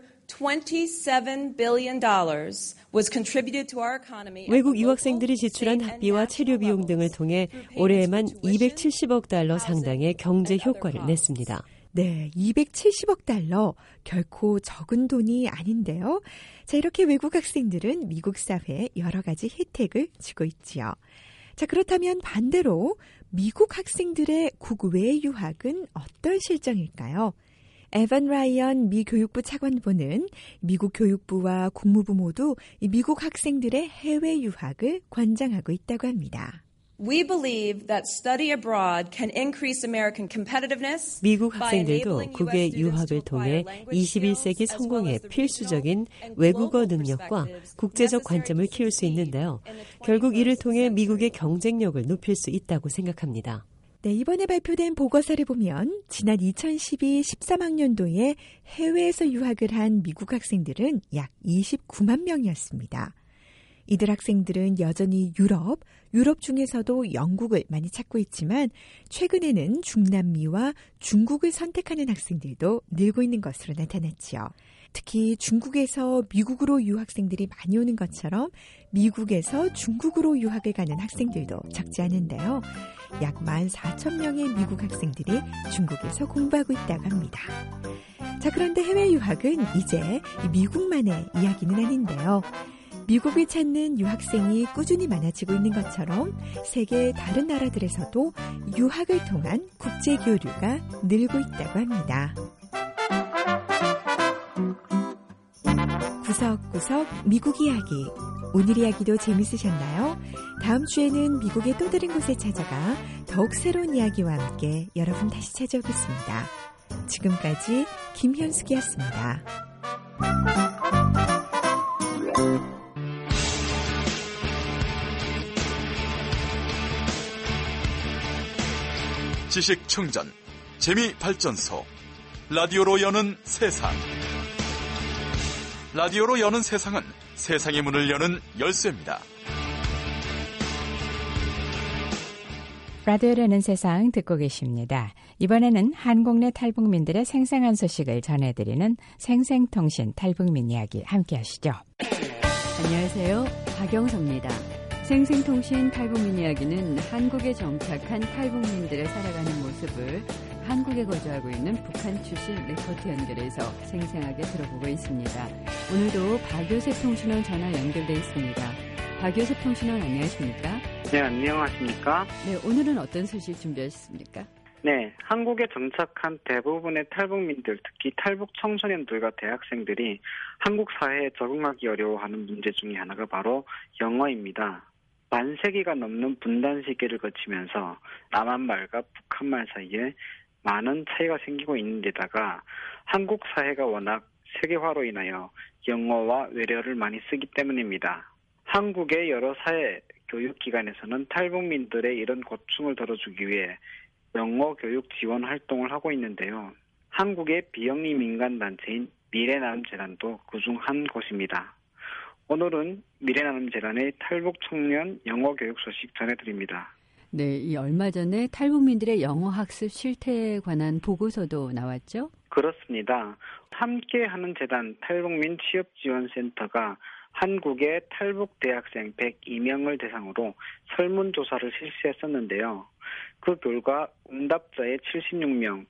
[SPEAKER 19] $27 billion was contributed to our economy.
[SPEAKER 16] 외국 유학생들이 지출한 학비와 체류 비용 등을 통해 올해에만 270억 달러 상당의 경제 효과를 냈습니다.
[SPEAKER 13] 네, 270억 달러. 결코 적은 돈이 아닌데요. 자, 이렇게 외국 학생들은 미국 사회에 여러 가지 혜택을 주고 있지요. 자, 그렇다면 반대로 미국 학생들의 국외 유학은 어떤 실정일까요? 에반 라이언 미 교육부 차관보는 미국 교육부와 국무부 모두 미국 학생들의 해외 유학을 권장하고 있다고 합니다.
[SPEAKER 19] We believe that study abroad can increase American competitiveness.
[SPEAKER 16] 미국 학생들도 국외 유학을 통해 21세기 성공에 필수적인 외국어 능력과 국제적 관점을 키울 수 있는데요. 결국 이를 통해 미국의 경쟁력을 높일 수 있다고 생각합니다.
[SPEAKER 13] 네, 이번에 발표된 보고서를 보면 지난 2012-13학년도에 해외에서 유학을 한 미국 학생들은 약 29만 명이었습니다. 이들 학생들은 여전히 유럽 중에서도 영국을 많이 찾고 있지만 최근에는 중남미와 중국을 선택하는 학생들도 늘고 있는 것으로 나타났지요. 특히 중국에서 미국으로 유학생들이 많이 오는 것처럼 미국에서 중국으로 유학을 가는 학생들도 적지 않은데요. 약 14,000명의 미국 학생들이 중국에서 공부하고 있다고 합니다. 자, 그런데 해외 유학은 이제 미국만의 이야기는 아닌데요. 미국을 찾는 유학생이 꾸준히 많아지고 있는 것처럼 세계 다른 나라들에서도 유학을 통한 국제 교류가 늘고 있다고 합니다. 구석구석 미국 이야기. 오늘 이야기도 재밌으셨나요? 다음 주에는 미국의 또 다른 곳에 찾아가 더욱 새로운 이야기와 함께 여러분 다시 찾아오겠습니다. 지금까지 김현숙이었습니다.
[SPEAKER 12] 지식 충전, 재미 발전소, 라디오로 여는 세상. 라디오로 여는 세상은 세상의 문을 여는 열쇠입니다.
[SPEAKER 26] 라디오로 여는 세상 듣고 계십니다. 이번에는 한국 내 탈북민들의 생생한 소식을 전해드리는 생생통신 탈북민 이야기 함께 하시죠.
[SPEAKER 20] 안녕하세요. 박영서입니다. 생생통신 탈북민 이야기는 한국에 정착한 탈북민들의 살아가는 모습을 한국에 거주하고 있는 북한 출신 리포터 연결해서 생생하게 들어보고 있습니다. 오늘도 박요셉 통신원 전화 연결돼 있습니다. 박요셉 통신원 안녕하십니까?
[SPEAKER 21] 네, 안녕하십니까?
[SPEAKER 20] 네, 오늘은 어떤 소식 준비하셨습니까?
[SPEAKER 21] 네, 한국에 정착한 대부분의 탈북민들, 특히 탈북 청소년들과 대학생들이 한국 사회에 적응하기 어려워하는 문제 중에 하나가 바로 영어입니다. 반세기가 넘는 분단 시기를 거치면서 남한말과 북한말 사이에 많은 차이가 생기고 있는 데다가 한국 사회가 워낙 세계화로 인하여 영어와 외래어를 많이 쓰기 때문입니다. 한국의 여러 사회 교육기관에서는 탈북민들의 이런 고충을 덜어주기 위해 영어 교육 지원 활동을 하고 있는데요. 한국의 비영리 민간단체인 미래나눔재단도 그중 한 곳입니다. 오늘은 미래나눔재단의 탈북 청년 영어 교육 소식 전해드립니다.
[SPEAKER 20] 네, 이 얼마 전에 탈북민들의 영어 학습 실태에 관한 보고서도 나왔죠?
[SPEAKER 21] 그렇습니다. 함께하는 재단 탈북민 취업지원센터가 한국의 탈북 대학생 102명을 대상으로 설문조사를 실시했었는데요. 그 결과 응답자의 76명,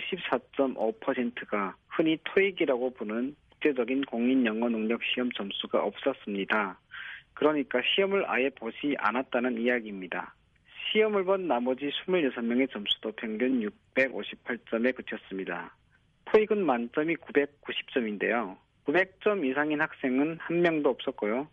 [SPEAKER 21] 74.5%가 흔히 토익이라고 부르는 국제적인 공인 영어 능력 시험 점수가 없었습니다. 그러니까 시험을 아예 보지 않았다는 이야기입니다. 시험을 본 나머지 26명의 점수도 평균 658점에 그쳤습니다. 토익은 만점이 990점인데요. 900점 이상인 학생은 한 명도 없었고요.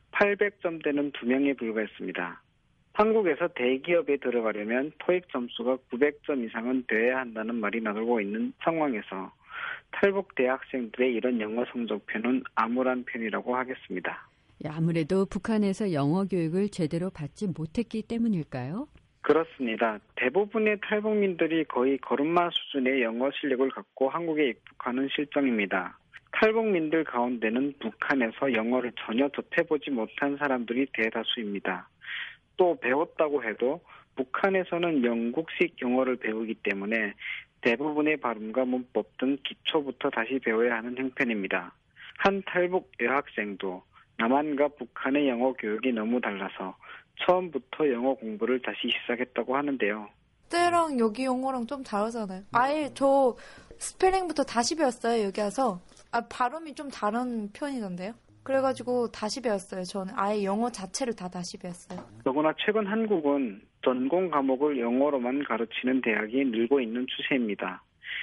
[SPEAKER 21] 800점대는 2명에 불과했습니다. 한국에서 대기업에 들어가려면 토익 점수가 900점 이상은 돼야 한다는 말이 나돌고 있는 상황에서 탈북 대학생들의 이런 영어 성적표는 암울한 편이라고 하겠습니다.
[SPEAKER 20] 아무래도 북한에서 영어 교육을 제대로 받지 못했기 때문일까요?
[SPEAKER 21] 그렇습니다. 대부분의 탈북민들이 거의 걸음마 수준의 영어 실력을 갖고 한국에 입국하는 실정입니다. 탈북민들 가운데는 북한에서 영어를 전혀 접해보지 못한 사람들이 대다수입니다. 또 배웠다고 해도 북한에서는 영국식 영어를 배우기 때문에 대부분의 발음과 문법 등 기초부터 다시 배워야 하는 형편입니다. 한 탈북 여학생도 남한과 북한의 영어 교육이 너무 달라서 처음부터 영어 공부를 다시 시작했다고 하는데요.
[SPEAKER 22] 그때랑 여기 영어랑 좀 다르잖아요. 아예 저 스펠링부터 다시 배웠어요, 여기 와서. 발음이 좀 다른 편이던데요. 그래가지고 다시 배웠어요. 저는 아예 영어 자체를 다 다시 배웠어요.
[SPEAKER 21] 더구나 최근 한국은 전공 과목을 영어로만 가르치는 대학이 늘고 있는 추세입니다.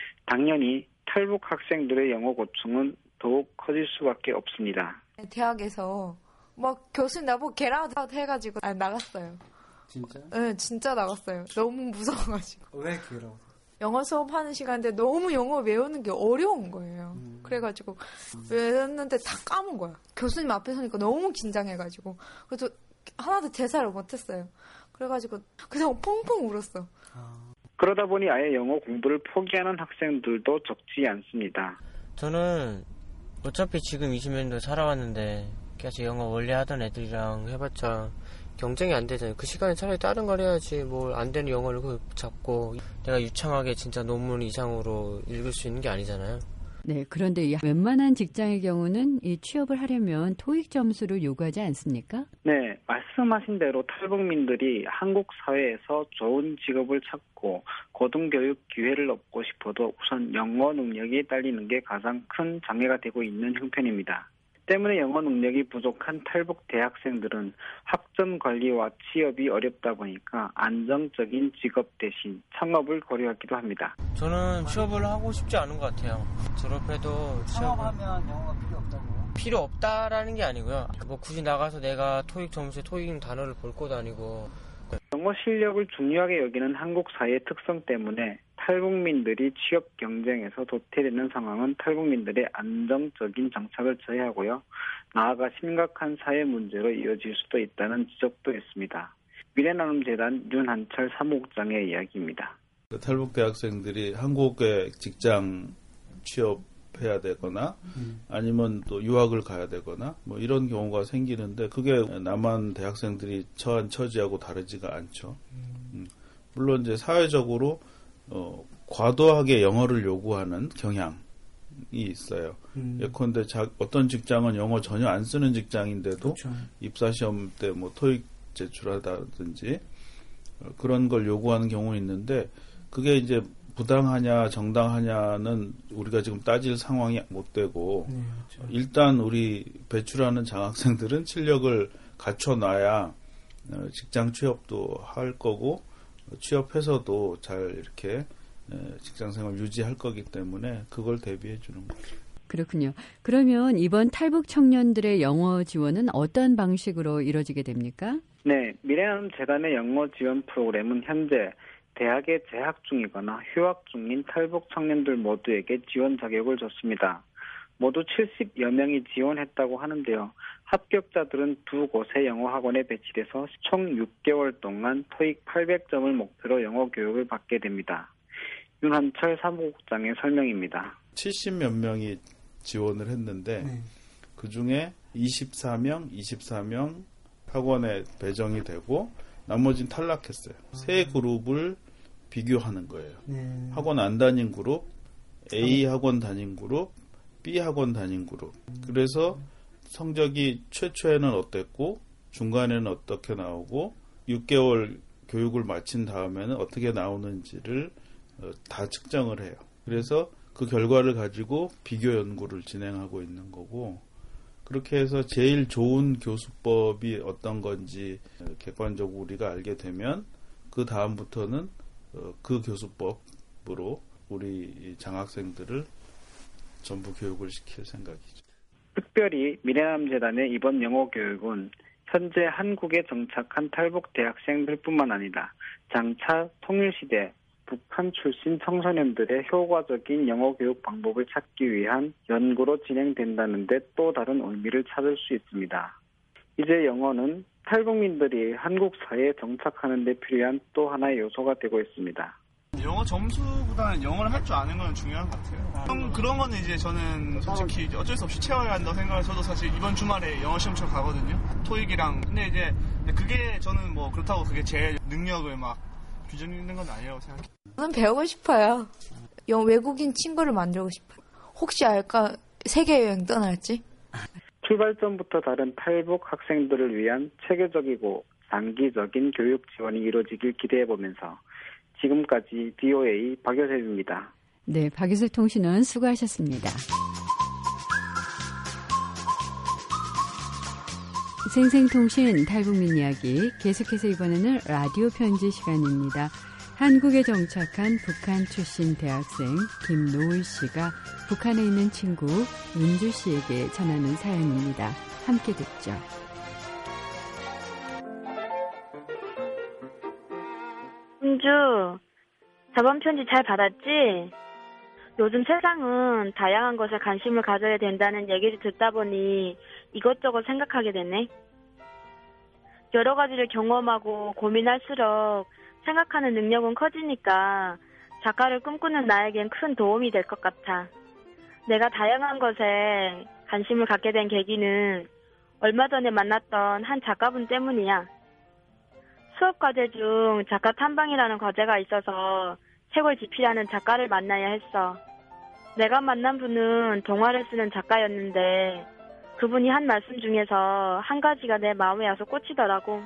[SPEAKER 21] 당연히 탈북 학생들의 영어 고충은 더욱 커질 수밖에 없습니다.
[SPEAKER 22] 대학에서 막 교수님 나보고 겟아웃 해가지고 나갔어요.
[SPEAKER 8] 진짜?
[SPEAKER 22] 네, 진짜 나갔어요. 너무 무서워가지고.
[SPEAKER 8] 왜 겟아웃?
[SPEAKER 22] 영어 수업하는 시간인데 너무 영어 외우는 게 어려운 거예요. 그래가지고 외웠는데 다 까먹은 거야. 교수님 앞에 서니까 너무 긴장해가지고. 그래서 하나도 대사를 못했어요. 그래가지고 그냥 펑펑 울었어.
[SPEAKER 21] 그러다 보니 아예 영어 공부를 포기하는 학생들도 적지 않습니다.
[SPEAKER 23] 저는 어차피 지금 20년도 살아왔는데
[SPEAKER 1] 그래서 영어 원래 하던 애들이랑 해봤자 경쟁이 안 되잖아요. 그 시간에 차라리 다른 걸 해야지 뭘 안 되는 영어를 잡고 내가 유창하게 진짜 논문 이상으로 읽을 수 있는 게 아니잖아요.
[SPEAKER 20] 네, 그런데 이 웬만한 직장의 경우는 이 취업을 하려면 토익 점수를 요구하지 않습니까?
[SPEAKER 21] 네, 말씀하신 대로 탈북민들이 한국 사회에서 좋은 직업을 찾고 고등교육 기회를 얻고 싶어도 우선 영어 능력이 딸리는 게 가장 큰 장애가 되고 있는 형편입니다. 때문에 영어 능력이 부족한 탈북 대학생들은 학점 관리와 취업이 어렵다 보니까 안정적인 직업 대신 창업을 고려하기도 합니다.
[SPEAKER 1] 저는 취업을 하고 싶지 않은 것 같아요. 졸업해도
[SPEAKER 8] 창업하면 영어가 필요 없다고요?
[SPEAKER 1] 필요 없다라는 게 아니고요. 뭐 굳이 나가서 내가 토익 점수에 토익 단어를 볼 것도 아니고.
[SPEAKER 21] 영어 실력을 중요하게 여기는 한국 사회의 특성 때문에 탈북민들이 취업 경쟁에서 도태되는 상황은 탈북민들의 안정적인 정착을 저해하고요. 나아가 심각한 사회 문제로 이어질 수도 있다는 지적도 있습니다. 미래나눔재단 윤한철 사무국장의 이야기입니다.
[SPEAKER 4] 탈북 대학생들이 한국에 직장 취업해야 되거나 아니면 또 유학을 가야 되거나 뭐 이런 경우가 생기는데 그게 남한 대학생들이 처한 처지하고 다르지가 않죠. 물론 이제 사회적으로 과도하게 영어를 요구하는 경향이 있어요. 예컨대 어떤 직장은 영어 전혀 안 쓰는 직장인데도 그렇죠. 입사시험 때 뭐 토익 제출하다든지 그런 걸 요구하는 경우는 있는데 그게 이제 부당하냐 정당하냐는 우리가 지금 따질 상황이 못 되고 그렇죠. 일단 우리 배출하는 장학생들은 실력을 갖춰놔야 직장 취업도 할 거고 취업해서도 잘 이렇게 직장생활 유지할 거기 때문에 그걸 대비해 주는 거죠.
[SPEAKER 20] 그렇군요. 그러면 이번 탈북 청년들의 영어 지원은 어떤 방식으로 이루어지게 됩니까?
[SPEAKER 21] 네, 미래나눔재단의 영어 지원 프로그램은 현재 대학에 재학 중이거나 휴학 중인 탈북 청년들 모두에게 지원 자격을 줬습니다. 모두 70여 명이 지원했다고 하는데요. 합격자들은 두 곳의 영어 학원에 배치돼서 총 6개월 동안 토익 800점을 목표로 영어 교육을 받게 됩니다. 윤한철 사무국장의 설명입니다.
[SPEAKER 4] 70몇 명이 지원을 했는데 그중에 24명 학원에 배정이 되고 나머지는 탈락했어요. 세 그룹을 비교하는 거예요. 학원 안 다닌 그룹, A 학원 다닌 그룹, B 학원 다닌 그룹. 그래서 성적이 최초에는 어땠고 중간에는 어떻게 나오고 6개월 교육을 마친 다음에는 어떻게 나오는지를 다 측정을 해요. 그래서 그 결과를 가지고 비교 연구를 진행하고 있는 거고 그렇게 해서 제일 좋은 교수법이 어떤 건지 객관적으로 우리가 알게 되면 그 다음부터는 그 교수법으로 우리 장학생들을 전부 교육을 시킬 생각이죠.
[SPEAKER 21] 특별히 미래나눔재단의 이번 영어 교육은 현재 한국에 정착한 탈북 대학생들뿐만 아니라 장차 통일시대 북한 출신 청소년들의 효과적인 영어 교육 방법을 찾기 위한 연구로 진행된다는 데 또 다른 의미를 찾을 수 있습니다. 이제 영어는 탈북민들이 한국 사회에 정착하는 데 필요한 또 하나의 요소가 되고 있습니다.
[SPEAKER 9] 영어 점수보다는 영어를 할 줄 아는 건 중요한 것 같아요. 그런 거는 이제 저는 솔직히 어쩔 수 없이 채워야 한다고 생각을 저도 사실 이번 주말에 영어 시험 치러 가거든요. 토익이랑. 근데 이제 그게 저는 뭐 그렇다고 그게 제 능력을 막 규정 있는 건 아니라고 생각해요.
[SPEAKER 22] 저는 배우고 싶어요. 외국인 친구를 만들고 싶어요. 혹시 알까? 세계 여행 떠날지?
[SPEAKER 21] 출발점부터 다른 탈북 학생들을 위한 체계적이고 장기적인 교육 지원이 이루어지길 기대해보면서 지금까지 VOA 박여셉입니다.
[SPEAKER 20] 네, 박여셉 통신원 수고하셨습니다. 생생통신 탈북민 이야기 계속해서 이번에는 라디오 편지 시간입니다. 한국에 정착한 북한 출신 대학생 김노을 씨가 북한에 있는 친구 은주 씨에게 전하는 사연입니다. 함께 듣죠.
[SPEAKER 23] 은주, 저번 편지 잘 받았지? 요즘 세상은 다양한 것에 관심을 가져야 된다는 얘기를 듣다 보니 이것저것 생각하게 되네. 여러 가지를 경험하고 고민할수록 생각하는 능력은 커지니까 작가를 꿈꾸는 나에겐 큰 도움이 될 것 같아. 내가 다양한 것에 관심을 갖게 된 계기는 얼마 전에 만났던 한 작가분 때문이야. 수업 과제 중 작가 탐방이라는 과제가 있어서 책을 집필하는 작가를 만나야 했어. 내가 만난 분은 동화를 쓰는 작가였는데 그분이 한 말씀 중에서 한 가지가 내 마음에 와서 꽂히더라고.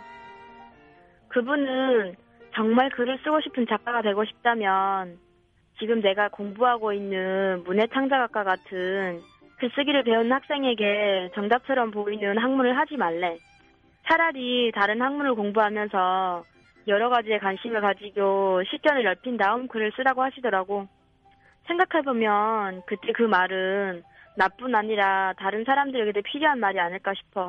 [SPEAKER 23] 그분은 정말 글을 쓰고 싶은 작가가 되고 싶다면 지금 내가 공부하고 있는 문해창작학과 같은 글쓰기를 배우는 학생에게 정답처럼 보이는 학문을 하지 말래. 차라리 다른 학문을 공부하면서 여러 가지에 관심을 가지고 식견을 넓힌 다음 글을 쓰라고 하시더라고. 생각해보면 그때 그 말은 나뿐 아니라 다른 사람들에게도 필요한 말이 아닐까 싶어.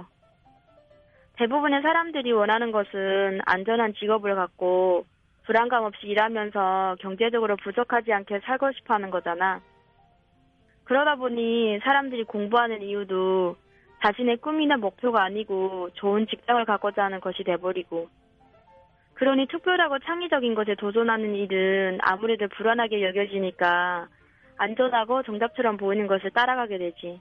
[SPEAKER 23] 대부분의 사람들이 원하는 것은 안전한 직업을 갖고 불안감 없이 일하면서 경제적으로 부족하지 않게 살고 싶어 하는 거잖아. 그러다 보니 사람들이 공부하는 이유도 자신의 꿈이나 목표가 아니고 좋은 직장을 갖고자 하는 것이 돼버리고, 그러니 특별하고 창의적인 것에 도전하는 일은 아무래도 불안하게 여겨지니까 안전하고 정답처럼 보이는 것을 따라가게 되지.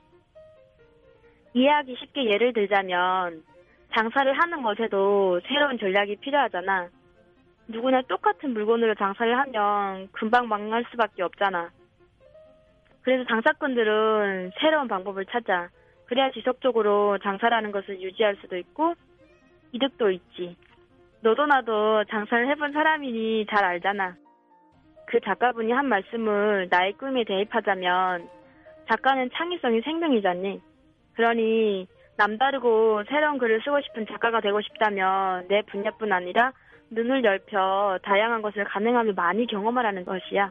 [SPEAKER 23] 이해하기 쉽게 예를 들자면 장사를 하는 것에도 새로운 전략이 필요하잖아. 누구나 똑같은 물건으로 장사를 하면 금방 망할 수밖에 없잖아. 그래서 장사꾼들은 새로운 방법을 찾아. 그래야 지속적으로 장사라는 것을 유지할 수도 있고 이득도 있지. 너도 나도 장사를 해본 사람이니 잘 알잖아. 그 작가분이 한 말씀을 나의 꿈에 대입하자면 작가는 창의성이 생명이잖니. 그러니 남다르고 새로운 글을 쓰고 싶은 작가가 되고 싶다면 내 분야뿐 아니라 눈을 넓혀 다양한 것을 가능하면 많이 경험하라는 것이야.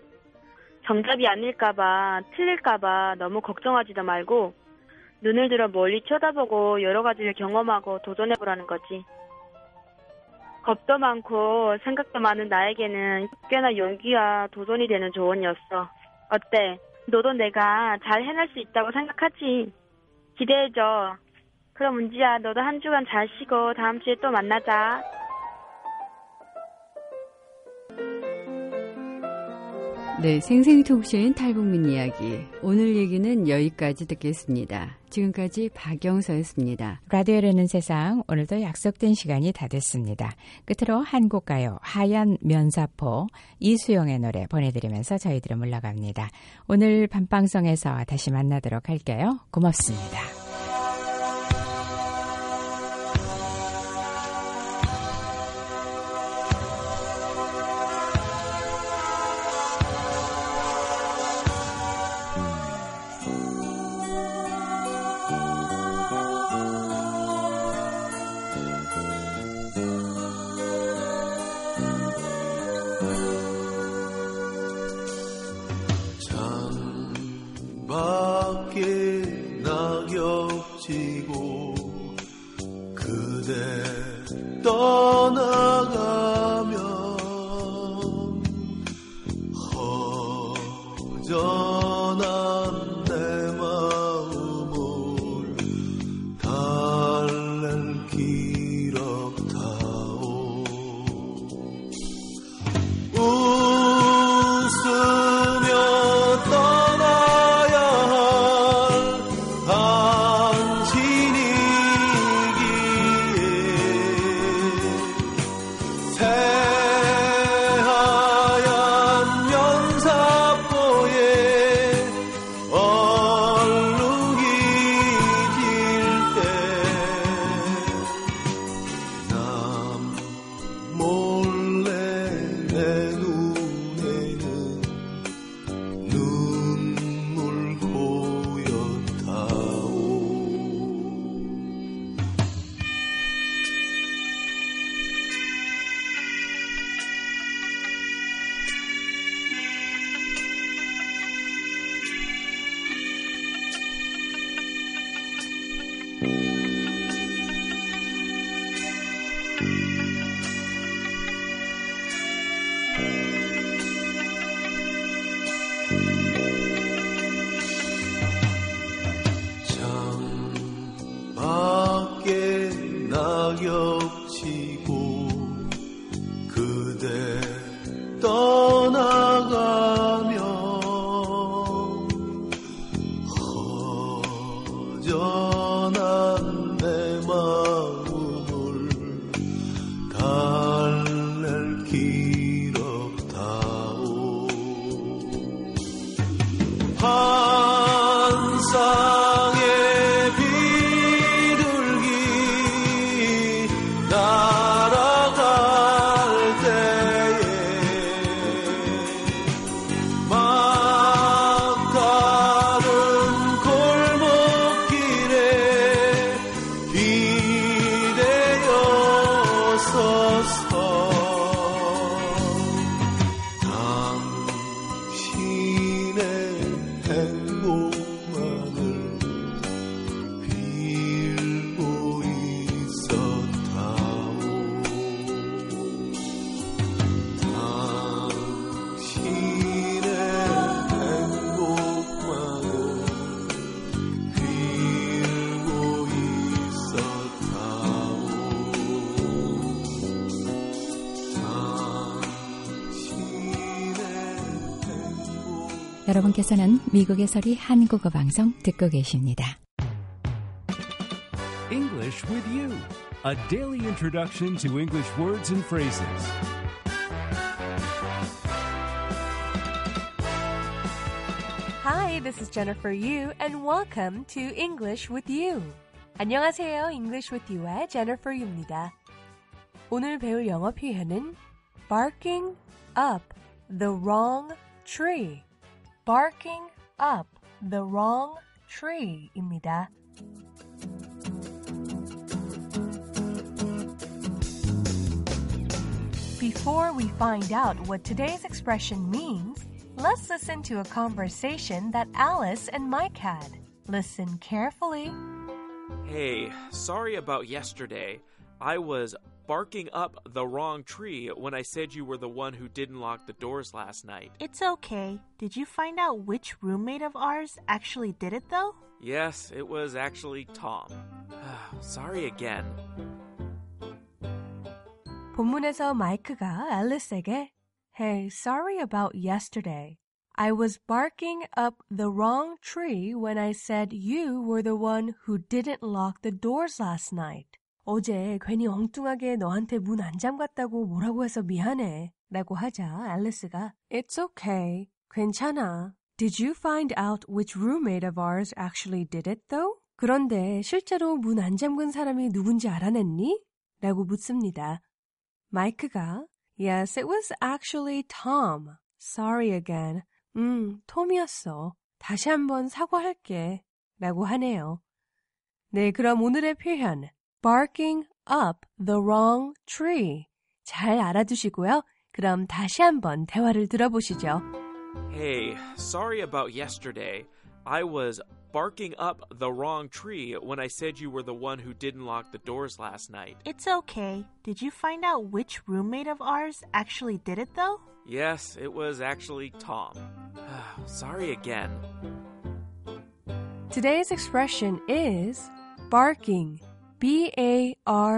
[SPEAKER 23] 정답이 아닐까봐, 틀릴까봐 너무 걱정하지도 말고 눈을 들어 멀리 쳐다보고 여러 가지를 경험하고 도전해보라는 거지. 겁도 많고 생각도 많은 나에게는 꽤나 용기와 도전이 되는 조언이었어. 어때? 너도 내가 잘 해낼 수 있다고 생각하지? 기대해줘. 그럼 은지야, 너도 한 주간 잘 쉬고 다음 주에 또 만나자.
[SPEAKER 20] 네, 생생통신 탈북민 이야기. 오늘 얘기는 여기까지 듣겠습니다. 지금까지 박영서였습니다.
[SPEAKER 26] 라디오라는 세상, 오늘도 약속된 시간이 다 됐습니다. 끝으로 한국 가요 하얀 면사포 이수영의 노래 보내드리면서 저희들은 물러갑니다. 오늘 밤방송에서 다시 만나도록 할게요. 고맙습니다.
[SPEAKER 7] 허전한 내
[SPEAKER 26] 여러분께서는 미국의 소리 한국어 방송 듣고 계십니다.
[SPEAKER 7] English with you, a daily introduction to English words and phrases.
[SPEAKER 10] Hi, this is Jennifer Yu, and welcome to English with You. 안녕하세요, English with You의 Jennifer Yu입니다. 오늘 배울 영어 표현은 barking up the wrong tree. barking up the wrong tree입니다. Before we find out what today's expression means, let's listen to a conversation that Alice and Mike had. Listen carefully.
[SPEAKER 11] Hey, sorry about yesterday. I was barking up the wrong tree when I said you were the one who didn't lock the doors last night.
[SPEAKER 15] It's okay. Did you find out which roommate of ours actually did it, though?
[SPEAKER 11] Yes, it was actually Tom. Sorry again.
[SPEAKER 10] 본문에서 마이크가 앨리스에게 Hey, sorry about yesterday. I was barking up the wrong tree when I said you were the one who didn't lock the doors last night. 어제 괜히 엉뚱하게 너한테 문 안 잠갔다고 뭐라고 해서 미안해 라고 하자 앨리스가 It's okay. 괜찮아. Did you find out which roommate of ours actually did it though? 그런데 실제로 문 안 잠근 사람이 누군지 알아냈니? 라고 묻습니다. 마이크가 Yes, it was actually Tom. Sorry again. 톰이었어. 다시 한번 사과할게. 라고 하네요. 네, 그럼 오늘의 표현 barking up the wrong tree. 잘 알아두시고요. 그럼 다시 한번 대화를 들어보시죠.
[SPEAKER 11] Hey, sorry about yesterday. I was barking up the wrong tree when I said you were the one who didn't lock the doors last night.
[SPEAKER 15] It's okay. Did you find out which roommate of ours actually did it, though?
[SPEAKER 11] Yes, it was actually Tom. Sorry again.
[SPEAKER 10] Today's expression is barking. B-A-R-K-I-N-G.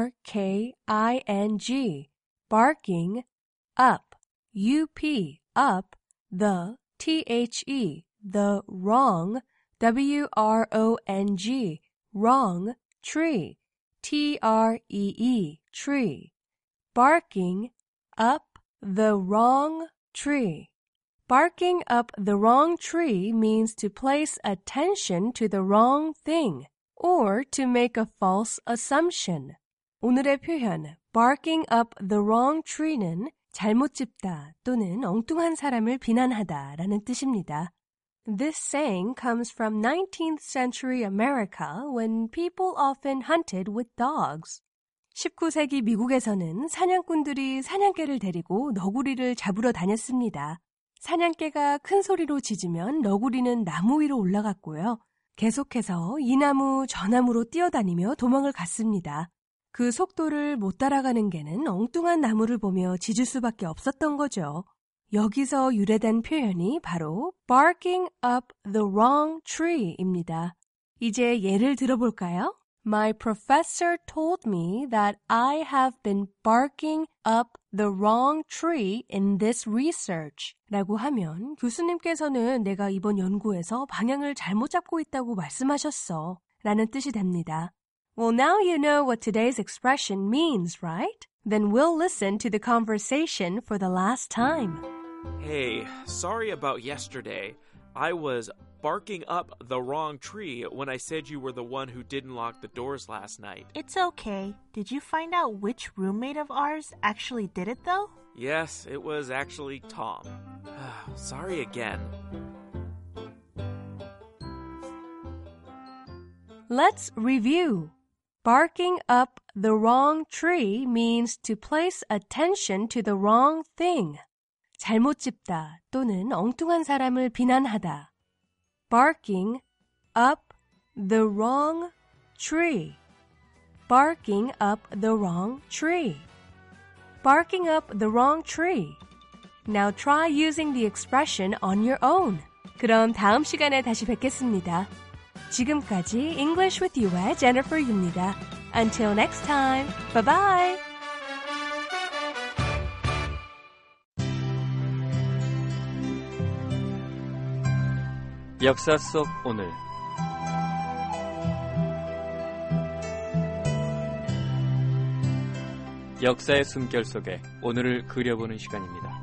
[SPEAKER 10] Barking up. U-P. Up. The. T-H-E. The wrong. W-R-O-N-G. Wrong. Tree. T-R-E-E. Tree. Barking up the wrong tree. Barking up the wrong tree means to place attention to the wrong thing or to make a false assumption. 오늘의 표현 barking up the wrong tree는 잘못 짚다 또는 엉뚱한 사람을 비난하다 라는 뜻입니다. This saying comes from 19th century America when people often hunted with dogs. 19세기 미국에서는 사냥꾼들이 사냥개를 데리고 너구리를 잡으러 다녔습니다. 사냥개가 큰 소리로 짖으면 너구리는 나무 위로 올라갔고요. 계속해서 이 나무 저 나무로 뛰어다니며 도망을 갔습니다. 그 속도를 못 따라가는 개는 엉뚱한 나무를 보며 짖을 수밖에 없었던 거죠. 여기서 유래된 표현이 바로 barking up the wrong tree입니다. 이제 예를 들어볼까요? My professor told me that I have been barking up the wrong tree in this research. 라고 하면 교수님께서는 내가 이번 연구에서 방향을 잘못 잡고 있다고 말씀하셨어. 라는 뜻이 됩니다. Well, now you know what today's expression means, right? Then we'll listen to the conversation for the last time.
[SPEAKER 11] Hey, sorry about yesterday. I was barking up the wrong tree when I said you were the one who didn't lock the doors last night.
[SPEAKER 15] It's okay. Did you find out which roommate of ours actually did it, though?
[SPEAKER 11] Yes, it was actually Tom. Sorry again.
[SPEAKER 10] Let's review. Barking up the wrong tree means to place attention to the wrong thing. 잘못 짚다 또는 엉뚱한 사람을 비난하다. Barking up the wrong tree. Barking up the wrong tree. Barking up the wrong tree. Now try using the expression on your own. 그럼 다음 시간에 다시 뵙겠습니다. 지금까지 English with You의 Jennifer Yu입니다. Until next time. Bye bye.
[SPEAKER 5] 역사 속 오늘. 역사의 숨결 속에 오늘을 그려보는 시간입니다.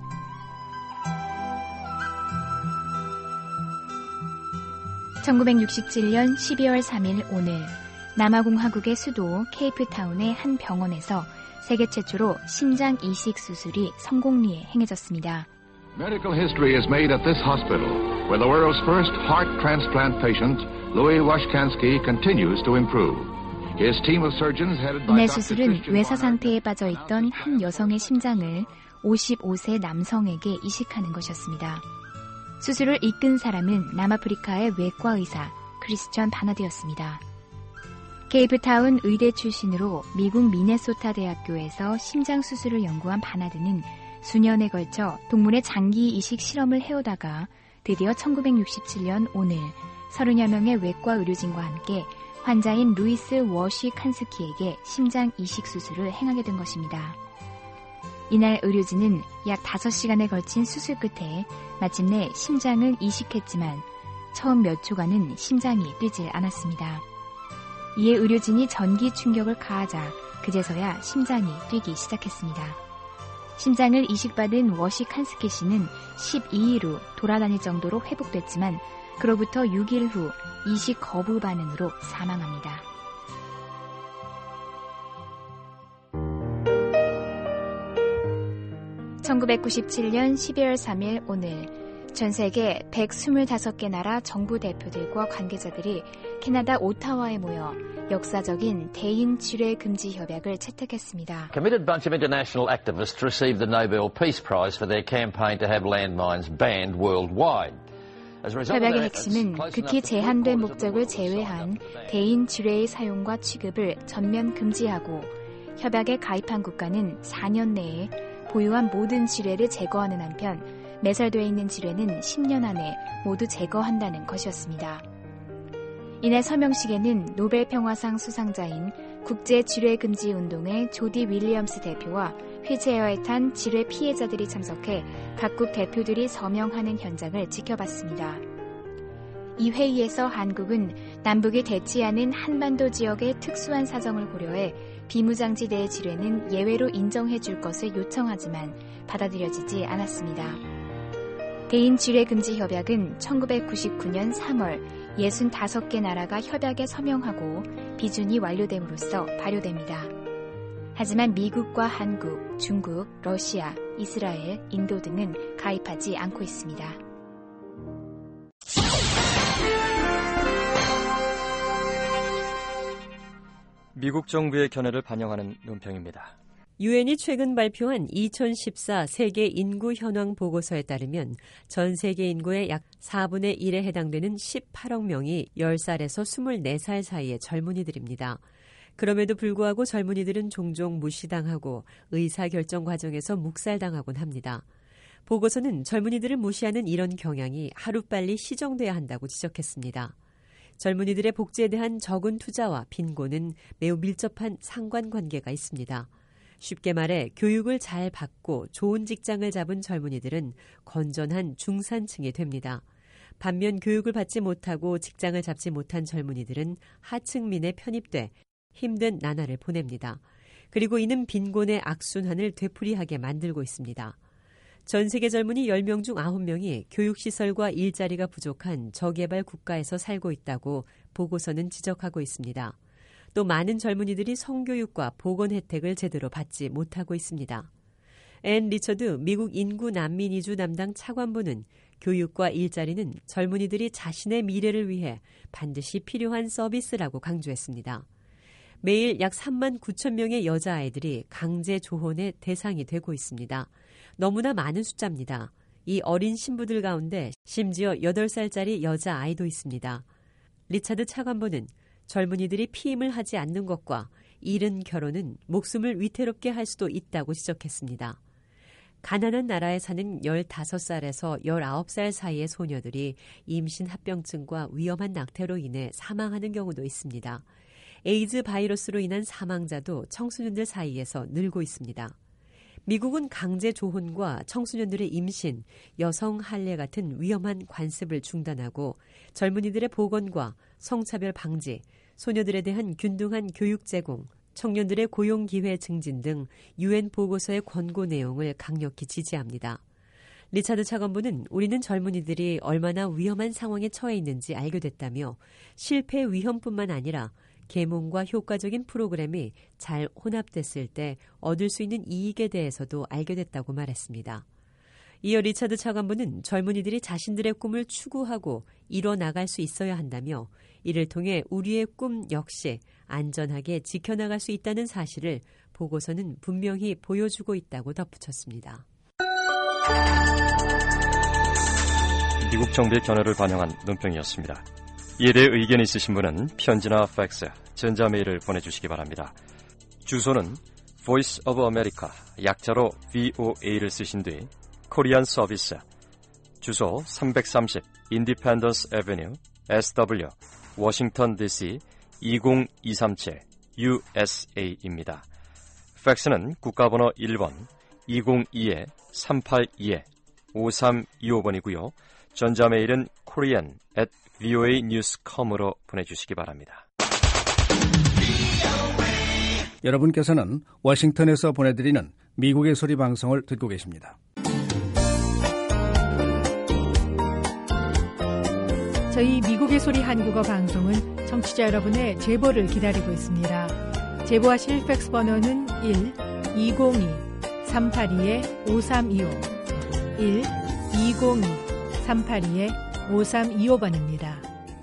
[SPEAKER 2] (1967년 12월 3일) 오늘 남아공화국의 수도 케이프타운의 한 병원에서 세계 최초로 심장 이식 수술이 성공리에 행해졌습니다.
[SPEAKER 3] Medical history is made at this hospital, where the world's first heart transplant patient, Louis Washkansky, continues to improve. His team of surgeons headed by
[SPEAKER 2] 이날
[SPEAKER 3] Dr.
[SPEAKER 2] 수술은
[SPEAKER 3] Christian
[SPEAKER 2] 외사
[SPEAKER 3] Barnard
[SPEAKER 2] 상태에 빠져 있던 한 여성의 심장을 55세 남성에게 이식하는 것이었습니다. 수술을 이끈 사람은 남아프리카의 외과 의사 크리스천 바나드였습니다. 케이프타운 의대 출신으로 미국 미네소타 대학교에서 심장 수술을 연구한 바나드는 수년에 걸쳐 동물의 장기 이식 실험을 해오다가 드디어 1967년 오늘 30여 명의 외과 의료진과 함께 환자인 루이스 워시칸스키에게 심장 이식 수술을 행하게 된 것입니다. 이날 의료진은 약 5시간에 걸친 수술 끝에 마침내 심장을 이식했지만 처음 몇 초간은 심장이 뛰질 않았습니다. 이에 의료진이 전기 충격을 가하자 그제서야 심장이 뛰기 시작했습니다. 심장을 이식받은 워시칸스키 씨는 12일 후 돌아다닐 정도로 회복됐지만 그로부터 6일 후 이식 거부 반응으로 사망합니다. (1997년 12월 3일) 오늘 전 세계 125개 나라 정부 대표들과 관계자들이 캐나다 오타와에 모여 역사적인 대인 지뢰 금지 협약을 채택했습니다.
[SPEAKER 14] Committed bunch of international activists received the Nobel Peace Prize for their campaign to have landmines banned worldwide.
[SPEAKER 2] 협약의 핵심은 극히 제한된 목적을 제외한 대인 지뢰의 사용과 취급을 전면 금지하고 협약에 가입한 국가는 4년 내에 보유한 모든 지뢰를 제거하는 한편 매설되어 있는 지뢰는 10년 안에 모두 제거한다는 것이었습니다. 이날 서명식에는 노벨 평화상 수상자인 국제 지뢰 금지 운동의 조디 윌리엄스 대표와 휠체어에 탄 지뢰 피해자들이 참석해 각국 대표들이 서명하는 현장을 지켜봤습니다. 이 회의에서 한국은 남북이 대치하는 한반도 지역의 특수한 사정을 고려해 비무장지대의 지뢰는 예외로 인정해 줄 것을 요청하지만 받아들여지지 않았습니다. 대인 지뢰 금지 협약은 1999년 3월 65개 나라가 협약에 서명하고 비준이 완료됨으로써 발효됩니다. 하지만 미국과 한국, 중국, 러시아, 이스라엘, 인도 등은 가입하지 않고 있습니다.
[SPEAKER 5] 미국 정부의 견해를 반영하는 논평입니다.
[SPEAKER 16] 유엔이 최근 발표한 2014 세계 인구 현황 보고서에 따르면 전 세계 인구의 약 4분의 1에 해당되는 18억 명이 10살에서 24살 사이의 젊은이들입니다. 그럼에도 불구하고 젊은이들은 종종 무시당하고 의사결정 과정에서 묵살당하곤 합니다. 보고서는 젊은이들을 무시하는 이런 경향이 하루빨리 시정돼야 한다고 지적했습니다. 젊은이들의 복지에 대한 적은 투자와 빈곤은 매우 밀접한 상관관계가 있습니다. 쉽게 말해 교육을 잘 받고 좋은 직장을 잡은 젊은이들은 건전한 중산층이 됩니다. 반면 교육을 받지 못하고 직장을 잡지 못한 젊은이들은 하층민에 편입돼 힘든 나날을 보냅니다. 그리고 이는 빈곤의 악순환을 되풀이하게 만들고 있습니다. 전 세계 젊은이 10명 중 9명이 교육시설과 일자리가 부족한 저개발 국가에서 살고 있다고 보고서는 지적하고 있습니다. 또 많은 젊은이들이 성교육과 보건 혜택을 제대로 받지 못하고 있습니다. 앤 리처드 미국 인구 난민 이주 담당 차관보는 교육과 일자리는 젊은이들이 자신의 미래를 위해 반드시 필요한 서비스라고 강조했습니다. 매일 약 3만 9천 명의 여자아이들이 강제 조혼의 대상이 되고 있습니다. 너무나 많은 숫자입니다. 이 어린 신부들 가운데 심지어 8살짜리 여자아이도 있습니다. 리차드 차관보는 젊은이들이 피임을 하지 않는 것과 이른 결혼은 목숨을 위태롭게 할 수도 있다고 지적했습니다. 가난한 나라에 사는 15살에서 19살 사이의 소녀들이 임신 합병증과 위험한 낙태로 인해 사망하는 경우도 있습니다. 에이즈 바이러스로 인한 사망자도 청소년들 사이에서 늘고 있습니다. 미국은 강제 조혼과 청소년들의 임신, 여성 할례 같은 위험한 관습을 중단하고 젊은이들의 보건과 성차별 방지, 소녀들에 대한 균등한 교육 제공, 청년들의 고용 기회 증진 등 UN 보고서의 권고 내용을 강력히 지지합니다. 리차드 차관보는 우리는 젊은이들이 얼마나 위험한 상황에 처해 있는지 알게 됐다며 실패 위험뿐만 아니라 계몽과 효과적인 프로그램이 잘 혼합됐을 때 얻을 수 있는 이익에 대해서도 알게 됐다고 말했습니다. 이어 리차드 차관보는 젊은이들이 자신들의 꿈을 추구하고 이뤄나갈 수 있어야 한다며 이를 통해 우리의 꿈 역시 안전하게 지켜나갈 수 있다는 사실을 보고서는 분명히 보여주고 있다고 덧붙였습니다.
[SPEAKER 6] 미국 정부의 견해를 반영한 논평이었습니다. 이에 대해 의견 있으신 분은 편지나 팩스, 전자메일을 보내주시기 바랍니다. 주소는 Voice of America, 약자로 VOA를 쓰신 뒤 코리안 서비스, 주소 330 Independence Avenue, SW, 워싱턴 DC 20237 USA입니다. 팩스는 국가번호 1번 202-382-5325번이고요. 전자메일은 korean@voanews.com으로 보내주시기 바랍니다.
[SPEAKER 17] 여러분께서는 워싱턴에서 보내드리는 미국의 소리 방송을 듣고 계십니다.
[SPEAKER 18] 저희 미국의 소리 한국어 방송은 청취자 여러분의 제보를 기다리고 있습니다. 제보하실 팩스 번호는 1-202-382-5325 1-202-382-5325번입니다.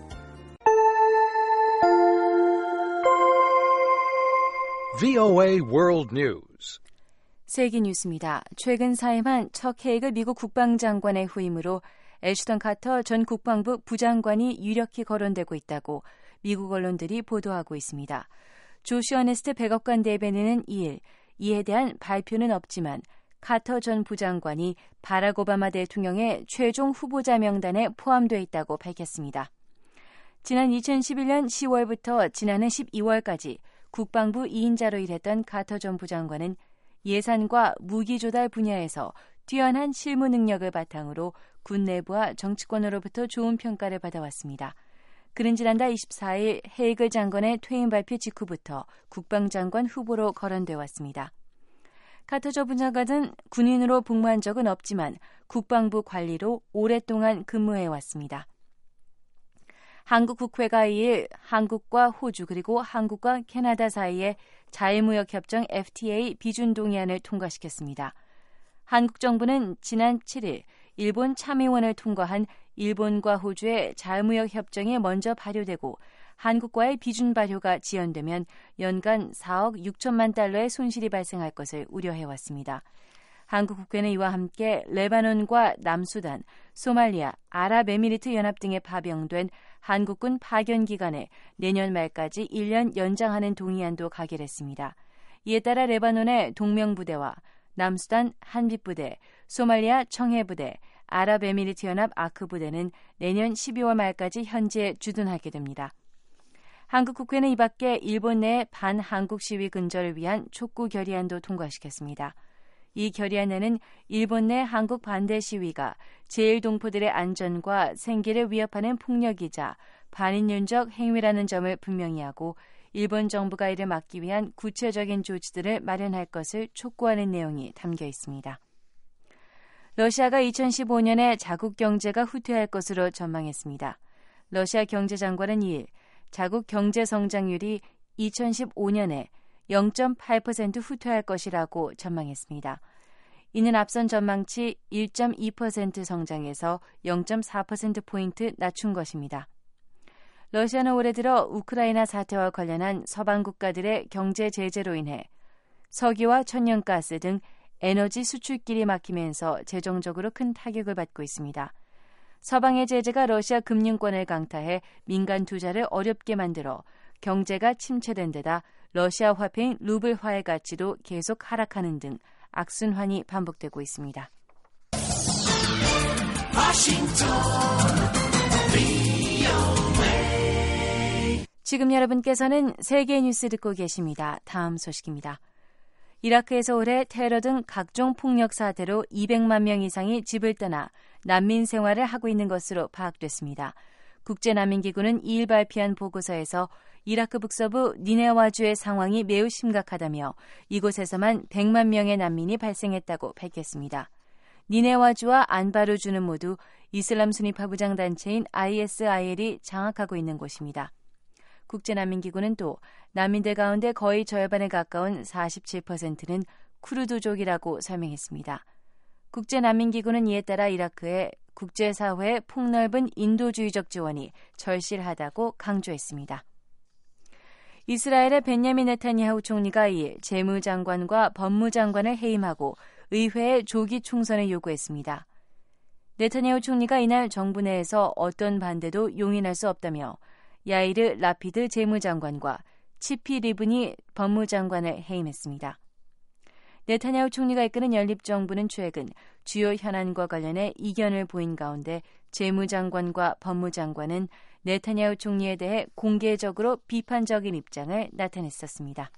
[SPEAKER 19] VOA World News.
[SPEAKER 24] 세계 뉴스입니다. 최근 사임한 척 헤이글 미국 국방장관의 후임으로 애슈턴 카터 전 국방부 부장관이 유력히 거론되고 있다고 미국 언론들이 보도하고 있습니다. 조시 어네스트 백악관 대변인은 2일 이에 대한 발표는 없지만 카터 전 부장관이 바락 오바마 대통령의 최종 후보자 명단에 포함되어 있다고 밝혔습니다. 지난 2011년 10월부터 지난해 12월까지 국방부 2인자로 일했던 카터 전 부장관은 예산과 무기 조달 분야에서 뛰어난 실무 능력을 바탕으로 군 내부와 정치권으로부터 좋은 평가를 받아왔습니다. 그는 지난달 24일 헤이글 장관의 퇴임 발표 직후부터 국방장관 후보로 거론돼 왔습니다. 카터 전 부장관은 군인으로 복무한 적은 없지만 국방부 관리로 오랫동안 근무해왔습니다. 한국 국회가 2일 한국과 호주 그리고 한국과 캐나다 사이의 자유무역협정 FTA 비준 동의안을 통과시켰습니다. 한국 정부는 지난 7일 일본 참의원을 통과한 일본과 호주의 자유무역협정에 먼저 발효되고 한국과의 비준 발효가 지연되면 연간 4억 6천만 달러의 손실이 발생할 것을 우려해왔습니다. 한국 국회는 이와 함께 레바논과 남수단, 소말리아, 아랍에미리트 연합 등에 파병된 한국군 파견 기간을 내년 말까지 1년 연장하는 동의안도 가결했습니다. 이에 따라 레바논의 동명부대와 남수단 한빛부대, 소말리아 청해부대, 아랍에미리트 연합 아크부대는 내년 12월 말까지 현지에 주둔하게 됩니다. 한국 국회는 이 밖에 일본 내 반한국 시위 근절을 위한 촉구 결의안도 통과시켰습니다. 이 결의안에는 일본 내 한국 반대 시위가 제1동포들의 안전과 생계를 위협하는 폭력이자 반인륜적 행위라는 점을 분명히 하고 일본 정부가 이를 막기 위한 구체적인 조치들을 마련할 것을 촉구하는 내용이 담겨 있습니다. 러시아가 2015년에 자국 경제가 후퇴할 것으로 전망했습니다. 러시아 경제장관은 2일 자국 경제 성장률이 2015년에 0.8% 후퇴할 것이라고 전망했습니다. 이는 앞선 전망치 1.2% 성장에서 0.4%포인트 낮춘 것입니다. 러시아는 올해 들어 우크라이나 사태와 관련한 서방 국가들의 경제 제재로 인해 석유와 천연가스 등 에너지 수출길이 막히면서 재정적으로 큰 타격을 받고 있습니다. 서방의 제재가 러시아 금융권을 강타해 민간 투자를 어렵게 만들어 경제가 침체된 데다 러시아 화폐인 루블화의 가치도 계속 하락하는 등 악순환이 반복되고 있습니다. 지금 여러분께서는 세계 뉴스 듣고 계십니다. 다음 소식입니다. 이라크에서 올해 테러 등 각종 폭력 사태로 200만 명 이상이 집을 떠나 난민 생활을 하고 있는 것으로 파악됐습니다. 국제난민기구는 2일 발표한 보고서에서 이라크 북서부 니네와주의 상황이 매우 심각하다며 이곳에서만 100만 명의 난민이 발생했다고 밝혔습니다. 니네와주와 안바루주는 모두 이슬람 순위파 무장단체인 ISIL이 장악하고 있는 곳입니다. 국제난민기구는 또 난민들 가운데 거의 절반에 가까운 47%는 쿠르드족이라고 설명했습니다. 국제난민기구는 이에 따라 이라크의 국제사회의 폭넓은 인도주의적 지원이 절실하다고 강조했습니다. 이스라엘의 벤야민 네타냐후 총리가 2일 재무장관과 법무장관을 해임하고 의회의 조기 총선을 요구했습니다. 네타냐후 총리가 이날 정부 내에서 어떤 반대도 용인할 수 없다며 야이르 라피드 재무장관과 치피 리브니 법무장관을 해임했습니다. 네타냐후 총리가 이끄는 연립정부는 최근 주요 현안과 관련해 이견을 보인 가운데 재무장관과 법무장관은 네타냐후 총리에 대해 공개적으로 비판적인 입장을 나타냈었습니다.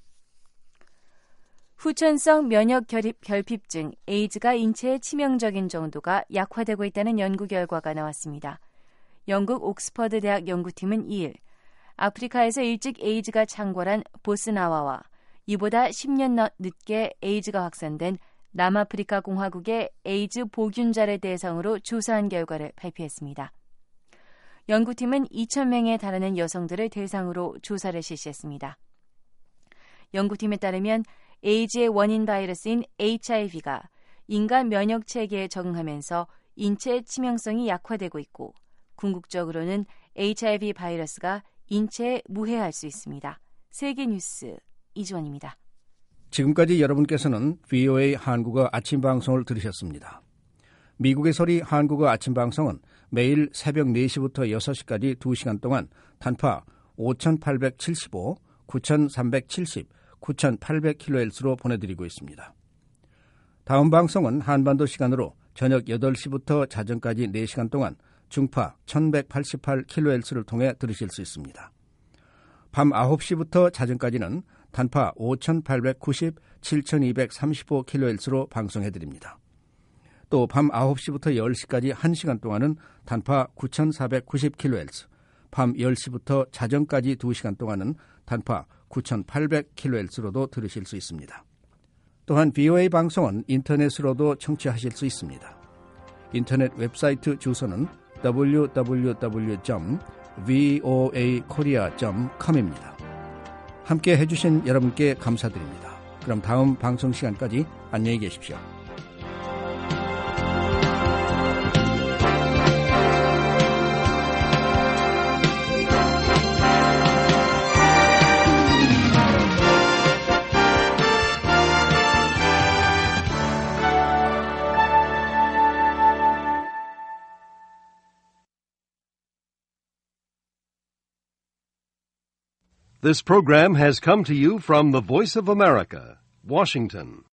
[SPEAKER 24] 후천성 면역 결핍증 에이즈가 인체에 치명적인 정도가 약화되고 있다는 연구 결과가 나왔습니다. 영국 옥스퍼드 대학 연구팀은 2일 아프리카에서 일찍 에이즈가 창궐한 보스나와와 이보다 10년 늦게 에이즈가 확산된 남아프리카 공화국의 에이즈 보균자를 대상으로 조사한 결과를 발표했습니다. 연구팀은 2,000명에 달하는 여성들을 대상으로 조사를 실시했습니다. 연구팀에 따르면 에이즈의 원인 바이러스인 HIV가 인간 면역 체계에 적응하면서 인체 치명성이 약화되고 있고 궁극적으로는 HIV 바이러스가 인체에 무해할 수 있습니다. 세계뉴스 이주원입니다.
[SPEAKER 17] 지금까지 여러분께서는 VOA 한국어 아침 방송을 들으셨습니다. 미국의 소리 한국어 아침 방송은 매일 새벽 4시부터 6시까지 2시간 동안 단파 5,875, 9,370, 9,800kHz로 보내드리고 있습니다. 다음 방송은 한반도 시간으로 저녁 8시부터 자정까지 4시간 동안 중파 1,188kHz를 통해 들으실 수 있습니다. 밤 9시부터 자정까지는 단파 5,890, 7,235kHz로 방송해드립니다. 또 밤 9시부터 10시까지 1시간 동안은 단파 9,490kHz, 밤 10시부터 자정까지 2시간 동안은 단파 9,800kHz로도 들으실 수 있습니다. 또한 VOA 방송은 인터넷으로도 청취하실 수 있습니다. 인터넷 웹사이트 주소는 www.voakorea.com입니다. 함께 해주신 여러분께 감사드립니다. 그럼 다음 방송 시간까지 안녕히 계십시오.
[SPEAKER 1] This program has come to you from the Voice of America, Washington.